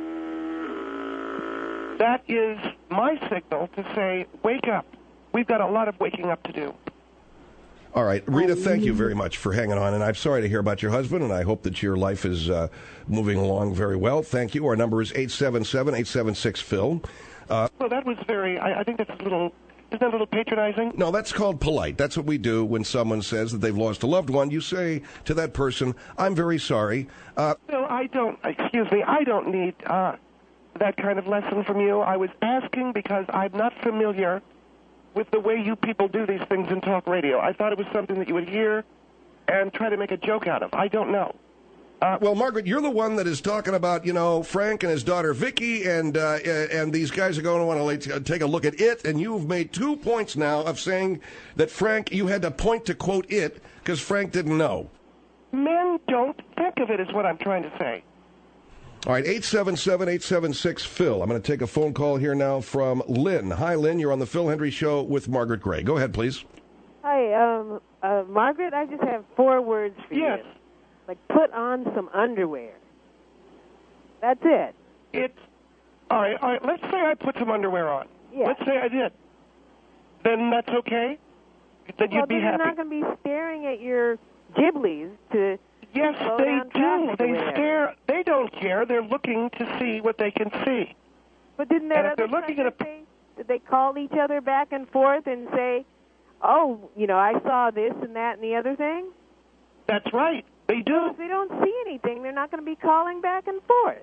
[SPEAKER 11] That is my signal to say, wake up. We've got a lot of waking up to do.
[SPEAKER 1] All right. Rita, thank you very much for hanging on. And I'm sorry to hear about your husband, and I hope that your life is moving along very well. Thank you. Our number is 877-876-PHIL.
[SPEAKER 11] Well, that was very, I think that's a little... Isn't that a little patronizing?
[SPEAKER 1] No, that's called polite. That's what we do when someone says that they've lost a loved one. You say to that person, I'm very sorry.
[SPEAKER 11] No, I don't need that kind of lesson from you. I was asking because I'm not familiar with the way you people do these things in talk radio. I thought it was something that you would hear and try to make a joke out of. I don't know.
[SPEAKER 1] Well, Margaret, you're the one that is talking about, Frank and his daughter Vicky, and these guys are going to want to take a look at it. And you've made 2 points now of saying that Frank, you had to point to quote it because Frank didn't know.
[SPEAKER 11] Men don't think of it, is what I'm trying to say.
[SPEAKER 1] All right, 877-876-PHIL. I'm going to take a phone call here now from Lynn. Hi, Lynn. You're on the Phil Hendry Show with Margaret Gray. Go ahead, please.
[SPEAKER 17] Hi, Margaret. I just have 4 words for you. Like, put on some underwear. That's it.
[SPEAKER 11] All right. Let's say I put some underwear on.
[SPEAKER 17] Yeah.
[SPEAKER 11] Let's say I did. Then that's okay? Then you'd be happy.
[SPEAKER 17] You're not going to be staring at your giblies to
[SPEAKER 11] Yes,
[SPEAKER 17] slow
[SPEAKER 11] they
[SPEAKER 17] down
[SPEAKER 11] do.
[SPEAKER 17] traffic
[SPEAKER 11] They
[SPEAKER 17] or whatever.
[SPEAKER 11] stare. They don't care. They're looking to see what they can see.
[SPEAKER 17] But didn't that
[SPEAKER 11] And if
[SPEAKER 17] other
[SPEAKER 11] they're looking at
[SPEAKER 17] say, did they call each other back and forth and say, oh, I saw this and that and the other thing?
[SPEAKER 11] That's right. They do.
[SPEAKER 17] Well, if they don't see anything, they're not going to be calling back and forth.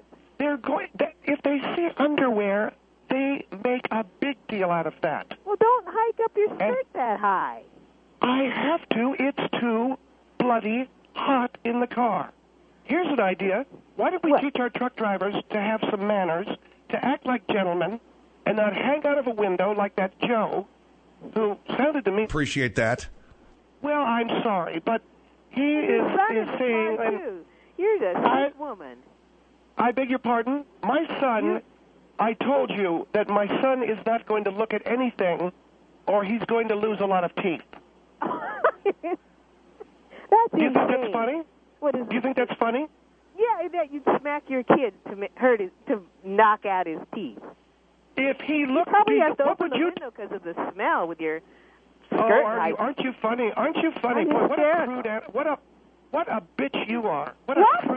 [SPEAKER 11] If they see underwear, they make a big deal out of that.
[SPEAKER 17] Well, don't hike up your skirt that high.
[SPEAKER 11] I have to. It's too bloody hot in the car. Here's an idea. Why don't we teach our truck drivers to have some manners, to act like gentlemen, and not hang out of a window like that Joe, who sounded to me...
[SPEAKER 1] Appreciate that.
[SPEAKER 11] Well, I'm sorry, but he is saying...
[SPEAKER 17] You're the sweet woman.
[SPEAKER 11] I beg your pardon? My son, I told you that my son is not going to look at anything or he's going to lose a lot of teeth.
[SPEAKER 17] That's
[SPEAKER 11] Do you think that's funny?
[SPEAKER 17] Do
[SPEAKER 11] you think that's funny?
[SPEAKER 17] Yeah, that you'd smack your kid to knock out his teeth.
[SPEAKER 11] If he looked...
[SPEAKER 17] You probably have to open the window because of the smell with your
[SPEAKER 11] Oh, aren't you funny? Aren't you funny? Boy, what a bitch you are. What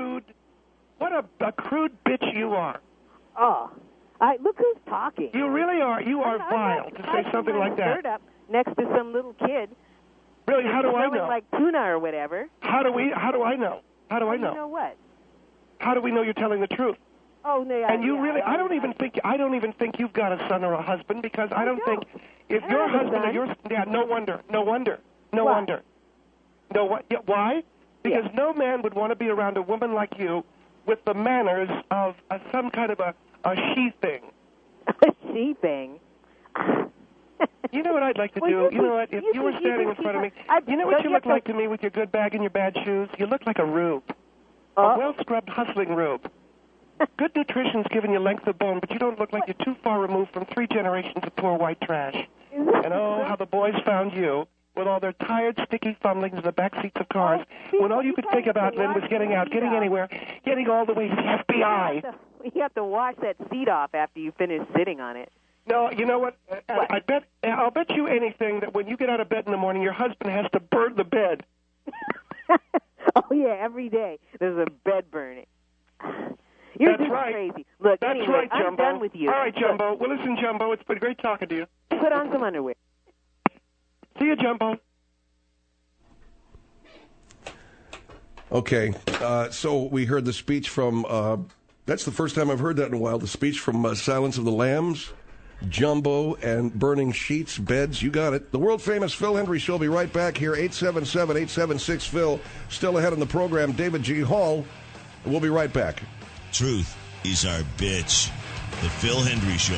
[SPEAKER 11] a crude bitch you are.
[SPEAKER 17] Oh, look who's talking.
[SPEAKER 11] You really are. You are vile to say something like that.
[SPEAKER 17] Shirt up next to some little kid.
[SPEAKER 11] Really? How do I know?
[SPEAKER 17] Like tuna or whatever.
[SPEAKER 11] How do I know? How do I know?
[SPEAKER 17] You know what?
[SPEAKER 11] How do we know you're telling the truth?
[SPEAKER 17] Oh, no.
[SPEAKER 11] And you really, I don't even think you've got a son or a husband, because I don't think if your husband or your, no wonder. Why? Because no man would want to be around a woman like you with the manners of some kind of a she thing.
[SPEAKER 17] A she thing?
[SPEAKER 11] You know what I'd like to do? You know what? If you were standing in front of me, you know what you look like to me with your good bag and your bad shoes? You look like a rube. A well-scrubbed, hustling rube. Good nutrition's giving you length of bone, but you don't look like you're too far removed from 3 generations of poor white trash. And oh, how the boys found you with all their tired, sticky fumblings in the back seats of cars, when all you could think about, Lynn, was getting out, getting anywhere, getting all the way to the FBI.
[SPEAKER 17] You have to wash that seat off after you finish sitting on it.
[SPEAKER 11] No, you know what? I'll bet you anything that when you get out of bed in the morning, your husband has to burn the bed.
[SPEAKER 17] Oh, yeah, every day there's a bed burning. You're just crazy. Look,
[SPEAKER 11] that's
[SPEAKER 17] anyway,
[SPEAKER 11] right, Jumbo.
[SPEAKER 17] I'm done with you.
[SPEAKER 11] All right, Jumbo. Well, listen, Jumbo, it's been great talking to you.
[SPEAKER 17] Put on some underwear.
[SPEAKER 11] See you, Jumbo.
[SPEAKER 1] Okay, so we heard the speech from, that's the first time I've heard that in a while, the speech from Silence of the Lambs, Jumbo, and Burning Sheets, Beds, you got it. The world-famous Phil Hendry Show will be right back here, 877-876-PHIL. Still ahead on the program, David G. Hall. We'll be right back.
[SPEAKER 9] Truth is our bitch. The Phil Hendry Show.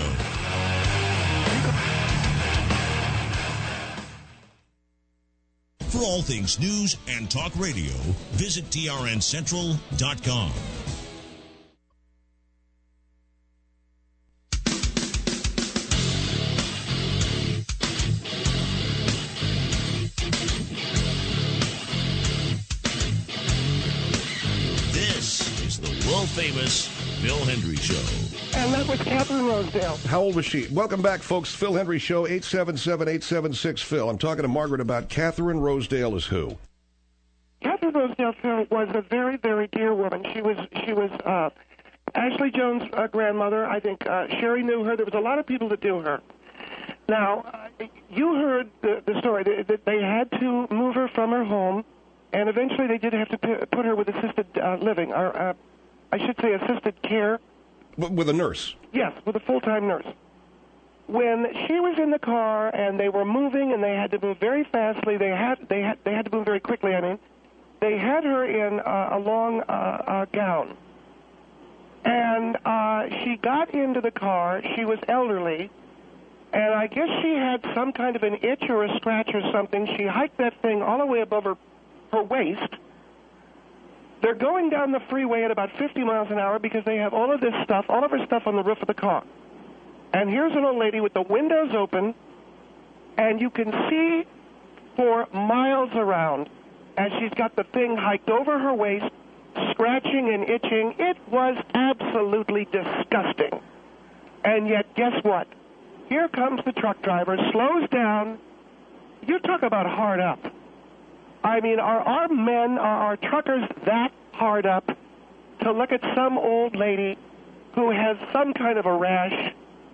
[SPEAKER 9] For all things news and talk radio, visit trncentral.com. This is the world-famous Phil Hendry Show.
[SPEAKER 11] And that was Catherine Rosedale.
[SPEAKER 1] How old was she? Welcome back, folks. Phil Hendry Show, 877-876-PHIL. I'm talking to Margaret about Catherine Rosedale is who?
[SPEAKER 11] Catherine Rosedale, Phil, was a very, very dear woman. She was Ashley Jones' grandmother. I think Sherry knew her. There was a lot of people that knew her. Now, you heard the story. They had to move her from her home, and eventually they did have to put her with assisted living, or I should say assisted care.
[SPEAKER 1] With a nurse?
[SPEAKER 11] Yes, with a full-time nurse. When she was in the car and they were moving and they had to move very fastly, they had to move very quickly, I mean, they had her in a long gown. And she got into the car. She was elderly, and I guess she had some kind of an itch or a scratch or something. She hiked that thing all the way above her waist. They're going down the freeway at about 50 miles an hour because they have all of her stuff on the roof of the car. And here's an old lady with the windows open, and you can see for miles around as she's got the thing hiked over her waist, scratching and itching. It was absolutely disgusting. And yet, guess what? Here comes the truck driver, slows down. You talk about hard up. I mean, are our men, are our truckers that hard up to look at some old lady who has some kind of a rash?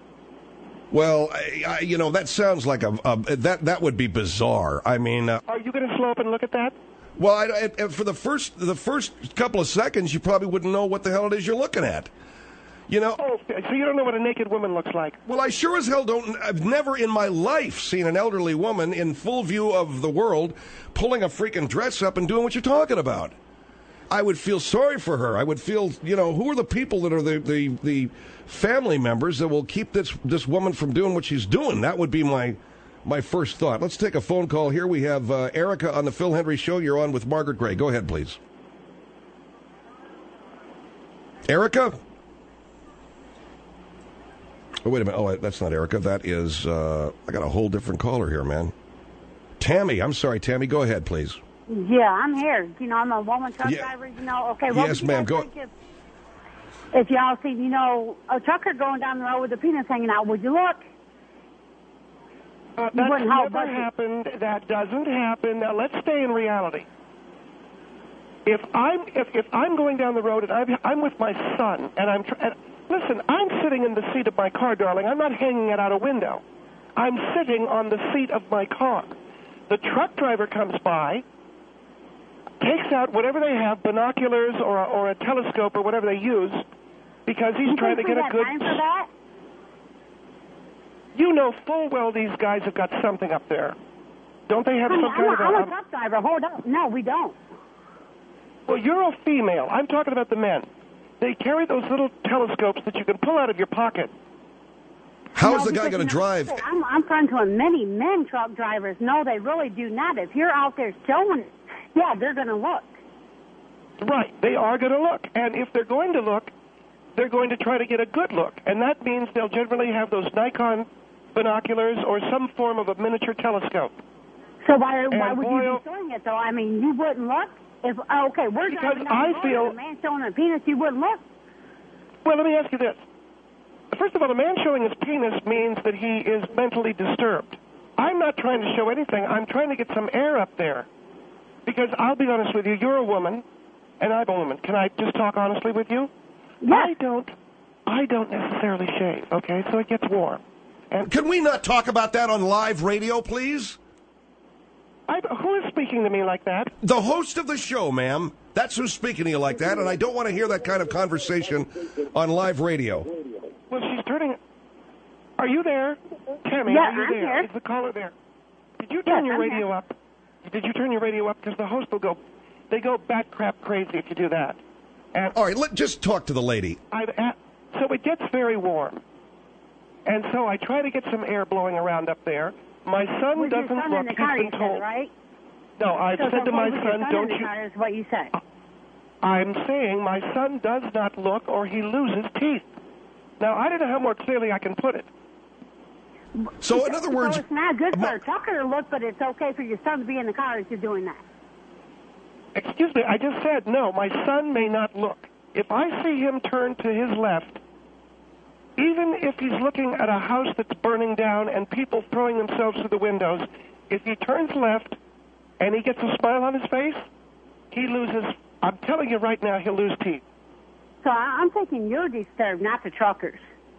[SPEAKER 1] Well, you know, that sounds like that would be bizarre. I mean,
[SPEAKER 11] are you going to slow up and look at that?
[SPEAKER 1] Well, for the first couple of seconds, you probably wouldn't know what the hell it is you're looking at. You know?
[SPEAKER 11] Oh, so you don't know what a naked woman looks like?
[SPEAKER 1] Well, I sure as hell don't. I've never in my life seen an elderly woman in full view of the world pulling a freaking dress up and doing what you're talking about. I would feel sorry for her. I would feel, you know, who are the people that are the family members that will keep this woman from doing what she's doing? That would be my first thought. Let's take a phone call here. We have Erica on the Phil Hendry Show. You're on with Margaret Gray. Go ahead, please. Erica? Oh, wait a minute. Oh, that's not Erica. That is, I got a whole different caller here, man. Tammy. I'm sorry, Tammy. Go ahead, please.
[SPEAKER 18] Yeah, I'm here. You know, I'm a woman truck driver, you know. Okay, well,
[SPEAKER 1] yes, ma'am. Go.
[SPEAKER 18] If y'all see, you know, a trucker going down the road with a penis hanging out, would you look?
[SPEAKER 11] That's never happened. That doesn't happen. Now, let's stay in reality. If I'm going down the road and I'm with my son, and listen, I'm sitting in the seat of my car, darling. I'm not hanging it out a window. I'm sitting on the seat of my car. The truck driver comes by, takes out whatever they have, binoculars or a telescope or whatever they use, because he's trying to get a good...
[SPEAKER 18] Time for that?
[SPEAKER 11] You know full well these guys have got something up there. Don't they have some kind of a...
[SPEAKER 18] I'm a truck driver. Hold up. No, we don't.
[SPEAKER 11] Well, you're a female. I'm talking about the men. They carry those little telescopes that you can pull out of your pocket.
[SPEAKER 3] How is the guy going to drive?
[SPEAKER 18] I'm friends with many men truck drivers. No, they really do not. If you're out there showing, yeah, they're going to look.
[SPEAKER 11] Right, they are going to look. And if they're going to look, they're going to try to get a good look. And that means they'll generally have those Nikon binoculars or some form of a miniature telescope.
[SPEAKER 18] So why would you be showing it, though? I mean, you wouldn't look? We're driving down the road and a man showing a penis, you wouldn't look?
[SPEAKER 11] Well, let me ask you this. First of all, a man showing his penis means that he is mentally disturbed. I'm not trying to show anything. I'm trying to get some air up there. Because I'll be honest with you, you're a woman, and I'm a woman. Can I just talk honestly with you?
[SPEAKER 18] Yes.
[SPEAKER 11] I don't necessarily shave, okay? So it gets warm. And
[SPEAKER 3] can we not talk about that on live radio, please?
[SPEAKER 11] Who is speaking to me like that?
[SPEAKER 3] The host of the show, ma'am. That's who's speaking to you like that, and I don't want to hear that kind of conversation on live radio.
[SPEAKER 11] Well, she's turning... Are you there? Tammy,
[SPEAKER 18] yeah,
[SPEAKER 11] are you
[SPEAKER 18] I'm
[SPEAKER 11] there?
[SPEAKER 18] here.
[SPEAKER 11] Is the caller there? Did you turn your radio up? Did you turn your radio up? Because the host will go... They go bat crap crazy if you do that. And
[SPEAKER 3] all right, just talk to the lady.
[SPEAKER 11] So it gets very warm. And so I try to get some air blowing around up there. My son doesn't look,
[SPEAKER 18] in the car,
[SPEAKER 11] he's been told.
[SPEAKER 18] said, right?
[SPEAKER 11] No, I've said to my son, don't you...
[SPEAKER 18] Is what you said.
[SPEAKER 11] I'm saying my son does not look or he loses teeth. Now, I don't know how more clearly I can put it.
[SPEAKER 3] So, in other words...
[SPEAKER 18] So it's not good for a trucker to look, but it's okay for your son to be in the car if you're doing that.
[SPEAKER 11] Excuse me, I just said, no, my son may not look. If I see him turn to his left, even if he's looking at a house that's burning down and people throwing themselves through the windows, if he turns left and he gets a smile on his face, he loses... I'm telling you right now, he'll lose teeth.
[SPEAKER 18] So I'm thinking you're disturbed, not the truckers.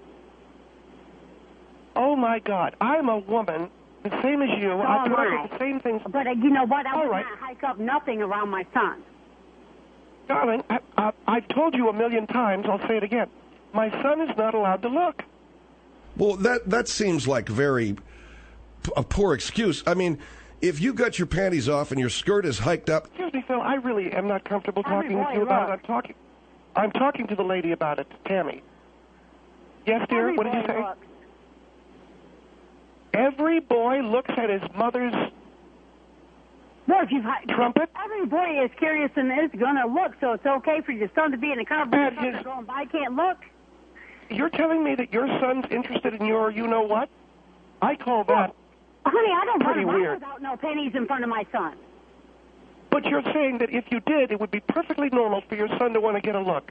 [SPEAKER 11] Oh, my God. I'm a woman, the same as you.
[SPEAKER 18] So
[SPEAKER 11] I put up with the same things.
[SPEAKER 18] But you know what? I would
[SPEAKER 11] right.
[SPEAKER 18] not hike up nothing around my son.
[SPEAKER 11] Darling, I've told you a million times. I'll say it again. My son is not allowed to look.
[SPEAKER 3] Well, that seems like a poor excuse. I mean, if you got your panties off and your skirt is hiked up...
[SPEAKER 11] Excuse me, Phil, I really am not comfortable talking with you about it. I'm talking to the lady about it, Tammy. Yes, dear? What did you say?
[SPEAKER 18] Looks.
[SPEAKER 11] Every boy looks at his mother's trumpet?
[SPEAKER 18] Every boy is curious and is going to look, so it's okay for your son to be in a car, but your going by can't look.
[SPEAKER 11] You're telling me that your son's interested in your you-know-what? I call that
[SPEAKER 18] honey, I don't run
[SPEAKER 11] pretty
[SPEAKER 18] around
[SPEAKER 11] weird.
[SPEAKER 18] Without no pennies in front of my son.
[SPEAKER 11] But you're saying that if you did, it would be perfectly normal for your son to want to get a look.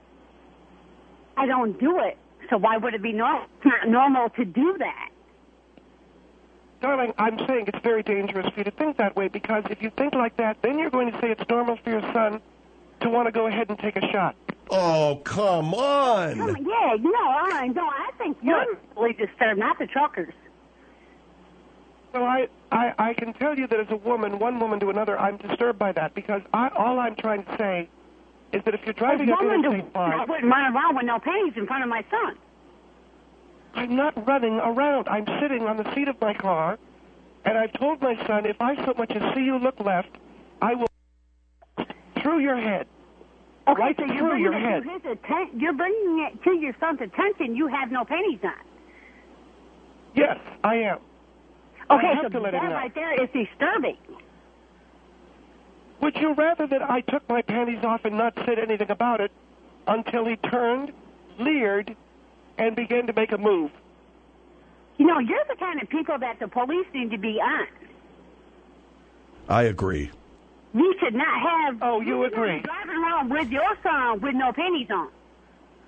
[SPEAKER 18] I don't do it, so why would it be normal? It's not normal to do that.
[SPEAKER 11] Darling, I'm saying it's very dangerous for you to think that way, because if you think like that, then you're going to say it's normal for your son to want to go ahead and take a shot.
[SPEAKER 3] Oh, come on.
[SPEAKER 18] Yeah, I think you're really disturbed, not the truckers.
[SPEAKER 11] Well, I can tell you that as a woman, one woman to another, I'm disturbed by that, because all I'm trying to say is that if you're driving up Interstate 5...
[SPEAKER 18] I wouldn't run around with no pennies in front of my son.
[SPEAKER 11] I'm not running around. I'm sitting on the seat of my car, and I've told my son, if I so much as see you look left, I will through your head.
[SPEAKER 18] Okay,
[SPEAKER 11] right
[SPEAKER 18] so
[SPEAKER 11] through your head.
[SPEAKER 18] You're bringing it to your son's attention. You have no pennies on.
[SPEAKER 11] Yes, I am.
[SPEAKER 18] Okay,
[SPEAKER 11] I have
[SPEAKER 18] so
[SPEAKER 11] to let him
[SPEAKER 18] that
[SPEAKER 11] know.
[SPEAKER 18] right there is disturbing.
[SPEAKER 11] Would you rather that I took my panties off and not said anything about it until he turned, leered, and began to make a move?
[SPEAKER 18] You know, you're the kind of people that the police need to be on.
[SPEAKER 3] I agree.
[SPEAKER 18] You should not have...
[SPEAKER 11] Oh, you agree.
[SPEAKER 18] Driving around with your son with no pennies on.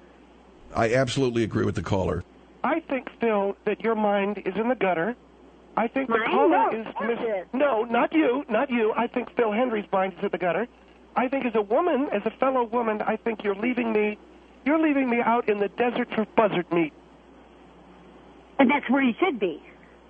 [SPEAKER 3] I absolutely agree with the caller.
[SPEAKER 11] I think, Phil, that your mind is in the gutter, I think the caller is No, not you. I think Phil Hendry's mind is at the gutter. I think as a woman, as a fellow woman, I think you're leaving me out in the desert for buzzard meat.
[SPEAKER 18] And that's where you should be.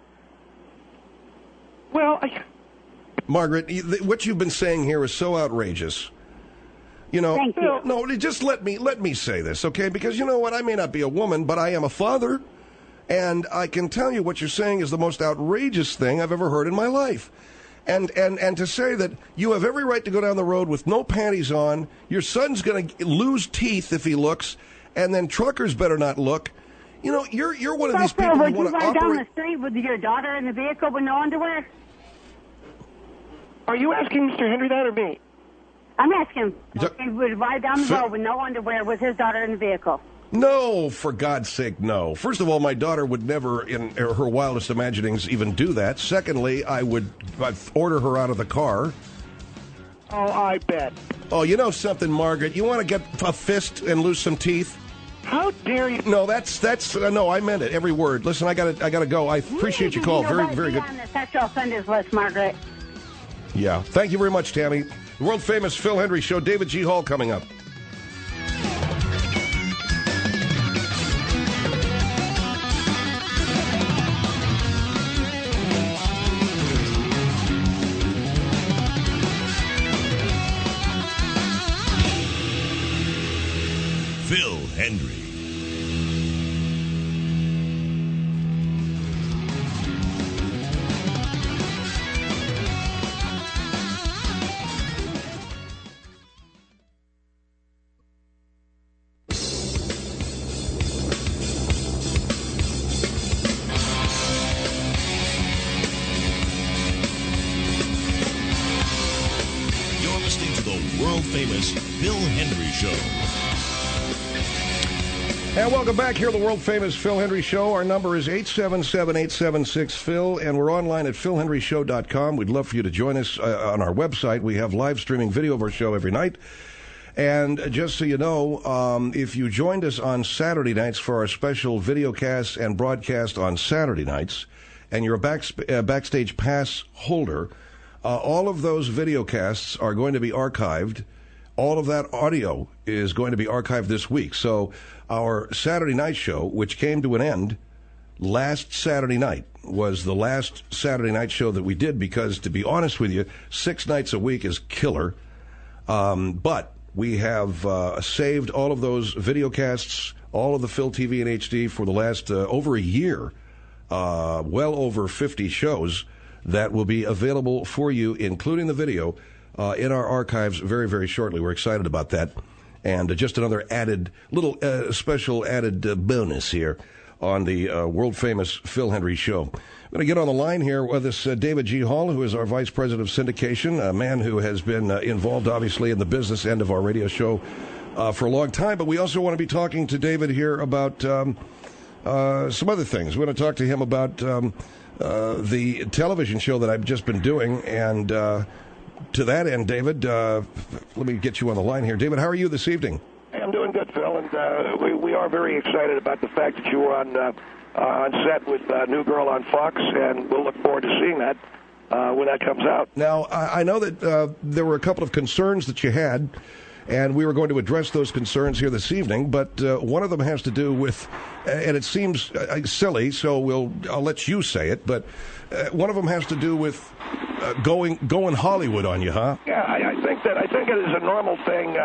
[SPEAKER 11] Well,
[SPEAKER 1] Margaret, what you've been saying here is so outrageous. You know,
[SPEAKER 18] Thank you.
[SPEAKER 1] No, just let me say this, okay? Because you know what? I may not be a woman, but I am a father, and I can tell you what you're saying is the most outrageous thing I've ever heard in my life. And to say that you have every right to go down the road with no panties on, your son's going to lose teeth if he looks, and then truckers better not look. You know, you're one of these people who want to
[SPEAKER 18] Would you ride
[SPEAKER 1] operate.
[SPEAKER 18] down the street with your daughter in the vehicle with no underwear?
[SPEAKER 11] Are you asking Mr. Hendry that or me?
[SPEAKER 18] I'm asking. He would ride down the road with no underwear with his daughter in the vehicle.
[SPEAKER 1] No, for God's sake, no. First of all, my daughter would never, in her wildest imaginings, even do that. Secondly, I'd order her out of the car.
[SPEAKER 11] Oh, I bet.
[SPEAKER 1] Oh, you know something, Margaret? You want to get a fist and lose some teeth?
[SPEAKER 11] How dare you?
[SPEAKER 1] No, that's no. I meant it, every word. Listen, I gotta go. I appreciate your call. Very good.
[SPEAKER 18] On the sexual offenders list, Margaret.
[SPEAKER 1] Yeah. Thank you very much, Tammy. The world famous Phil Hendry Show. David G. Hall coming up.
[SPEAKER 9] Phil Hendry. You're listening to the world-famous Phil Hendry Show.
[SPEAKER 1] And welcome back here to the world-famous Phil Hendry Show. Our number is 877-876-PHIL, and we're online at philhendryshow.com. We'd love for you to join us on our website. We have live streaming video of our show every night. And just so you know, if you joined us on Saturday nights for our special videocast and broadcast on Saturday nights, and you're a Backstage Pass holder, all of those videocasts are going to be archived. All of that audio is going to be archived this week. So our Saturday night show, which came to an end last Saturday night, was the last Saturday night show that we did because, to be honest with you, 6 nights a week is killer. But we have saved all of those videocasts, all of the Phil TV and HD for the last over a year, well over 50 shows that will be available for you, including the video, in our archives very, very shortly. We're excited about that. And just another special added bonus here on the world-famous Phil Hendry Show. I'm going to get on the line here with us David G. Hall, who is our Vice President of Syndication, a man who has been involved, obviously, in the business end of our radio show for a long time. But we also want to be talking to David here about some other things. We're going to talk to him about the television show that I've just been doing, and to that end, David, let me get you on the line here. David, how are you this evening?
[SPEAKER 19] Hey, I'm doing good, Phil, and we are very excited about the fact that you were on set with New Girl on Fox, and we'll look forward to seeing that when that comes out.
[SPEAKER 1] Now, I know that there were a couple of concerns that you had, and we were going to address those concerns here this evening, but one of them has to do with, and it seems silly, so I'll let you say it, but one of them has to do with going Hollywood on you, huh?
[SPEAKER 19] Yeah, I think it is a normal thing.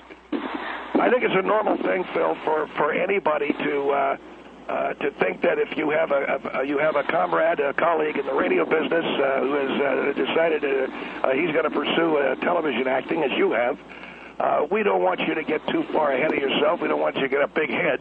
[SPEAKER 19] I think it's a normal thing, Phil, for anybody to think that if you have a comrade, a colleague in the radio business who has decided he's going to pursue television acting, as you have. We don't want you to get too far ahead of yourself. We don't want you to get a big head.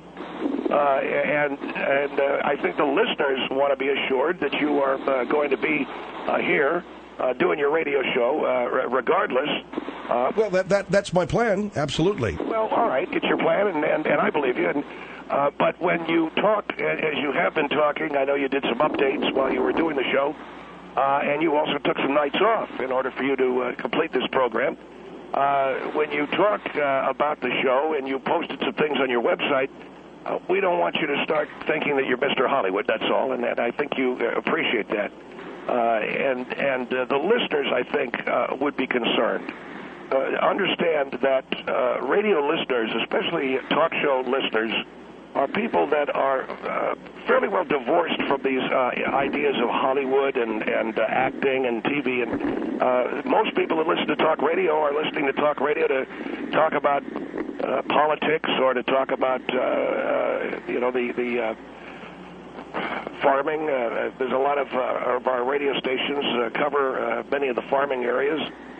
[SPEAKER 19] And I think the listeners want to be assured that you are going to be here doing your radio show regardless.
[SPEAKER 1] Well, that's my plan, absolutely.
[SPEAKER 19] Well, all right, get your plan, and I believe you. But when you talk, as you have been talking, I know you did some updates while you were doing the show, and you also took some nights off in order for you to complete this program. When you talk about the show and you posted some things on your website, we don't want you to start thinking that you're Mr. Hollywood, that's all, and I think you appreciate that. and the listeners, I think, would be concerned. Understand that radio listeners, especially talk show listeners, are people that are fairly well divorced from these ideas of Hollywood and acting and TV. And most people that listen to talk radio are listening to talk radio to talk about politics or to talk about, the farming. There's a lot of our radio stations cover many of the farming areas.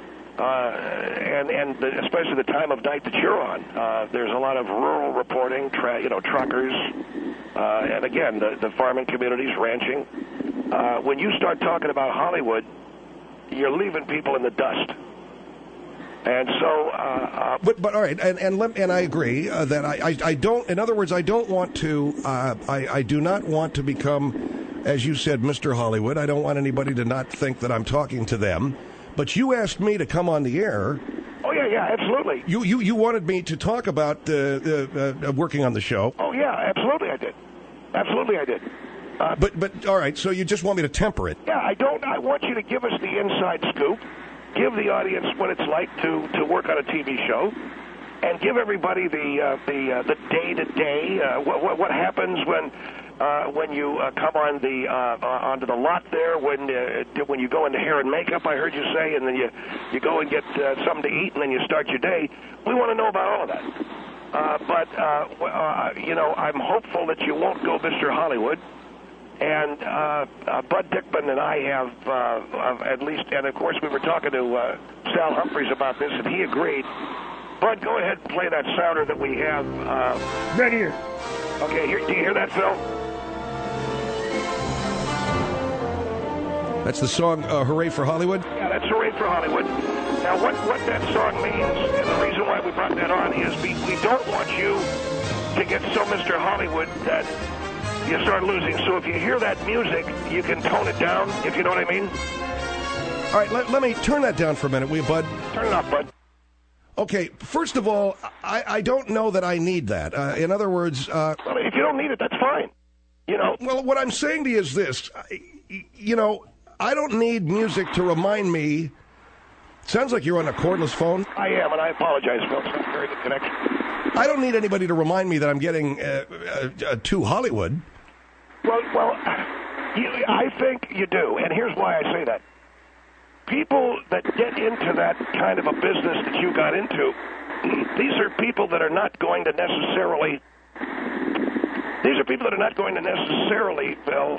[SPEAKER 19] And especially the time of night that you're on, there's a lot of rural reporting, truckers, and again, the farming communities, ranching. When you start talking about Hollywood, you're leaving people in the dust. And so,
[SPEAKER 1] but all right, and I agree that I don't. In other words, I don't want to. I do not want to become, as you said, Mr. Hollywood. I don't want anybody to not think that I'm talking to them. But you asked me to come on the air.
[SPEAKER 19] Oh yeah, absolutely.
[SPEAKER 1] You wanted me to talk about working on the show.
[SPEAKER 19] Oh yeah, absolutely, I did. Absolutely, I did.
[SPEAKER 1] But all right, so you just want me to temper it?
[SPEAKER 19] Yeah, I want you to give us the inside scoop, give the audience what it's like to work on a TV show, and give everybody the day-to-day. What happens when you come on onto the lot there, when you go into hair and makeup, I heard you say, and then you go and get something to eat, and then you start your day. We want to know about all of that. But I'm hopeful that you won't go Mr. Hollywood. And Bud Dickman and I have at least, and of course we were talking to Sal Humphreys about this, and he agreed. Bud, go ahead and play that sounder that we have.
[SPEAKER 10] Right here.
[SPEAKER 19] Okay, do you hear that, Phil?
[SPEAKER 1] That's the song Hooray for Hollywood?
[SPEAKER 19] Yeah, that's Hooray for Hollywood. Now, what that song means, and the reason why we brought that on is we don't want you to get so Mr. Hollywood that you start losing. So if you hear that music, you can tone it down, if you know what I mean.
[SPEAKER 1] All right, let me turn that down for a minute, will you, Bud?
[SPEAKER 19] Turn it off, Bud.
[SPEAKER 1] Okay, first of all, I don't know that I need that. In other words...
[SPEAKER 19] well, if you don't need it, that's fine.
[SPEAKER 1] Well, what I'm saying to you is this. I don't need music to remind me... Sounds like you're on a cordless phone.
[SPEAKER 19] I am, and I apologize, Phil. It's not a very good connection.
[SPEAKER 1] I don't need anybody to remind me that I'm getting to Hollywood.
[SPEAKER 19] Well, I think you do, and here's why I say that. People that get into that kind of a business that you got into, these are people that are not going to necessarily... Phil,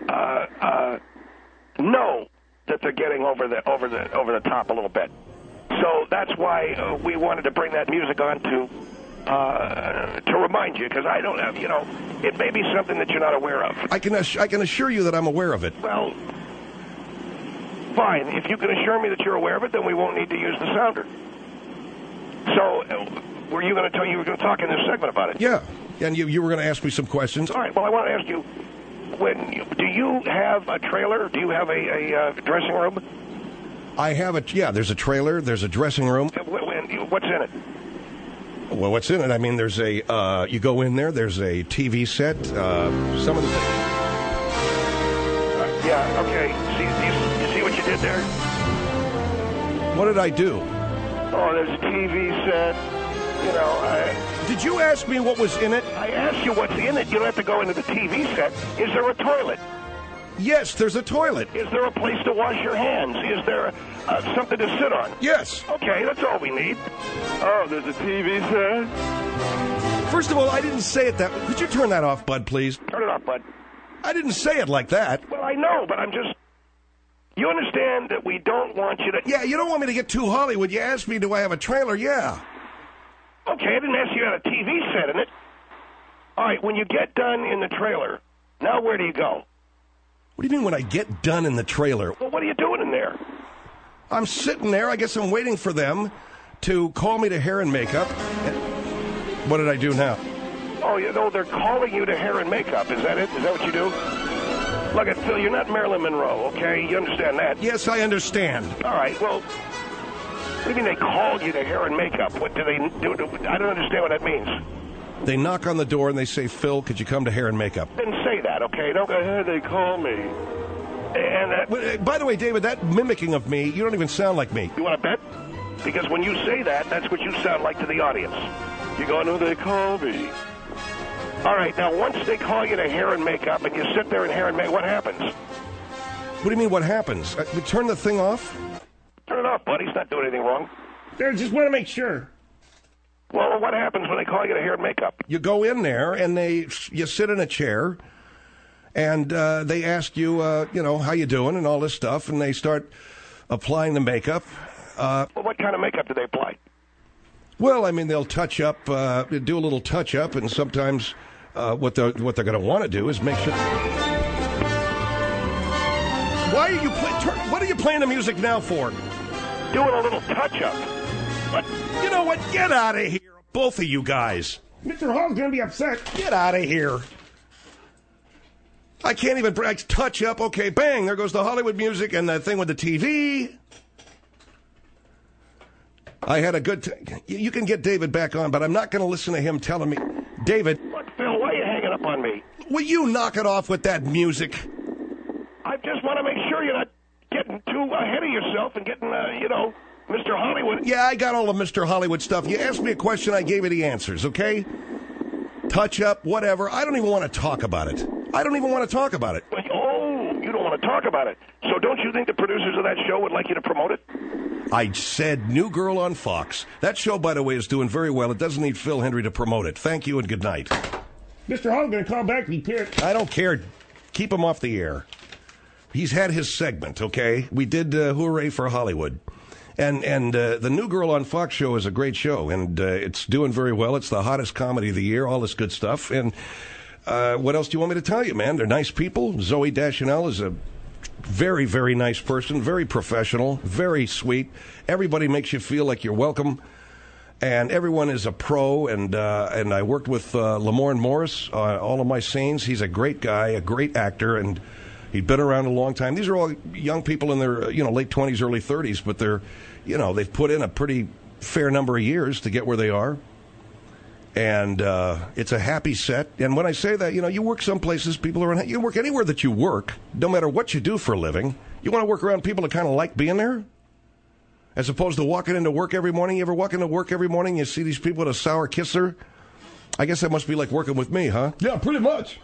[SPEAKER 19] know that they're getting over the top a little bit. So that's why we wanted to bring that music on to remind you, because I don't have, it may be something that you're not aware of.
[SPEAKER 1] I can assure you that I'm aware of it.
[SPEAKER 19] Well, fine. If you can assure me that you're aware of it, then we won't need to use the sounder. So, were you going to talk in this segment about it?
[SPEAKER 1] Yeah, and you were going to ask me some questions.
[SPEAKER 19] All right. Well, I want to ask you, do you have a trailer? Do you have a dressing room?
[SPEAKER 1] I have there's a trailer, there's a dressing room.
[SPEAKER 19] What's in it?
[SPEAKER 1] Well, what's in it? I mean, there's you go in there, there's a TV set, some of the...
[SPEAKER 19] yeah, okay. You see what you did there?
[SPEAKER 1] What did I do?
[SPEAKER 19] Oh, there's a TV set,
[SPEAKER 1] Did you ask me what was in it?
[SPEAKER 19] I asked you what's in it. You don't have to go into the TV set. Is there a toilet?
[SPEAKER 1] Yes, there's a toilet.
[SPEAKER 19] Is there a place to wash your hands? Is there something to sit on?
[SPEAKER 1] Yes.
[SPEAKER 19] Okay, that's all we need.
[SPEAKER 2] Oh, there's a TV set?
[SPEAKER 1] First of all, I didn't say it that way. Could you turn that off, Bud, please?
[SPEAKER 19] Turn it off, Bud.
[SPEAKER 1] I didn't say it like that.
[SPEAKER 19] Well, I know, but I'm just... You understand that we don't want you to...
[SPEAKER 1] Yeah, you don't want me to get too Hollywood. You asked me, do I have a trailer? Yeah.
[SPEAKER 19] Okay, I didn't ask you had a TV set in it. All right, when you get done in the trailer, now where do you go?
[SPEAKER 1] What do you mean when I get done in the trailer?
[SPEAKER 19] Well, what are you doing in there?
[SPEAKER 1] I'm sitting there. I guess I'm waiting for them to call me to hair and makeup. What did I do now?
[SPEAKER 19] Oh, they're calling you to hair and makeup. Is that it? Is that what you do? Look, Phil, you're not Marilyn Monroe, okay? You understand that?
[SPEAKER 1] Yes, I understand.
[SPEAKER 19] All right, well... What do you mean they called you to hair and makeup? What do they do? I don't understand what that means.
[SPEAKER 1] They knock on the door and they say, Phil, could you come to hair and makeup?
[SPEAKER 19] Didn't say that, okay? Don't go ahead, they call me. And
[SPEAKER 1] by the way, David, that mimicking of me, you don't even sound like me.
[SPEAKER 19] You want to bet? Because when you say that, that's what you sound like to the audience. You go, no, they call me. All right, now once they call you to hair and makeup and you sit there in hair and makeup, what happens?
[SPEAKER 1] What do you mean, what happens? We turn the thing off?
[SPEAKER 19] Turn it off, buddy. He's not doing anything wrong.
[SPEAKER 10] I just want to make sure.
[SPEAKER 19] Well, what happens when they call you to hair and makeup?
[SPEAKER 1] You go in there and you sit in a chair and they ask you, how you doing and all this stuff, and they start applying the makeup.
[SPEAKER 19] Well, what kind of makeup do they apply?
[SPEAKER 1] Well, I mean, they'll touch up, do a little touch up, and sometimes what they're going to want to do is make sure. Why are you what are you playing the music now for?
[SPEAKER 19] Doing a little touch up. But
[SPEAKER 1] you know what? Get out of here, both of you guys.
[SPEAKER 10] Mr. Hall's going to be upset.
[SPEAKER 1] Get out of here. I can't even touch up. Okay, bang, there goes the Hollywood music and the thing with the TV. I had a good you can get David back on, but I'm not going to listen to him telling me. David.
[SPEAKER 19] What, Phil? Why are you hanging up on me?
[SPEAKER 1] Will you knock it off with that music?
[SPEAKER 19] I just want to make sure you're not getting too ahead of yourself and getting, Mr. Hollywood.
[SPEAKER 1] Yeah, I got all the Mr. Hollywood stuff. You asked me a question, I gave you the answers, okay? Touch up, whatever. I don't even want to talk about it. I don't even want to talk about it.
[SPEAKER 19] Oh, you don't want to talk about it. So don't you think the producers of that show would like you to promote it?
[SPEAKER 1] I said New Girl on Fox. That show, by the way, is doing very well. It doesn't need Phil Hendry to promote it. Thank you and good night.
[SPEAKER 10] Mr. Hall's going to call back if he cares.
[SPEAKER 1] I don't care. Keep him off the air. He's had his segment, okay? We did Hooray for Hollywood. And the New Girl on Fox show is a great show, and it's doing very well. It's the hottest comedy of the year, all this good stuff. And what else do you want me to tell you, man? They're nice people. Zoe Deschanel is a very, very nice person, very professional, very sweet. Everybody makes you feel like you're welcome. And everyone is a pro, and I worked with Lamorne Morris on all of my scenes. He's a great guy, a great actor, and he'd been around a long time. These are all young people in their, late 20s, early 30s, but they're, they've put in a pretty fair number of years to get where they are. And it's a happy set. And when I say that, you work some places, people are you work anywhere that you work, no matter what you do for a living. You want to work around people that kind of like being there? As opposed to walking into work every morning. You ever walk into work every morning, you see these people with a sour kisser? I guess that must be like working with me, huh?
[SPEAKER 10] Yeah, pretty much.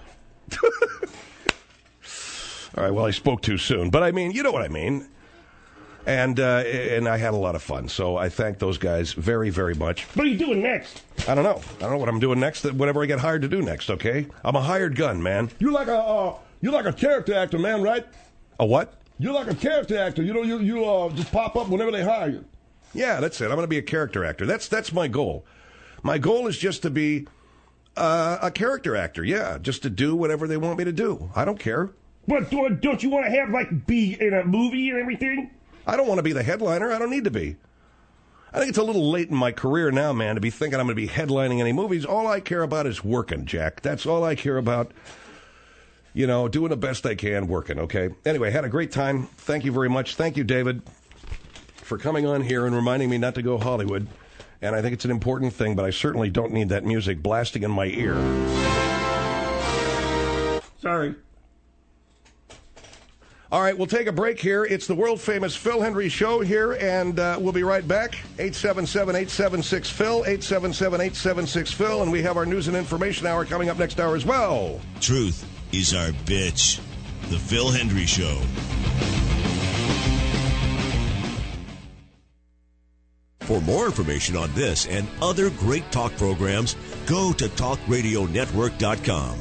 [SPEAKER 1] All right, well, I spoke too soon. But I mean, you know what I mean. And I had a lot of fun. So I thank those guys very, very much.
[SPEAKER 10] What are you doing next?
[SPEAKER 1] I don't know. I don't know what I'm doing next, whatever I get hired to do next, okay? I'm a hired gun, man.
[SPEAKER 10] You're like a character actor, man, right?
[SPEAKER 1] A what?
[SPEAKER 10] You're like a character actor. You just pop up whenever they hire you.
[SPEAKER 1] Yeah, that's it. I'm going to be a character actor. That's my goal. My goal is just to be a character actor, yeah. Just to do whatever they want me to do. I don't care.
[SPEAKER 10] But don't you want to have, be in a movie and everything?
[SPEAKER 1] I don't want to be the headliner. I don't need to be. I think it's a little late in my career now, man, to be thinking I'm going to be headlining any movies. All I care about is working, Jack. That's all I care about. Doing the best I can, working, okay? Anyway, had a great time. Thank you very much. Thank you, David, for coming on here and reminding me not to go Hollywood. And I think it's an important thing, but I certainly don't need that music blasting in my ear.
[SPEAKER 10] Sorry.
[SPEAKER 1] All right, we'll take a break here. It's the world-famous Phil Hendry Show here, and we'll be right back. 877-876-PHIL, 877-876-PHIL, and we have our news and information hour coming up next hour as well.
[SPEAKER 9] Truth is our bitch. The Phil Hendry Show. For more information on this and other great talk programs, go to talkradionetwork.com.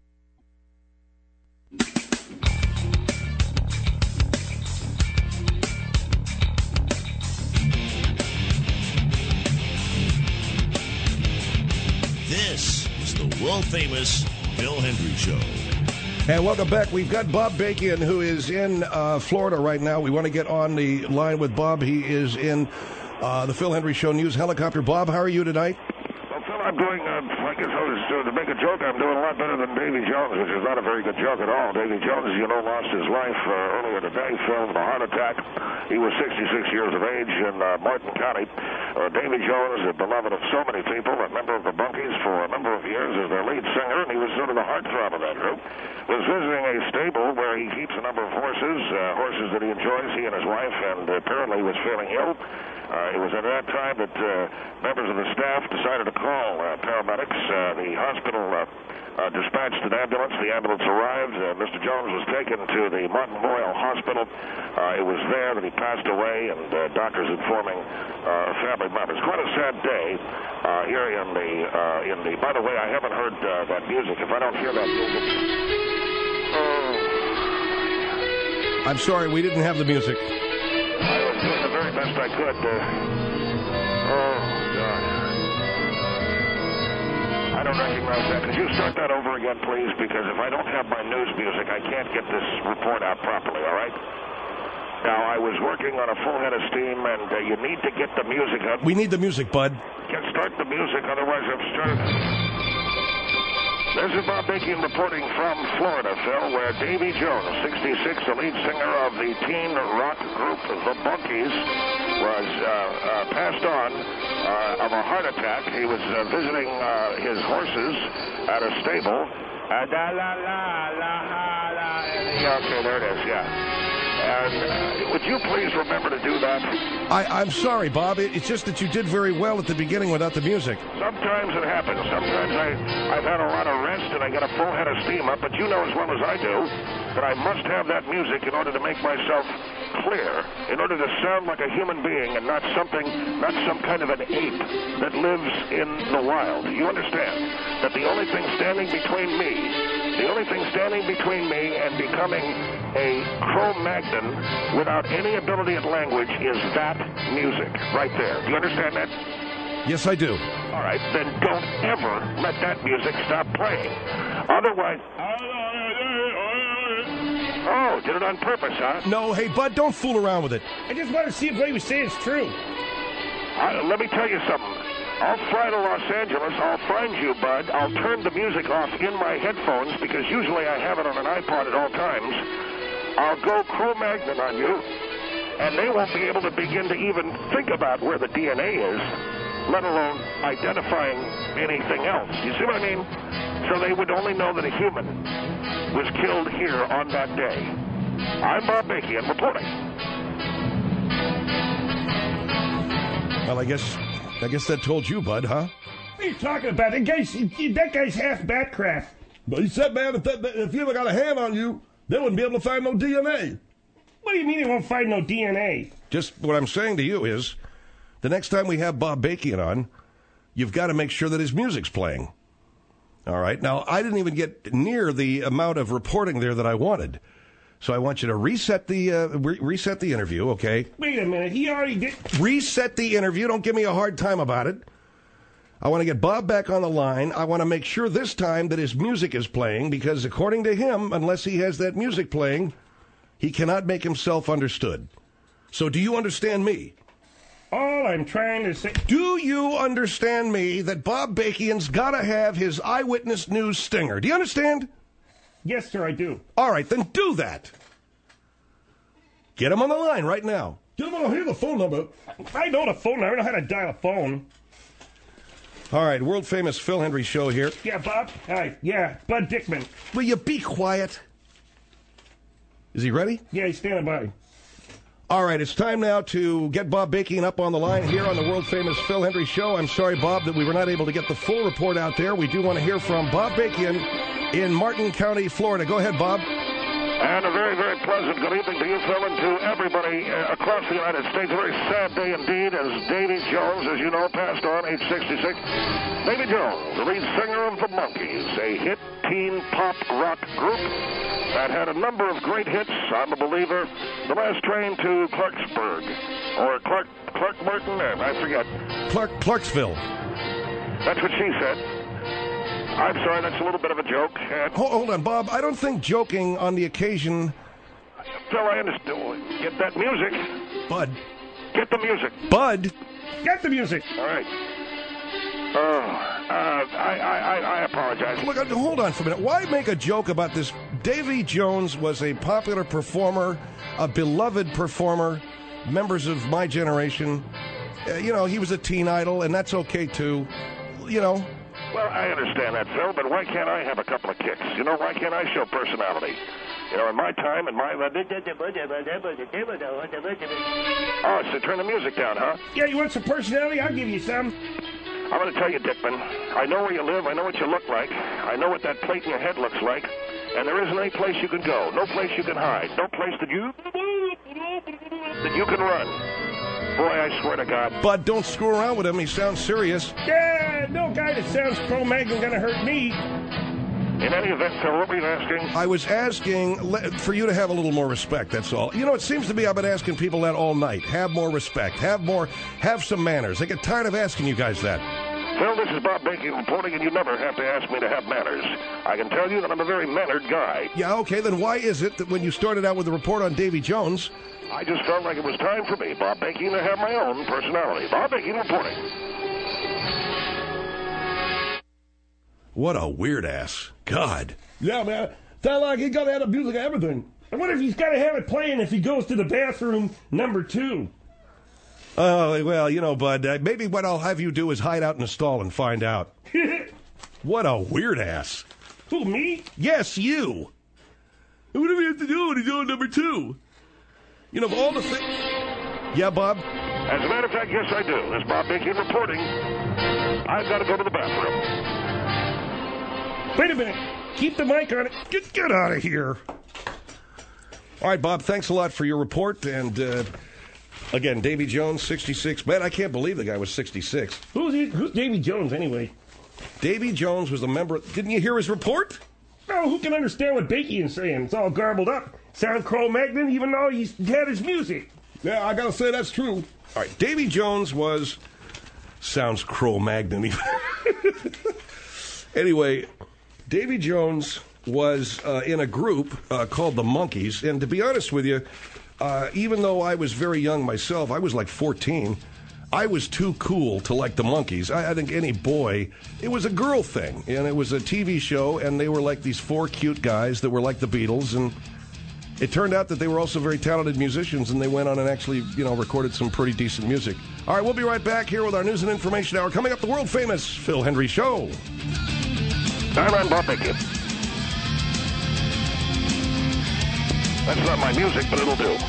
[SPEAKER 9] This is the world-famous Phil Hendry Show.
[SPEAKER 1] And welcome back. We've got Bob Bakian, who is in Florida right now. We want to get on the line with Bob. He is in the Phil Hendry Show News Helicopter. Bob, how are you tonight?
[SPEAKER 19] Well, Phil, I'm doing, I guess I was to make a joke, I'm doing a lot better than Davy Jones, which is not a very good joke at all. Davy Jones, lost his life earlier today, Phil, with a heart attack. He was 66 years of age in Martin County. Davy Jones, a beloved of so many people, a member of the Bunkies for a number of years as their lead singer, and he was sort of the heartthrob of that group, was visiting a stable where he keeps a number of horses
[SPEAKER 20] horses that he enjoys, he and his wife, and apparently was feeling ill. It was at that time that members of the staff decided to call paramedics. The hospital dispatched an ambulance. The ambulance arrived. Mr. Jones was taken to the Martin Memorial Hospital. It was there that he passed away, and doctors informing family members. Quite a sad day here in the. By the way, I haven't heard that music. If I don't hear that music,
[SPEAKER 1] I'm sorry, we didn't have the music.
[SPEAKER 20] I was doing the very best I could. Oh God. I don't recognize that. Could you start that over again, please? Because if I don't have my news music, I can't get this report out properly, all right? Now, I was working on a full head of steam, and you need to get the music up.
[SPEAKER 1] We need the music, Bud.
[SPEAKER 20] Start the music, otherwise I'm starting. This is Bob Bakian reporting from Florida, Phil, where Davy Jones, 66, the lead singer of the teen rock group The Monkees, was passed on of a heart attack. He was visiting his horses at a stable. Okay, there it is, yeah. And would you please remember to do that?
[SPEAKER 1] I'm sorry, Bob. It's just that you did very well at the beginning without the music.
[SPEAKER 20] Sometimes it happens. Sometimes I've had a lot of rest and I get a full head of steam up, but you know as well as I do that I must have that music in order to make myself clear, in order to sound like a human being and not some kind of an ape that lives in the wild. You understand that the only thing standing between me and becoming a Cro-Magnon without any ability at language is that music right there. Do you understand that?
[SPEAKER 1] Yes, I do.
[SPEAKER 20] All right, then don't ever let that music stop playing. Otherwise... Oh, did it on purpose, huh?
[SPEAKER 1] No, hey, Bud, don't fool around with it.
[SPEAKER 10] I just want to see if what he was saying is true.
[SPEAKER 20] Let me tell you something. I'll fly to Los Angeles. I'll find you, Bud. I'll turn the music off in my headphones because usually I have it on an iPod at all times. I'll go Cro-Magnon on you, and they won't be able to begin to even think about where the DNA is, let alone identifying anything else. You see what I mean? So they would only know that a human was killed here on that day. I'm Bob Bakian reporting.
[SPEAKER 1] Well, I guess that told you, Bud, huh?
[SPEAKER 10] What are you talking about? That guy's half Batcraft.
[SPEAKER 3] But he said, man, if you ever got a hand on you, they wouldn't be able to find no DNA.
[SPEAKER 10] What do you mean they won't find no DNA?
[SPEAKER 1] Just what I'm saying to you is, the next time we have Bob Bakian on, you've got to make sure that his music's playing. All right? Now, I didn't even get near the amount of reporting there that I wanted. So I want you to reset the interview, okay?
[SPEAKER 10] Wait a minute. He already did.
[SPEAKER 1] Reset the interview. Don't give me a hard time about it. I want to get Bob back on the line. I want to make sure this time that his music is playing because according to him, unless he has that music playing, he cannot make himself understood. So do you understand me?
[SPEAKER 10] All I'm trying to say...
[SPEAKER 1] Do you understand me that Bob Bakian's got to have his Eyewitness News stinger? Do you understand?
[SPEAKER 10] Yes, sir, I do.
[SPEAKER 1] All right, then do that. Get him on the line right now.
[SPEAKER 10] Get him on. Here's the phone number. I know the phone number. I know how to dial a phone.
[SPEAKER 1] All right, world-famous Phil Hendry show here.
[SPEAKER 10] Yeah, Bob. Hi. Yeah, Bud Dickman.
[SPEAKER 1] Will you be quiet? Is he ready?
[SPEAKER 10] Yeah, he's standing by.
[SPEAKER 1] All right, it's time now to get Bob Bakian up on the line here on the world-famous Phil Hendry show. I'm sorry, Bob, that we were not able to get the full report out there. We do want to hear from Bob Bakian in Martin County, Florida. Go ahead, Bob.
[SPEAKER 20] And a very, very pleasant good evening to you, Phil, and to everybody across the United States. A very sad day indeed as Davy Jones, as you know, passed on, age 66. Davy Jones, the lead singer of The Monkees, a hit teen pop rock group that had a number of great hits. I'm a believer. The Last Train to Clarksburg, or Clark Martin, I forget.
[SPEAKER 1] Clarksville.
[SPEAKER 20] That's what she said. I'm sorry, that's a little bit of a joke.
[SPEAKER 1] Hold on, Bob. I don't think joking on the occasion...
[SPEAKER 20] Phil, I understand. Get that music.
[SPEAKER 1] Bud.
[SPEAKER 20] Get the music.
[SPEAKER 1] Bud.
[SPEAKER 10] Get the music.
[SPEAKER 20] All right. I apologize.
[SPEAKER 1] Look, hold on for a minute. Why make a joke about this? Davy Jones was a popular performer, a beloved performer, members of my generation. He was a teen idol, and that's okay, too.
[SPEAKER 20] Well, I understand that, Phil, but why can't I have a couple of kicks? Why can't I show personality? You know, in my time, in my... Oh, so turn the music down, huh?
[SPEAKER 10] Yeah, you want some personality? I'll give you some.
[SPEAKER 20] I'm going to tell you, Dickman, I know where you live, I know what you look like, I know what that plate in your head looks like, and there isn't any place you can go, no place you can hide, no place that you can run. Boy, I swear to God.
[SPEAKER 1] Bud, don't screw around with him. He sounds serious.
[SPEAKER 10] Yeah, no guy that sounds Cro-Magnon gonna hurt me.
[SPEAKER 20] In any event, Phil, what were you asking?
[SPEAKER 1] I was asking for you to have a little more respect, that's all. You know, it seems to me I've been asking people that all night. Have more respect. Have some manners. I get tired of asking you guys that.
[SPEAKER 20] Phil, this is Bob Baking reporting, and you never have to ask me to have manners. I can tell you that I'm a very mannered guy.
[SPEAKER 1] Yeah, okay, then why is it that when you started out with the report on Davy Jones...
[SPEAKER 20] I just felt like it was time for me, Bob Baking, to have my own personality. Bob Baking reporting.
[SPEAKER 1] What a weird ass. God.
[SPEAKER 10] Yeah, man. Sound like he got to have the music and everything. I wonder if he's got to have it playing if he goes to the bathroom number 2.
[SPEAKER 1] Oh, well, you know, Bud, maybe what I'll have you do is hide out in the stall and find out. What a weird ass.
[SPEAKER 10] Who, me?
[SPEAKER 1] Yes, you. What do we have to do when he's on number 2? You know, of all the things... Yeah, Bob?
[SPEAKER 20] As a matter of fact, yes, I do. This is Bob Baking reporting. I've got to go to the bathroom.
[SPEAKER 10] Wait a minute. Keep the mic on it.
[SPEAKER 1] Get out of here. All right, Bob, thanks a lot for your report. And, again, Davy Jones, 66. Man, I can't believe the guy was 66.
[SPEAKER 10] Who's Davy Jones, anyway?
[SPEAKER 1] Davy Jones was a member... Didn't you hear his report?
[SPEAKER 10] Oh, who can understand what Bakian's saying? It's all garbled up. Sound Cro-Magnon, even though he had his music.
[SPEAKER 1] Yeah, I gotta say that's true. All right, Davy Jones was... Sounds Cro-Magnon even. Anyway, Davy Jones was in a group called the Monkees, and to be honest with you, even though I was very young myself, I was like 14, I was too cool to like the Monkees. I think any boy, it was a girl thing, and it was a TV show, and they were like these 4 cute guys that were like the Beatles, and it turned out that they were also very talented musicians, and they went on and actually, you know, recorded some pretty decent music. All right, we'll be right back here with our News and Information Hour. Coming up, the world-famous Phil Hendrie Show.
[SPEAKER 20] I'm Bob Baking. That's not my music, but it'll do.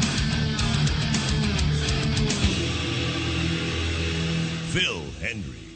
[SPEAKER 9] Phil Hendrie.